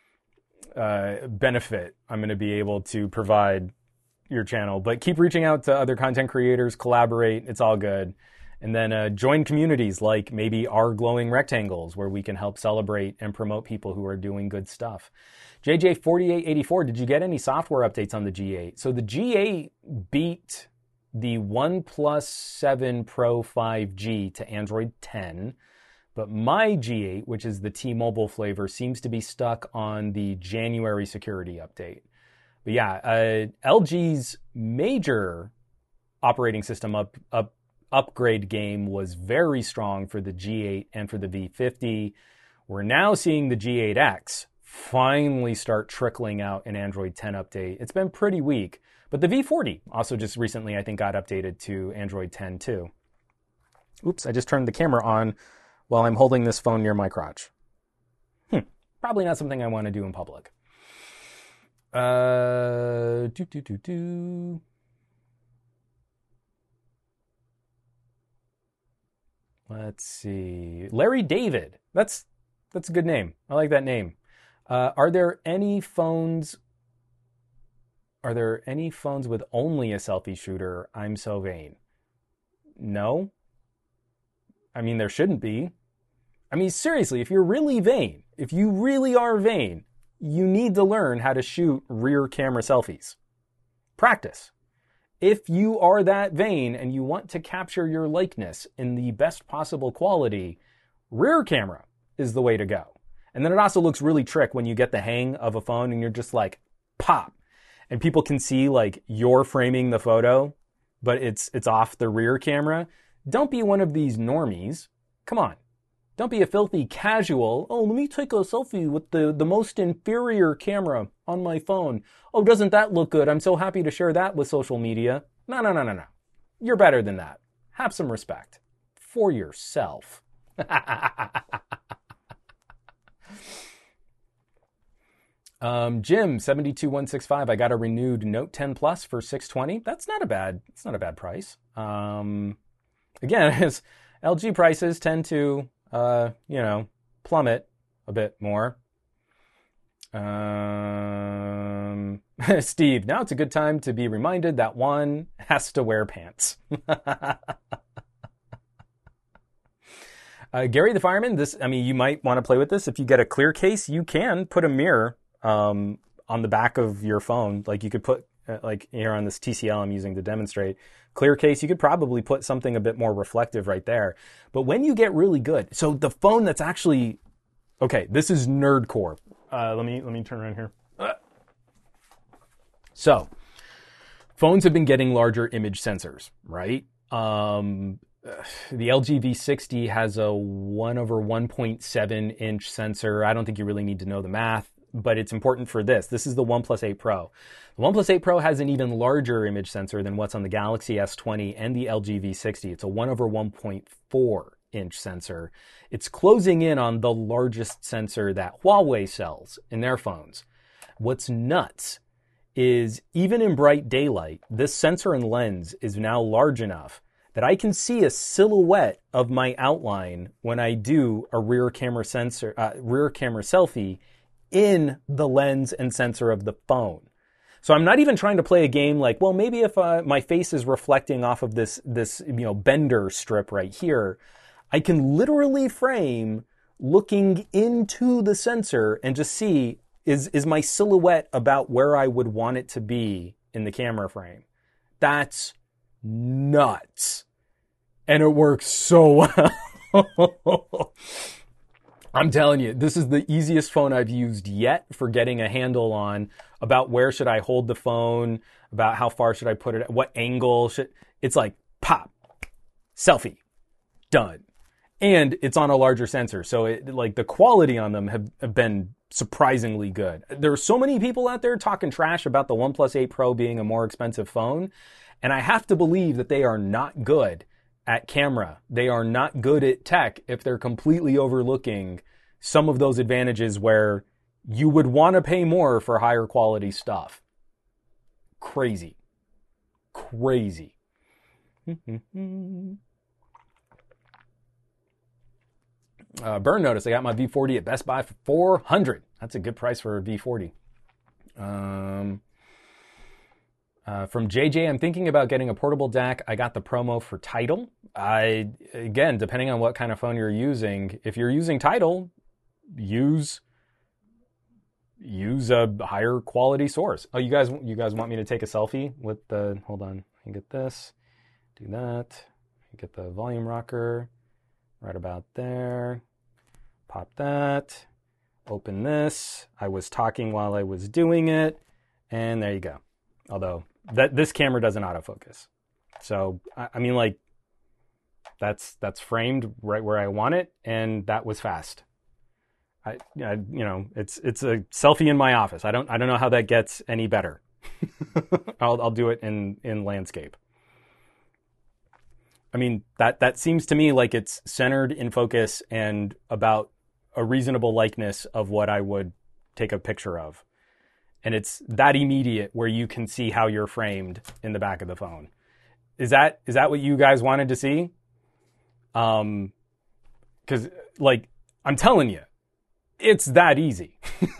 benefit I'm going to be able to provide your channel, but keep reaching out to other content creators, collaborate. It's all good. And then join communities like maybe our Glowing Rectangles, where we can help celebrate and promote people who are doing good stuff. JJ4884, did you get any software updates on the G8? So the G8 beat the OnePlus 7 Pro 5G to Android 10, but my G8, which is the T-Mobile flavor, seems to be stuck on the January security update. But yeah, LG's major operating system upgrade game was very strong for the G8 and for the V50. We're now seeing the G8X finally start trickling out an Android 10 update. It's been pretty weak, but the V40 also just recently, I think, got updated to Android 10 too. Oops, I just turned the camera on while I'm holding this phone near my crotch. Probably not something I want to do in public. Let's see. Larry David. That's a good name. I like that name. Are there any phones with only a selfie shooter? I'm so vain. No. I mean, there shouldn't be. I mean, seriously, if you're really vain, if you really are vain, you need to learn how to shoot rear camera selfies. Practice. If you are that vain and you want to capture your likeness in the best possible quality, rear camera is the way to go. And then it also looks really trick when you get the hang of a phone and you're just like, pop. And people can see like you're framing the photo, but it's off the rear camera. Don't be one of these normies. Come on. Don't be a filthy casual. Oh, let me take a selfie with the most inferior camera on my phone. Oh, doesn't that look good? I'm so happy to share that with social media. No. You're better than that. Have some respect for yourself. Jim 72165. I got a renewed Note 10 Plus for $620. It's not a bad price. Again, as LG prices tend to plummet a bit more. Steve, now it's a good time to be reminded that one has to wear pants. Gary the Fireman, you might want to play with this. If you get a clear case, you can put a mirror on the back of your phone. Like you could put, like here on this TCL I'm using to demonstrate, clear case, you could probably put something a bit more reflective right there. But when you get really good, so the phone that's actually, okay, this is nerdcore. Let me turn around here. So, phones have been getting larger image sensors, right? The LG V60 has a 1/1.7 inch sensor. I don't think you really need to know the math, but it's important for this. This is the OnePlus 8 Pro. The OnePlus 8 Pro has an even larger image sensor than what's on the Galaxy S20 and the LG V60. It's a 1/1.4 inch sensor. It's closing in on the largest sensor that Huawei sells in their phones. What's nuts is even in bright daylight, this sensor and lens is now large enough that I can see a silhouette of my outline when I do a rear camera selfie in the lens and sensor of the phone. So I'm not even trying to play a game like, well, maybe if my face is reflecting off of this bender strip right here, I can literally frame looking into the sensor and just see, is my silhouette about where I would want it to be in the camera frame. That's nuts. And it works so well. I'm telling you, this is the easiest phone I've used yet for getting a handle on about where should I hold the phone, about how far should I put it, what angle should, it's like pop, selfie, done. And it's on a larger sensor. So the quality on them have been surprisingly good. There are so many people out there talking trash about the OnePlus 8 Pro being a more expensive phone. And I have to believe that they are not good at camera. They are not good at tech if they're completely overlooking some of those advantages where you would want to pay more for higher quality stuff. Crazy. Burn notice, I got my V40 at Best Buy for $400. That's a good price for a V40. From JJ, I'm thinking about getting a portable DAC. I got the promo for Tidal. Again, depending on what kind of phone you're using, if you're using Tidal, use a higher quality source. Oh, you guys want me to take a selfie with the, hold on, I can get this, do that, get the volume rocker right about there, pop that, open this. I was talking while I was doing it, And there you go. Although this camera doesn't autofocus. So, I mean, like, that's framed right where I want it, and that was fast. It's a selfie in my office. I don't know how that gets any better. I'll do it in landscape. I mean, that seems to me like it's centered in focus and about a reasonable likeness of what I would take a picture of. And it's that immediate where you can see how you're framed in the back of the phone. Is that what you guys wanted to see? 'Cause like, I'm telling you, it's that easy.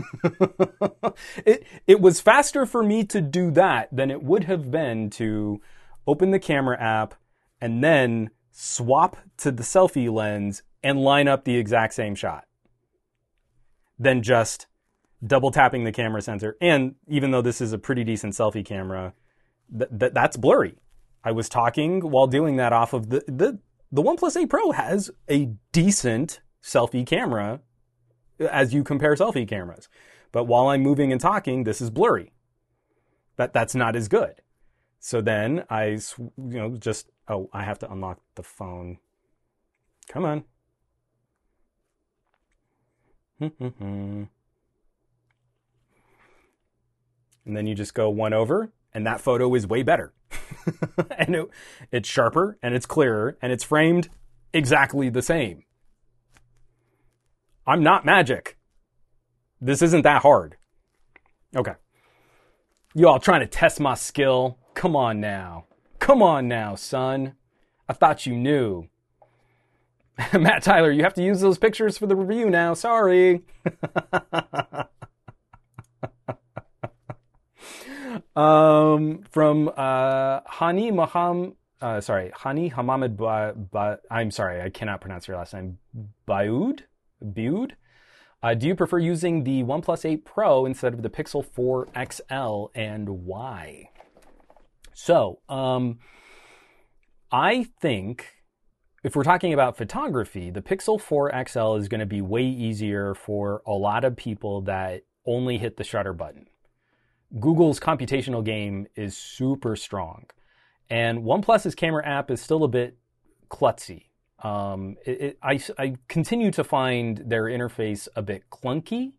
It was faster for me to do that than it would have been to open the camera app and then swap to the selfie lens and line up the exact same shot. Than just double tapping the camera sensor. And even though this is a pretty decent selfie camera, that's blurry. I was talking while doing that off of the OnePlus 8 Pro has a decent selfie camera as you compare selfie cameras. But while I'm moving and talking, this is blurry. That's not as good. So then I have to unlock the phone. Come on. And then you just go one over, and that photo is way better. And it's sharper, and it's clearer, and it's framed exactly the same. I'm not magic. This isn't that hard. Okay. You all trying to test my skill? Come on now. Come on now, son. I thought you knew. Matt Tyler, you have to use those pictures for the review now. Sorry. From Hani Hamamed, I'm sorry, I cannot pronounce your last name. Baoud? Do you prefer using the OnePlus 8 Pro instead of the Pixel 4 XL, and why? So, I think if we're talking about photography, the Pixel 4 XL is going to be way easier for a lot of people that only hit the shutter button. Google's computational game is super strong, and OnePlus's camera app is still a bit klutzy. I continue to find their interface a bit clunky.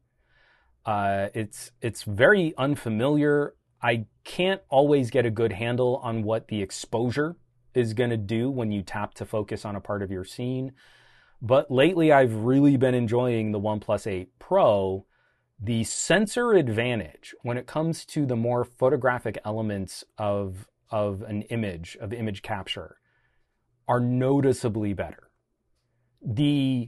It's very unfamiliar. I can't always get a good handle on what the exposure is going to do when you tap to focus on a part of your scene. But lately I've really been enjoying the OnePlus 8 Pro. The sensor advantage when it comes to the more photographic elements of an image, of image capture, are noticeably better. The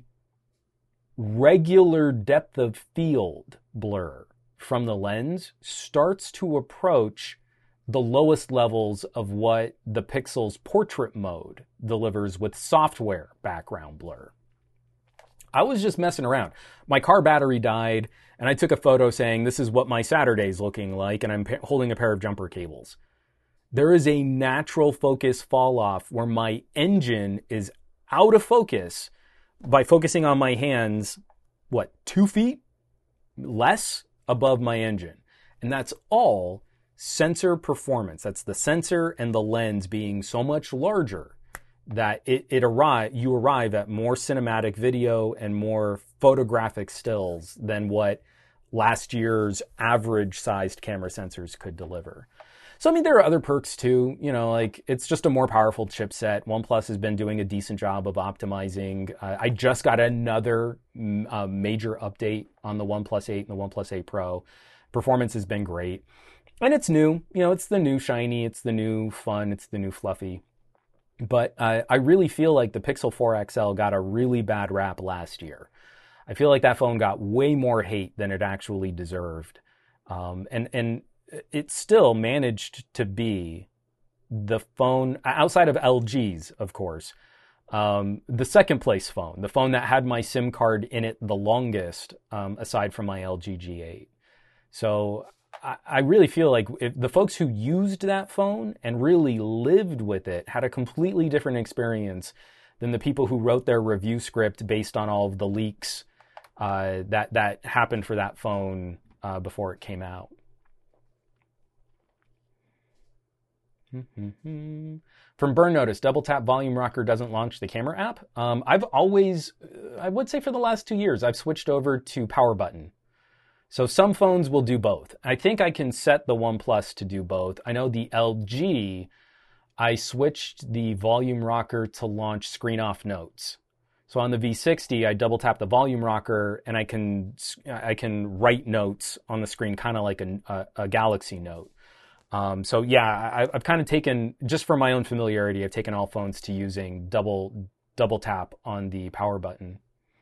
regular depth of field blur from the lens starts to approach the lowest levels of what the Pixel's portrait mode delivers with software background blur. I was just messing around. My car battery died, and I took a photo saying, this is what my Saturday's looking like, and I'm holding a pair of jumper cables. There is a natural focus fall off where my engine is out of focus by focusing on my hands, 2 feet less above my engine. And that's all sensor performance. That's the sensor and the lens being so much larger that you arrive at more cinematic video and more photographic stills than what last year's average sized camera sensors could deliver. So, I mean, there are other perks too, it's just a more powerful chipset. OnePlus has been doing a decent job of optimizing. I just got another major update on the OnePlus 8 and the OnePlus 8 Pro. Performance has been great. And it's new, it's the new shiny, it's the new fun, it's the new fluffy. But I really feel like the Pixel 4 XL got a really bad rap last year. I feel like that phone got way more hate than it actually deserved. And it still managed to be the phone, outside of LG's, of course, the second place phone, the phone that had my SIM card in it the longest, aside from my LG G8. So I really feel like if the folks who used that phone and really lived with it had a completely different experience than the people who wrote their review script based on all of the leaks that happened for that phone before it came out. From Burn Notice, Double Tap Volume Rocker doesn't launch the camera app. I've always, I would say for the last 2 years, I've switched over to Power Button. So some phones will do both. I think I can set the OnePlus to do both. I know the LG, I switched the volume rocker to launch screen off notes. So on the V60, I double tap the volume rocker and I can write notes on the screen, kind of like a Galaxy Note. So yeah, I've kind of taken, just for my own familiarity, I've taken all phones to using double tap on the power button.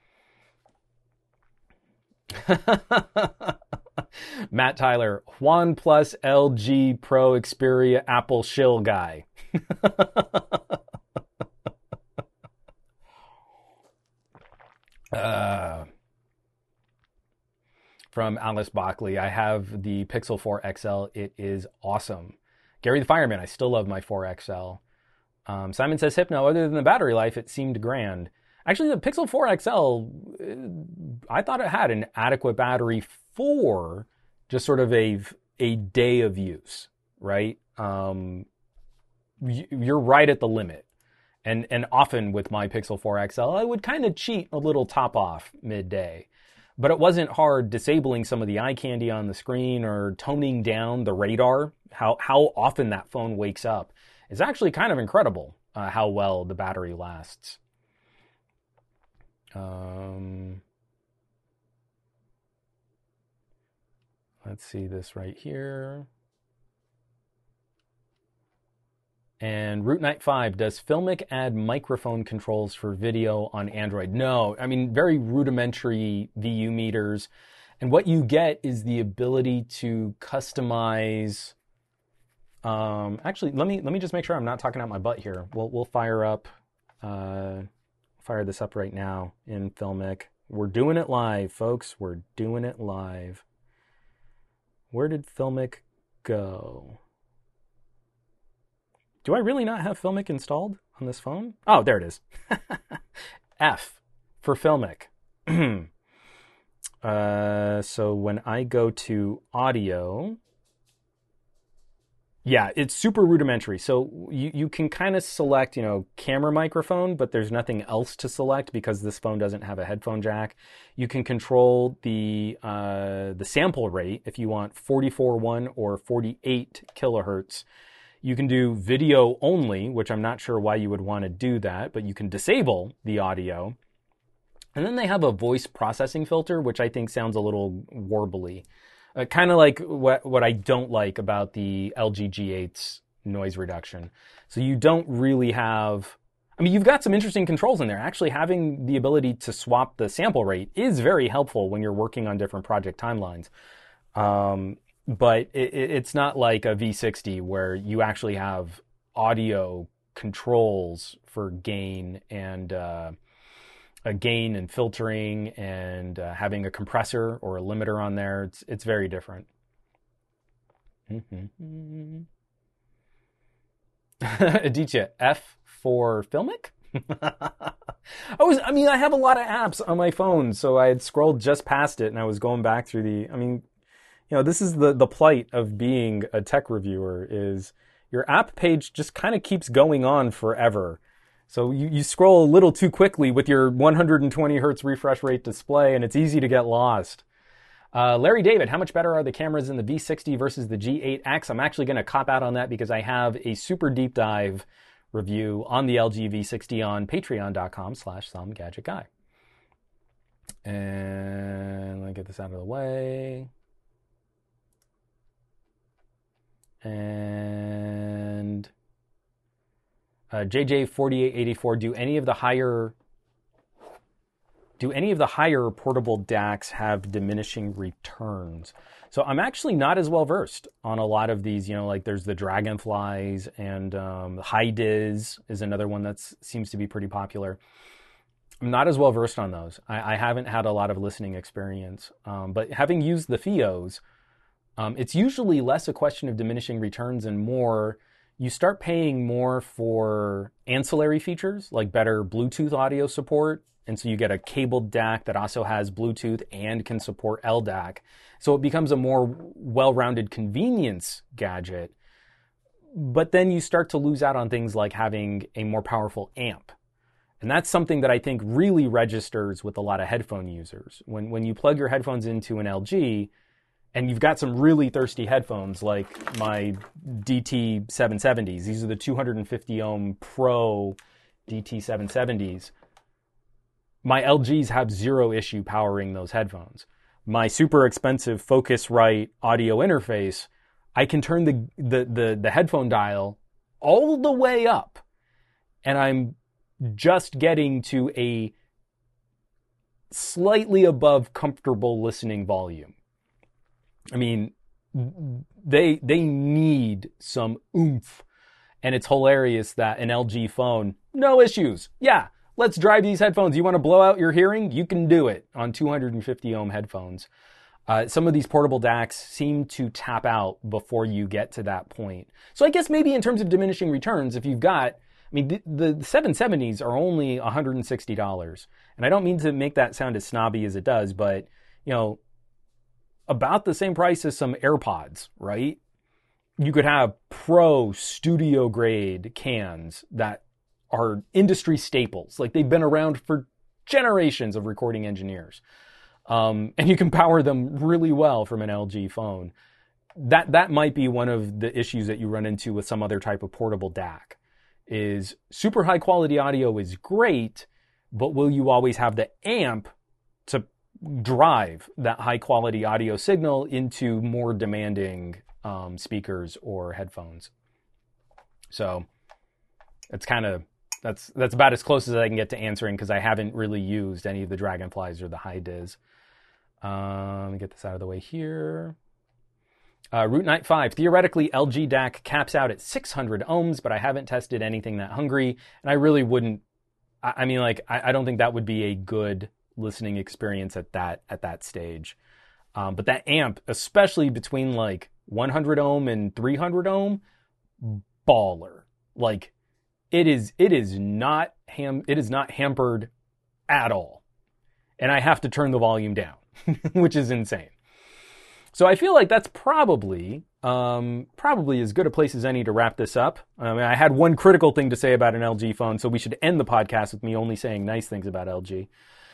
Matt Tyler, OnePlus, LG, Pro, Xperia, Apple shill guy. From Alice Bockley, I have the Pixel 4 XL. It is awesome. Gary the Fireman, I still love my 4 XL. Simon says, Hypno, other than the battery life, it seemed grand. Actually, the Pixel 4 XL, I thought it had an adequate battery for just sort of a day of use, right? You're right at the limit. And often with my Pixel 4 XL, I would kind of cheat a little top off midday. But it wasn't hard disabling some of the eye candy on the screen or toning down the radar. How often that phone wakes up is actually kind of incredible, how well the battery lasts. Let's see this right here. And Root Knight 5, does Filmic add microphone controls for video on Android? No, I mean, very rudimentary VU meters. And what you get is the ability to customize. Actually, let me just make sure I'm not talking out my butt here. We'll fire this up right now in Filmic. We're doing it live, folks. We're doing it live. Where did Filmic go? Do I really not have Filmic installed on this phone? Oh, there it is. F for Filmic. So when I go to audio, yeah, it's super rudimentary. So you can kind of select, camera microphone, but there's nothing else to select because this phone doesn't have a headphone jack. You can control the sample rate if you want 44.1 or 48 kilohertz. You can do video only, which I'm not sure why you would want to do that, but you can disable the audio. And then they have a voice processing filter, which I think sounds a little warbly. Kind of like what I don't like about the LG G8's noise reduction. So you don't really have... I mean, you've got some interesting controls in there. Actually, having the ability to swap the sample rate is very helpful when you're working on different project timelines. But it's not like a V60 where you actually have audio controls for gain and filtering and having a compressor or a limiter on there. It's very different. Aditya, F for Filmic? I have a lot of apps on my phone, so I had scrolled just past it and I was going back through this is the plight of being a tech reviewer, is your app page just kind of keeps going on forever. So you scroll a little too quickly with your 120 hertz refresh rate display, and it's easy to get lost. Larry David, how much better are the cameras in the V60 versus the G8X? I'm actually going to cop out on that because I have a super deep dive review on the LG V60 on patreon.com/somegadgetguy. And let me get this out of the way. And JJ4884, do any of the higher portable DACs have diminishing returns? So I'm actually not as well versed on a lot of these, like there's the Dragonflies and HiDis is another one that seems to be pretty popular. I'm not as well versed on those. I haven't had a lot of listening experience, but having used the FIOs, it's usually less a question of diminishing returns and more, you start paying more for ancillary features like better Bluetooth audio support. And so you get a cabled DAC that also has Bluetooth and can support LDAC. So it becomes a more well-rounded convenience gadget. But then you start to lose out on things like having a more powerful amp. And that's something that I think really registers with a lot of headphone users. When you plug your headphones into an LG and you've got some really thirsty headphones like my DT770s, these are the 250 ohm Pro DT770s, my LGs have zero issue powering those headphones. My super expensive Focusrite audio interface, I can turn the headphone dial all the way up, and I'm just getting to a slightly above comfortable listening volume. I mean, they need some oomph, and it's hilarious that an LG phone, no issues. Yeah, let's drive these headphones. You want to blow out your hearing? You can do it on 250 ohm headphones. Some of these portable DACs seem to tap out before you get to that point. So I guess maybe in terms of diminishing returns, if you've got, I mean, the 770s are only $160. And I don't mean to make that sound as snobby as it does, but, you know, about the same price as some AirPods, right? You could have pro studio grade cans that are industry staples. Like, they've been around for generations of recording engineers. And you can power them really well from an LG phone. That might be one of the issues that you run into with some other type of portable DAC. Is super high quality audio is great, but will you always have the amp to drive that high quality audio signal into more demanding speakers or headphones? So that's about as close as I can get to answering, because I haven't really used any of the Dragonflies or the Hi-Dis. Let me get this out of the way here. Root Knight 5. Theoretically, LG DAC caps out at 600 ohms, but I haven't tested anything that hungry, and I really wouldn't. I mean, like, I don't think that would be a good listening experience at that stage. But that amp, especially between like 100 ohm and 300 ohm, baller. Like, it is not hampered at all, and I have to turn the volume down, which is insane. So I feel like that's probably as good a place as any to wrap this up. I mean, I had one critical thing to say about an LG phone, so we should end the podcast with me only saying nice things about LG.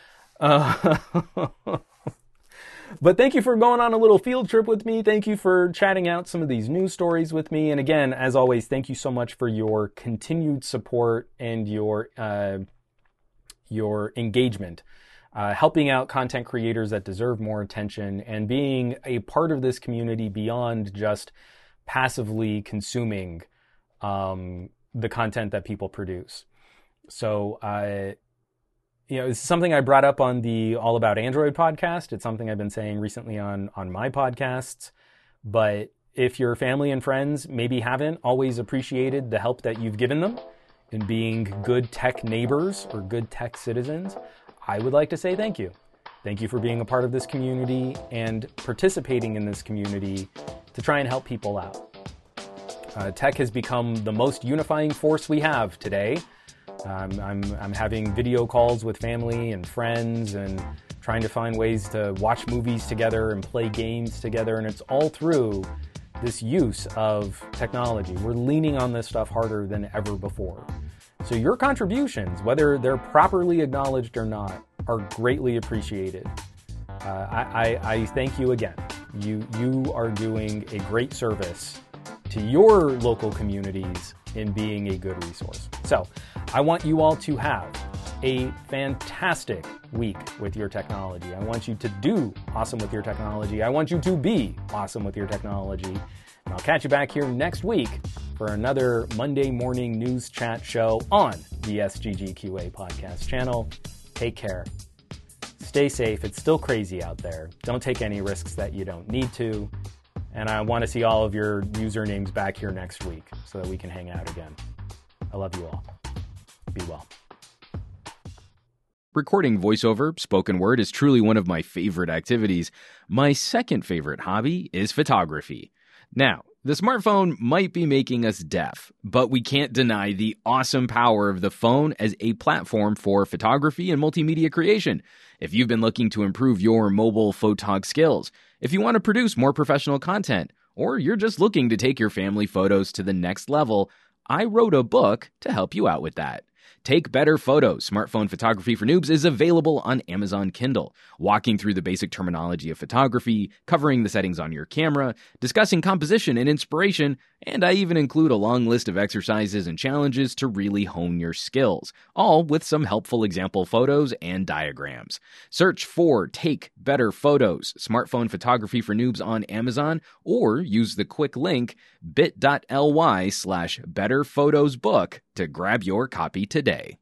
But thank you for going on a little field trip with me. Thank you for chatting out some of these news stories with me. And again, as always, thank you so much for your continued support and your engagement. Helping out content creators that deserve more attention and being a part of this community beyond just passively consuming the content that people produce. So, it's something I brought up on the All About Android podcast. It's something I've been saying recently on my podcasts. But if your family and friends maybe haven't always appreciated the help that you've given them in being good tech neighbors or good tech citizens, I would like to say thank you. Thank you for being a part of this community and participating in this community to try and help people out. Tech has become the most unifying force we have today. I'm having video calls with family and friends and trying to find ways to watch movies together and play games together, and it's all through this use of technology. We're leaning on this stuff harder than ever before. So your contributions, whether they're properly acknowledged or not, are greatly appreciated. I thank you again. You are doing a great service to your local communities in being a good resource. So I want you all to have a fantastic week with your technology. I want you to do awesome with your technology. I want you to be awesome with your technology. And I'll catch you back here next week for another Monday morning news chat show on the SGGQA podcast channel. Take care. Stay safe. It's still crazy out there. Don't take any risks that you don't need to. And I want to see all of your usernames back here next week so that we can hang out again. I love you all. Be well. Recording voiceover, spoken word, is truly one of my favorite activities. My second favorite hobby is photography. Now, the smartphone might be making us deaf, but we can't deny the awesome power of the phone as a platform for photography and multimedia creation. If you've been looking to improve your mobile photog skills, if you want to produce more professional content, or you're just looking to take your family photos to the next level, I wrote a book to help you out with that. Take Better Photos, Smartphone Photography for Noobs is available on Amazon Kindle, walking through the basic terminology of photography, covering the settings on your camera, discussing composition and inspiration, and I even include a long list of exercises and challenges to really hone your skills, all with some helpful example photos and diagrams. Search for Take Better Photos, Smartphone Photography for Noobs on Amazon, or use the quick link bit.ly/betterphotosbook to grab your copy today.